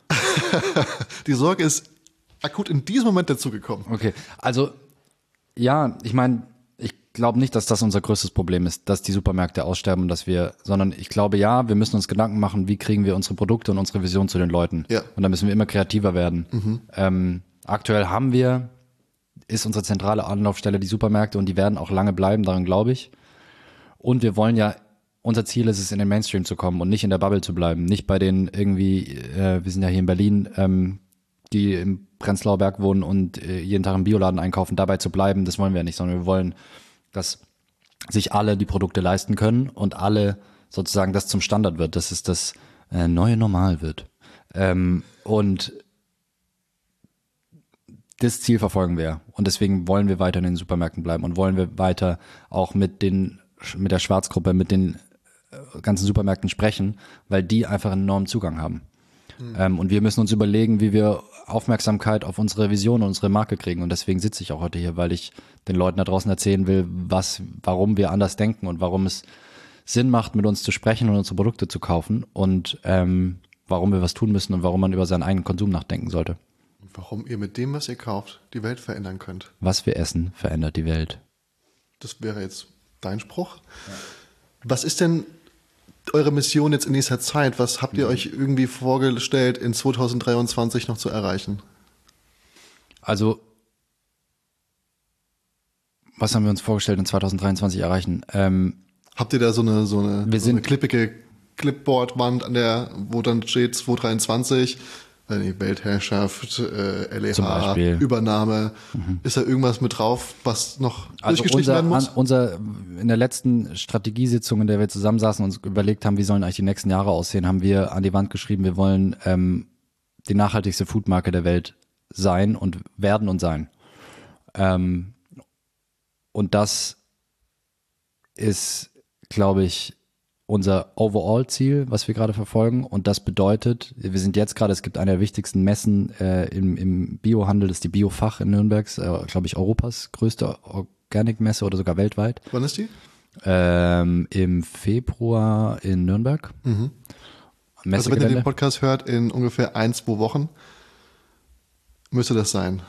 Die Sorge ist akut in diesem Moment dazugekommen. Okay, also ja, ich meine, ich glaube nicht, dass das unser größtes Problem ist, dass die Supermärkte aussterben und dass wir, sondern ich glaube, ja, wir müssen uns Gedanken machen, wie kriegen wir unsere Produkte und unsere Vision zu den Leuten. Ja. Und da müssen wir immer kreativer werden. Ähm, aktuell haben wir, ist unsere zentrale Anlaufstelle die Supermärkte und die werden auch lange bleiben, daran glaube ich. Und wir wollen ja, unser Ziel ist es, in den Mainstream zu kommen und nicht in der Bubble zu bleiben. Nicht bei den irgendwie, äh, wir sind ja hier in Berlin, ähm, die im Prenzlauer Berg wohnen und äh, jeden Tag im Bioladen einkaufen, dabei zu bleiben, das wollen wir nicht, sondern wir wollen, dass sich alle die Produkte leisten können und alle sozusagen das zum Standard wird, dass es das äh, neue Normal wird. Ähm, und das Ziel verfolgen wir. Und deswegen wollen wir weiter in den Supermärkten bleiben und wollen wir weiter auch mit den, mit der Schwarzgruppe, mit den ganzen Supermärkten sprechen, weil die einfach einen enormen Zugang haben. Mhm. Ähm, und wir müssen uns überlegen, wie wir Aufmerksamkeit auf unsere Vision und unsere Marke kriegen. Und deswegen sitze ich auch heute hier, weil ich den Leuten da draußen erzählen will, was, warum wir anders denken und warum es Sinn macht, mit uns zu sprechen und unsere Produkte zu kaufen und ähm, warum wir was tun müssen und warum man über seinen eigenen Konsum nachdenken sollte. Warum ihr mit dem, was ihr kauft, die Welt verändern könnt. Was wir essen, verändert die Welt. Das wäre jetzt dein Spruch. Ja. Was ist denn eure Mission jetzt in nächster Zeit? Was habt ihr mhm. euch irgendwie vorgestellt, in zwanzig dreiundzwanzig noch zu erreichen? Also, was haben wir uns vorgestellt, in zwanzig dreiundzwanzig erreichen? Ähm, habt ihr da so eine, so eine, wir so sind, eine klippige Clipboard-Wand, an der, wo dann steht zwanzig dreiundzwanzig? Die Weltherrschaft, äh, L E H, Übernahme. Mhm. Ist da irgendwas mit drauf, was noch also durchgestrichen unser, werden muss? An, unser, in der letzten Strategiesitzung, in der wir zusammensaßen und uns überlegt haben, wie sollen eigentlich die nächsten Jahre aussehen, haben wir an die Wand geschrieben, wir wollen ähm, die nachhaltigste Foodmarke der Welt sein und werden und sein. Ähm, und das ist, glaube ich, unser Overall-Ziel, was wir gerade verfolgen. Und das bedeutet, wir sind jetzt gerade, es gibt eine der wichtigsten Messen äh, im, im Biohandel, das ist die Biofach in Nürnberg, äh, glaube ich, Europas größte Organic-Messe oder sogar weltweit. Wann ist die? Ähm, Im Februar in Nürnberg. Mhm. Also wenn ihr den Podcast hört, in ungefähr ein, zwei Wochen müsste das sein.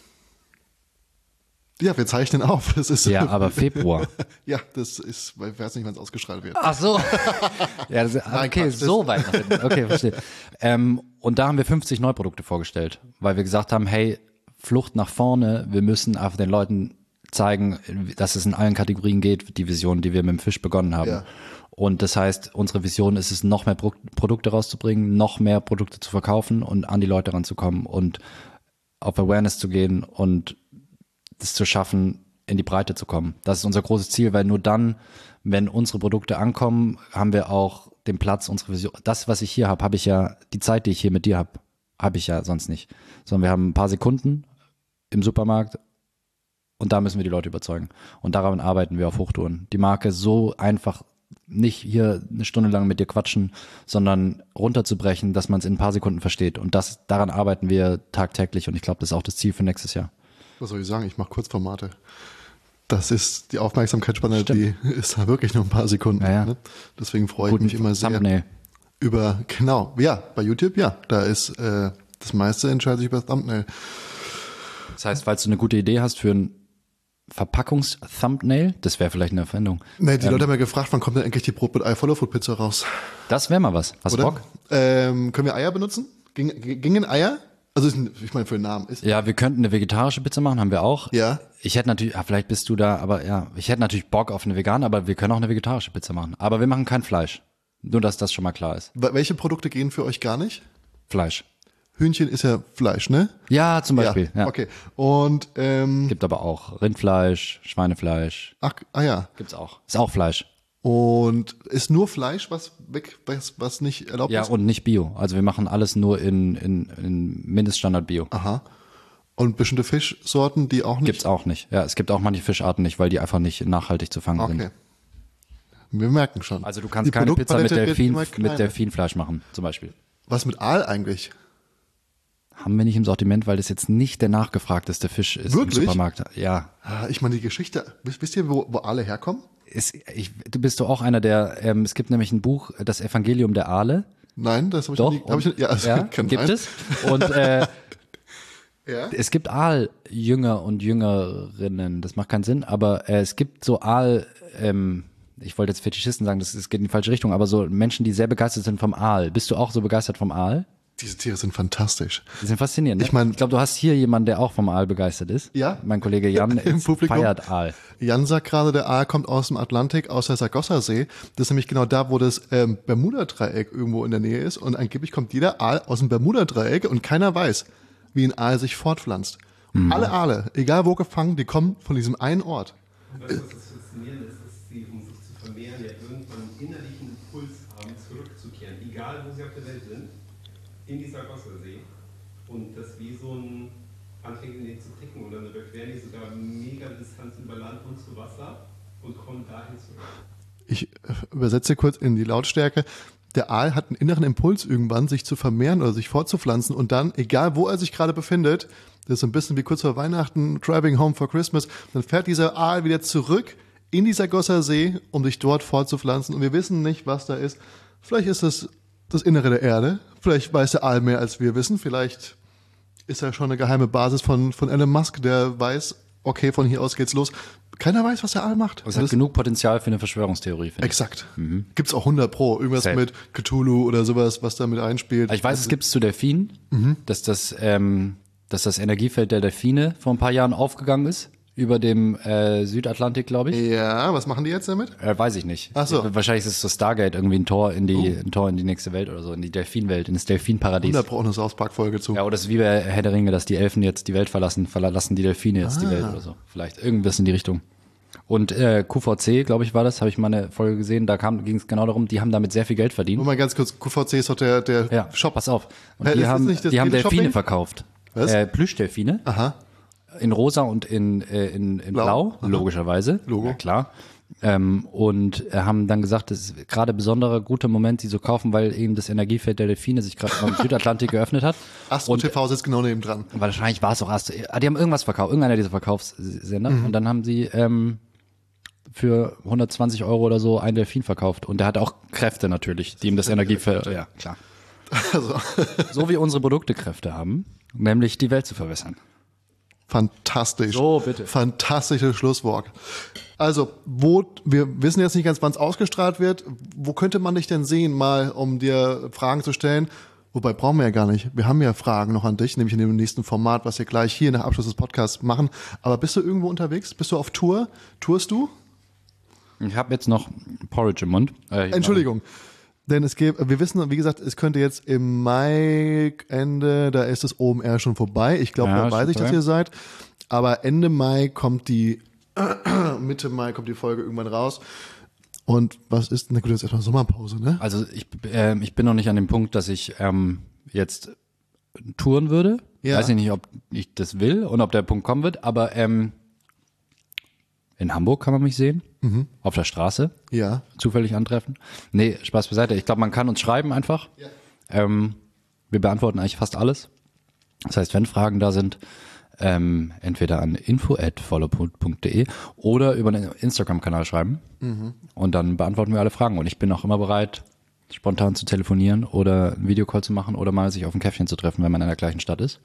Ja, wir zeichnen auf. Das ist ja, aber Februar. Ja, das ist, weil ich weiß nicht, wann es ausgestrahlt wird. Ach so. Ja, das, okay, Nein, Quatsch, so weit nach hinten. Okay, verstehe. Ähm, und da haben wir fünfzig Neuprodukte vorgestellt, weil wir gesagt haben, hey, Flucht nach vorne, wir müssen einfach den Leuten zeigen, dass es in allen Kategorien geht, die Vision, die wir mit dem Fisch begonnen haben. Ja. Und das heißt, unsere Vision ist es, noch mehr Pro- Produkte rauszubringen, noch mehr Produkte zu verkaufen und an die Leute ranzukommen und auf Awareness zu gehen und das zu schaffen, in die Breite zu kommen. Das ist unser großes Ziel, weil nur dann, wenn unsere Produkte ankommen, haben wir auch den Platz, unsere Vision. Das, was ich hier habe, habe ich ja, die Zeit, die ich hier mit dir habe, habe ich ja sonst nicht. Sondern wir haben ein paar Sekunden im Supermarkt und da müssen wir die Leute überzeugen. Und daran arbeiten wir auf Hochtouren. Die Marke so einfach nicht hier eine Stunde lang mit dir quatschen, sondern runterzubrechen, dass man es in ein paar Sekunden versteht. Und das, daran arbeiten wir tagtäglich und ich glaube, das ist auch das Ziel für nächstes Jahr. Was soll ich sagen? Ich mache Kurzformate. Das ist die Aufmerksamkeitsspanne, die ist da wirklich nur ein paar Sekunden. Ja, ja. Ne? Deswegen freue ich mich immer sehr Thumbnail. über, genau, ja, bei YouTube, ja, da ist äh, das meiste entscheidet sich über Thumbnail. Das heißt, falls du eine gute Idee hast für ein Verpackungs-Thumbnail, das wäre vielleicht eine Erfindung. Nee, die ähm, Leute haben ja gefragt, wann kommt denn endlich die Brot mit Ei Follow Food Pizza raus? Das wäre mal was. Hast du Bock? Ähm, können wir Eier benutzen? Ging, gingen Eier? Also ich meine für den Namen ist. Ja, wir könnten eine vegetarische Pizza machen, haben wir auch. Ja. Ich hätte natürlich, ah, vielleicht bist du da, aber ja, ich hätte natürlich Bock auf eine vegane, aber wir können auch eine vegetarische Pizza machen. Aber wir machen kein Fleisch. Nur, dass das schon mal klar ist. Welche Produkte gehen für euch gar nicht? Fleisch. Hühnchen ist ja Fleisch, ne? Ja, zum Beispiel. Ja, ja. Okay. Und ähm, gibt aber auch Rindfleisch, Schweinefleisch. Ach, ah ja. Gibt's auch. Ist auch Fleisch. Und ist nur Fleisch, was weg, was, was nicht erlaubt ja, ist? Ja, und nicht Bio. Also wir machen alles nur in, in, in Mindeststandard Bio. Aha. Und bestimmte Fischsorten, die auch nicht? Gibt's auch nicht. Ja, es gibt auch manche Fischarten nicht, weil die einfach nicht nachhaltig zu fangen okay. sind. Wir merken schon. Also du kannst die keine Pizza mit Delfin, mit Delfinfleisch machen, zum Beispiel. Was mit Aal eigentlich? Haben wir nicht im Sortiment, weil das jetzt nicht der nachgefragteste Fisch ist. Wirklich? Im Supermarkt. Ja. Ich meine, die Geschichte, wisst ihr, wo, wo Aale herkommen? Ist, ich, du bist doch auch einer der, ähm, es gibt nämlich ein Buch, das Evangelium der Aale. Nein, das habe ich doch, nicht. Hab ich, ja, also ja, gibt sein. es. Und äh, ja? es gibt Aaljünger und Jüngerinnen, das macht keinen Sinn, aber äh, es gibt so Aal, ähm, ich wollte jetzt Fetischisten sagen, das, das geht in die falsche Richtung, aber so Menschen, die sehr begeistert sind vom Aal. Bist du auch so begeistert vom Aal? Diese Tiere sind fantastisch. Die sind faszinierend. Ne? Ich meine, ich glaube, du hast hier jemanden, der auch vom Aal begeistert ist. Ja. Mein Kollege Jan im Publikum feiert Aal. Jan sagt gerade, der Aal kommt aus dem Atlantik, aus der Sargassosee. Das ist nämlich genau da, wo das ähm, Bermuda-Dreieck irgendwo in der Nähe ist. Und angeblich kommt jeder Aal aus dem Bermuda-Dreieck und keiner weiß. wie ein Aal sich fortpflanzt. Mhm. Alle Aale, egal wo gefangen, die kommen von diesem einen Ort. Und weißt du, was das Faszinierende ist, dass sie, um sich zu vermehren, ja irgendwann einen innerlichen Impuls haben, zurückzukehren, egal wo sie auf der Welt sind, in die Sargassosee. Und das wie so ein anfängt in den zu ticken und dann überqueren die sogar mega Distanz über Land und zu Wasser und kommen dahin zurück. Ich übersetze kurz in die Lautstärke. Der Aal hat einen inneren Impuls irgendwann, sich zu vermehren oder sich fortzupflanzen und dann, egal wo er sich gerade befindet, das ist so ein bisschen wie kurz vor Weihnachten, Driving Home for Christmas, dann fährt dieser Aal wieder zurück in die Sargasser See, um sich dort fortzupflanzen und wir wissen nicht, was da ist. Vielleicht ist es das Innere der Erde, vielleicht weiß der Aal mehr, als wir wissen, vielleicht ist ja schon eine geheime Basis von, von Elon Musk, der weiß, okay, von hier aus geht's los. Keiner weiß, was der Aal macht. Es hat das genug Potenzial für eine Verschwörungstheorie, finde ich. Exakt. Mhm. Gibt's auch hundert Pro. Irgendwas Safe. mit Cthulhu oder sowas, was da mit einspielt. Ich weiß, es gibt's zu Delfinen, mhm. dass das, ähm, dass das Energiefeld der Delfine vor ein paar Jahren aufgegangen ist. Über dem äh, Südatlantik, glaube ich. Ja, was machen die jetzt damit? Äh, weiß ich nicht. Ach so. Wahrscheinlich ist es so Stargate, irgendwie ein Tor in die, oh. ein Tor in die nächste Welt oder so, in die Delfinwelt, in das Delfinparadies. hundert Pro eine South Park Folge zu. Ja, oder es ist wie bei Herr der Ringe, dass die Elfen jetzt die Welt verlassen, verlassen die Delfine jetzt ah. die Welt oder so. Vielleicht irgendwas in die Richtung. Und äh, Q V C, glaube ich, war das, habe ich mal eine Folge gesehen, da ging es genau darum, die haben damit sehr viel Geld verdient. Nur mal ganz kurz, Q V C ist doch der, der ja, Shop. Pass auf. Und Hä, die ist das haben, nicht das die haben Delfine Shopping? verkauft. Was? Äh, Plüschdelfine. Aha. In rosa und in, äh, in, in blau, Blau. logischerweise. Logo. Ja, klar. Ähm, und äh, haben dann gesagt, das ist gerade besonderer guter Moment, die so kaufen, weil eben das Energiefeld der Delfine sich gerade im Südatlantik geöffnet hat. Astro T V sitzt genau neben dran. Wahrscheinlich war es auch Astro. Ah, die haben irgendwas verkauft, irgendeiner dieser Verkaufssender. Mhm. Und dann haben sie ähm, für hundertzwanzig Euro oder so einen Delfin verkauft. Und der hat auch Kräfte natürlich, die ihm das Energiefeld, ja, klar. Also. So wie unsere Produkte Kräfte haben, nämlich die Welt zu verwässern. Fantastisch. So, bitte. Fantastisches Schlusswort. Also, wo, wir wissen jetzt nicht ganz, wann es ausgestrahlt wird. Wo könnte man dich denn sehen, mal, um dir Fragen zu stellen? Wobei, brauchen wir ja gar nicht. Wir haben ja Fragen noch an dich, nämlich in dem nächsten Format, was wir gleich hier nach Abschluss des Podcasts machen. Aber bist du irgendwo unterwegs? Bist du auf Tour? Tourst du? Ich habe jetzt noch Porridge im Mund. Äh, Entschuldigung. Denn es gibt, wir wissen, wie gesagt, es könnte jetzt im Mai, Ende, da ist das O M R schon vorbei. Ich glaube, Ja, da weiß ich, super. dass ihr seid. Aber Ende Mai kommt die, Mitte Mai kommt die Folge irgendwann raus. Und was ist, na gut, jetzt erstmal Sommerpause, ne? Also ich, äh, ich bin noch nicht an dem Punkt, dass ich ähm, jetzt touren würde. Ja. Weiß ich nicht, ob ich das will und ob der Punkt kommen wird, aber ähm, in Hamburg kann man mich sehen, mhm. auf der Straße, Ja. zufällig antreffen. Nee, Spaß beiseite. Ich glaube, man kann uns schreiben einfach. Ja. Ähm, wir beantworten eigentlich fast alles. Das heißt, wenn Fragen da sind, ähm, entweder an info at followpunkt punkt de oder über den Instagram-Kanal schreiben. Mhm. Und dann beantworten wir alle Fragen. Und ich bin auch immer bereit, spontan zu telefonieren oder einen Videocall zu machen oder mal sich auf ein Käffchen zu treffen, wenn man in der gleichen Stadt ist.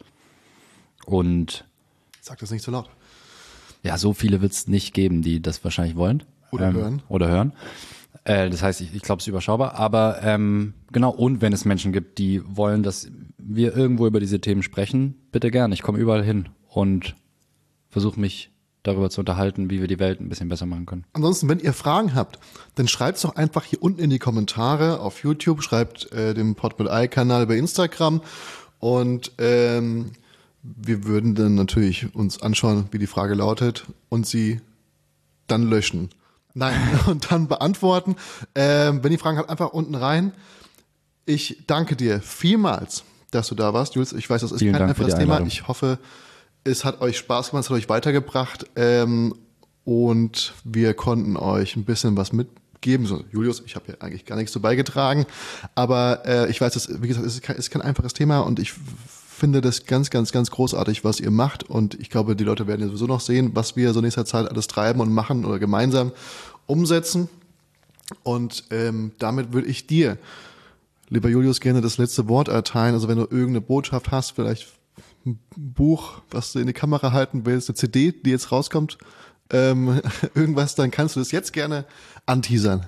Und Sag das nicht so laut. ja, so viele wird es nicht geben, die das wahrscheinlich wollen. Oder ähm, hören. Oder hören. Äh, das heißt, ich, ich glaube, es ist überschaubar. Aber ähm, genau, und wenn es Menschen gibt, die wollen, dass wir irgendwo über diese Themen sprechen, bitte gerne. Ich komme überall hin und versuche mich darüber zu unterhalten, wie wir die Welt ein bisschen besser machen können. Ansonsten, wenn ihr Fragen habt, dann schreibt es doch einfach hier unten in die Kommentare auf YouTube, schreibt äh, dem Pod mit Ei-Kanal bei Instagram und ähm, wir würden dann natürlich uns anschauen, wie die Frage lautet und sie dann löschen. Nein, und dann beantworten. Ähm, wenn ihr Fragen habt, einfach unten rein. Ich danke dir vielmals, dass du da warst, Jules. Ich weiß, das ist Vielen kein Dank für die einfaches Thema. Einladung. Ich hoffe, es hat euch Spaß gemacht, es hat euch weitergebracht ähm, und wir konnten euch ein bisschen was mitgeben. So, Julius, ich habe ja eigentlich gar nichts so beigetragen, aber äh, ich weiß, dass, wie gesagt, es ist kein, es ist kein einfaches Thema und ich finde das ganz, ganz, ganz großartig, was ihr macht und ich glaube, die Leute werden ja sowieso noch sehen, was wir so in nächster Zeit alles treiben und machen oder gemeinsam umsetzen und ähm, damit würde ich dir, lieber Julius, gerne das letzte Wort erteilen. Also wenn du irgendeine Botschaft hast, vielleicht ein Buch, was du in die Kamera halten willst, eine C D, die jetzt rauskommt, ähm, irgendwas, dann kannst du das jetzt gerne anteasern.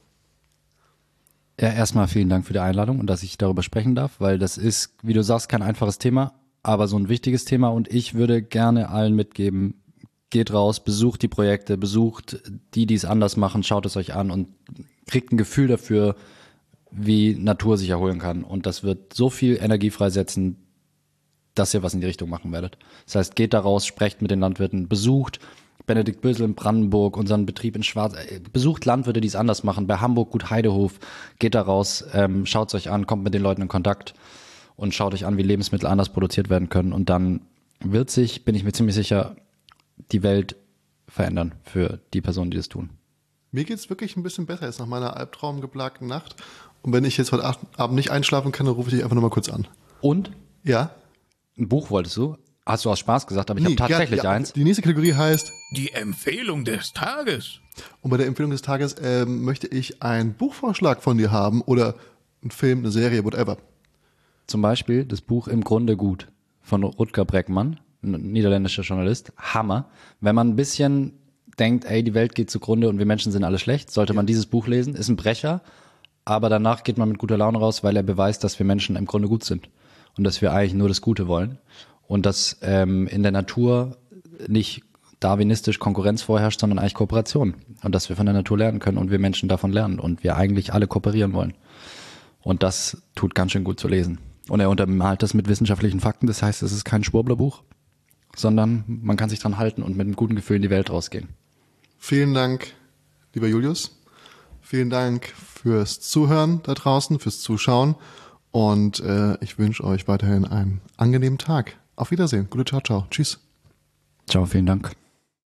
Ja, erstmal vielen Dank für die Einladung und dass ich darüber sprechen darf, weil das ist, wie du sagst, kein einfaches Thema, aber so ein wichtiges Thema und ich würde gerne allen mitgeben, geht raus, besucht die Projekte, besucht die, die es anders machen, schaut es euch an und kriegt ein Gefühl dafür, wie Natur sich erholen kann und das wird so viel Energie freisetzen, dass ihr was in die Richtung machen werdet. Das heißt, geht da raus, sprecht mit den Landwirten, besucht Benedikt Bösel in Brandenburg, unseren Betrieb in Schwarz, äh, besucht Landwirte, die es anders machen. Bei Hamburg Gut Heidehof, geht da raus, ähm, schaut es euch an, kommt mit den Leuten in Kontakt und schaut euch an, wie Lebensmittel anders produziert werden können. Und dann wird sich, bin ich mir ziemlich sicher, die Welt verändern für die Personen, die das tun. Mir geht's wirklich ein bisschen besser jetzt nach meiner albtraumgeplagten Nacht. Und wenn ich jetzt heute Abend nicht einschlafen kann, dann rufe ich dich einfach nochmal kurz an. Und? Ja? Ein Buch wolltest du? Hast du aus Spaß gesagt, aber ich Nee, habe tatsächlich ja, ja. eins. Die nächste Kategorie heißt... Die Empfehlung des Tages. Und bei der Empfehlung des Tages ähm, möchte ich einen Buchvorschlag von dir haben oder einen Film, eine Serie, whatever. Zum Beispiel das Buch Im Grunde gut von Rutger Bregmann, ein niederländischer Journalist. Hammer. Wenn man ein bisschen denkt, ey, die Welt geht zugrunde und wir Menschen sind alle schlecht, sollte man dieses Buch lesen. Ist ein Brecher, aber danach geht man mit guter Laune raus, weil er beweist, dass wir Menschen im Grunde gut sind und dass wir eigentlich nur das Gute wollen. Und dass ähm, in der Natur nicht darwinistisch Konkurrenz vorherrscht, sondern eigentlich Kooperation. Und dass wir von der Natur lernen können und wir Menschen davon lernen und wir eigentlich alle kooperieren wollen. Und das tut ganz schön gut zu lesen. Und er untermalt das mit wissenschaftlichen Fakten. Das heißt, es ist kein Schwurblerbuch, sondern man kann sich dran halten und mit einem guten Gefühl in die Welt rausgehen. Vielen Dank, lieber Julius. Vielen Dank fürs Zuhören da draußen, fürs Zuschauen. Und äh, ich wünsche euch weiterhin einen angenehmen Tag. Auf Wiedersehen. Gute Ciao, ciao. Tschüss. Ciao, vielen Dank.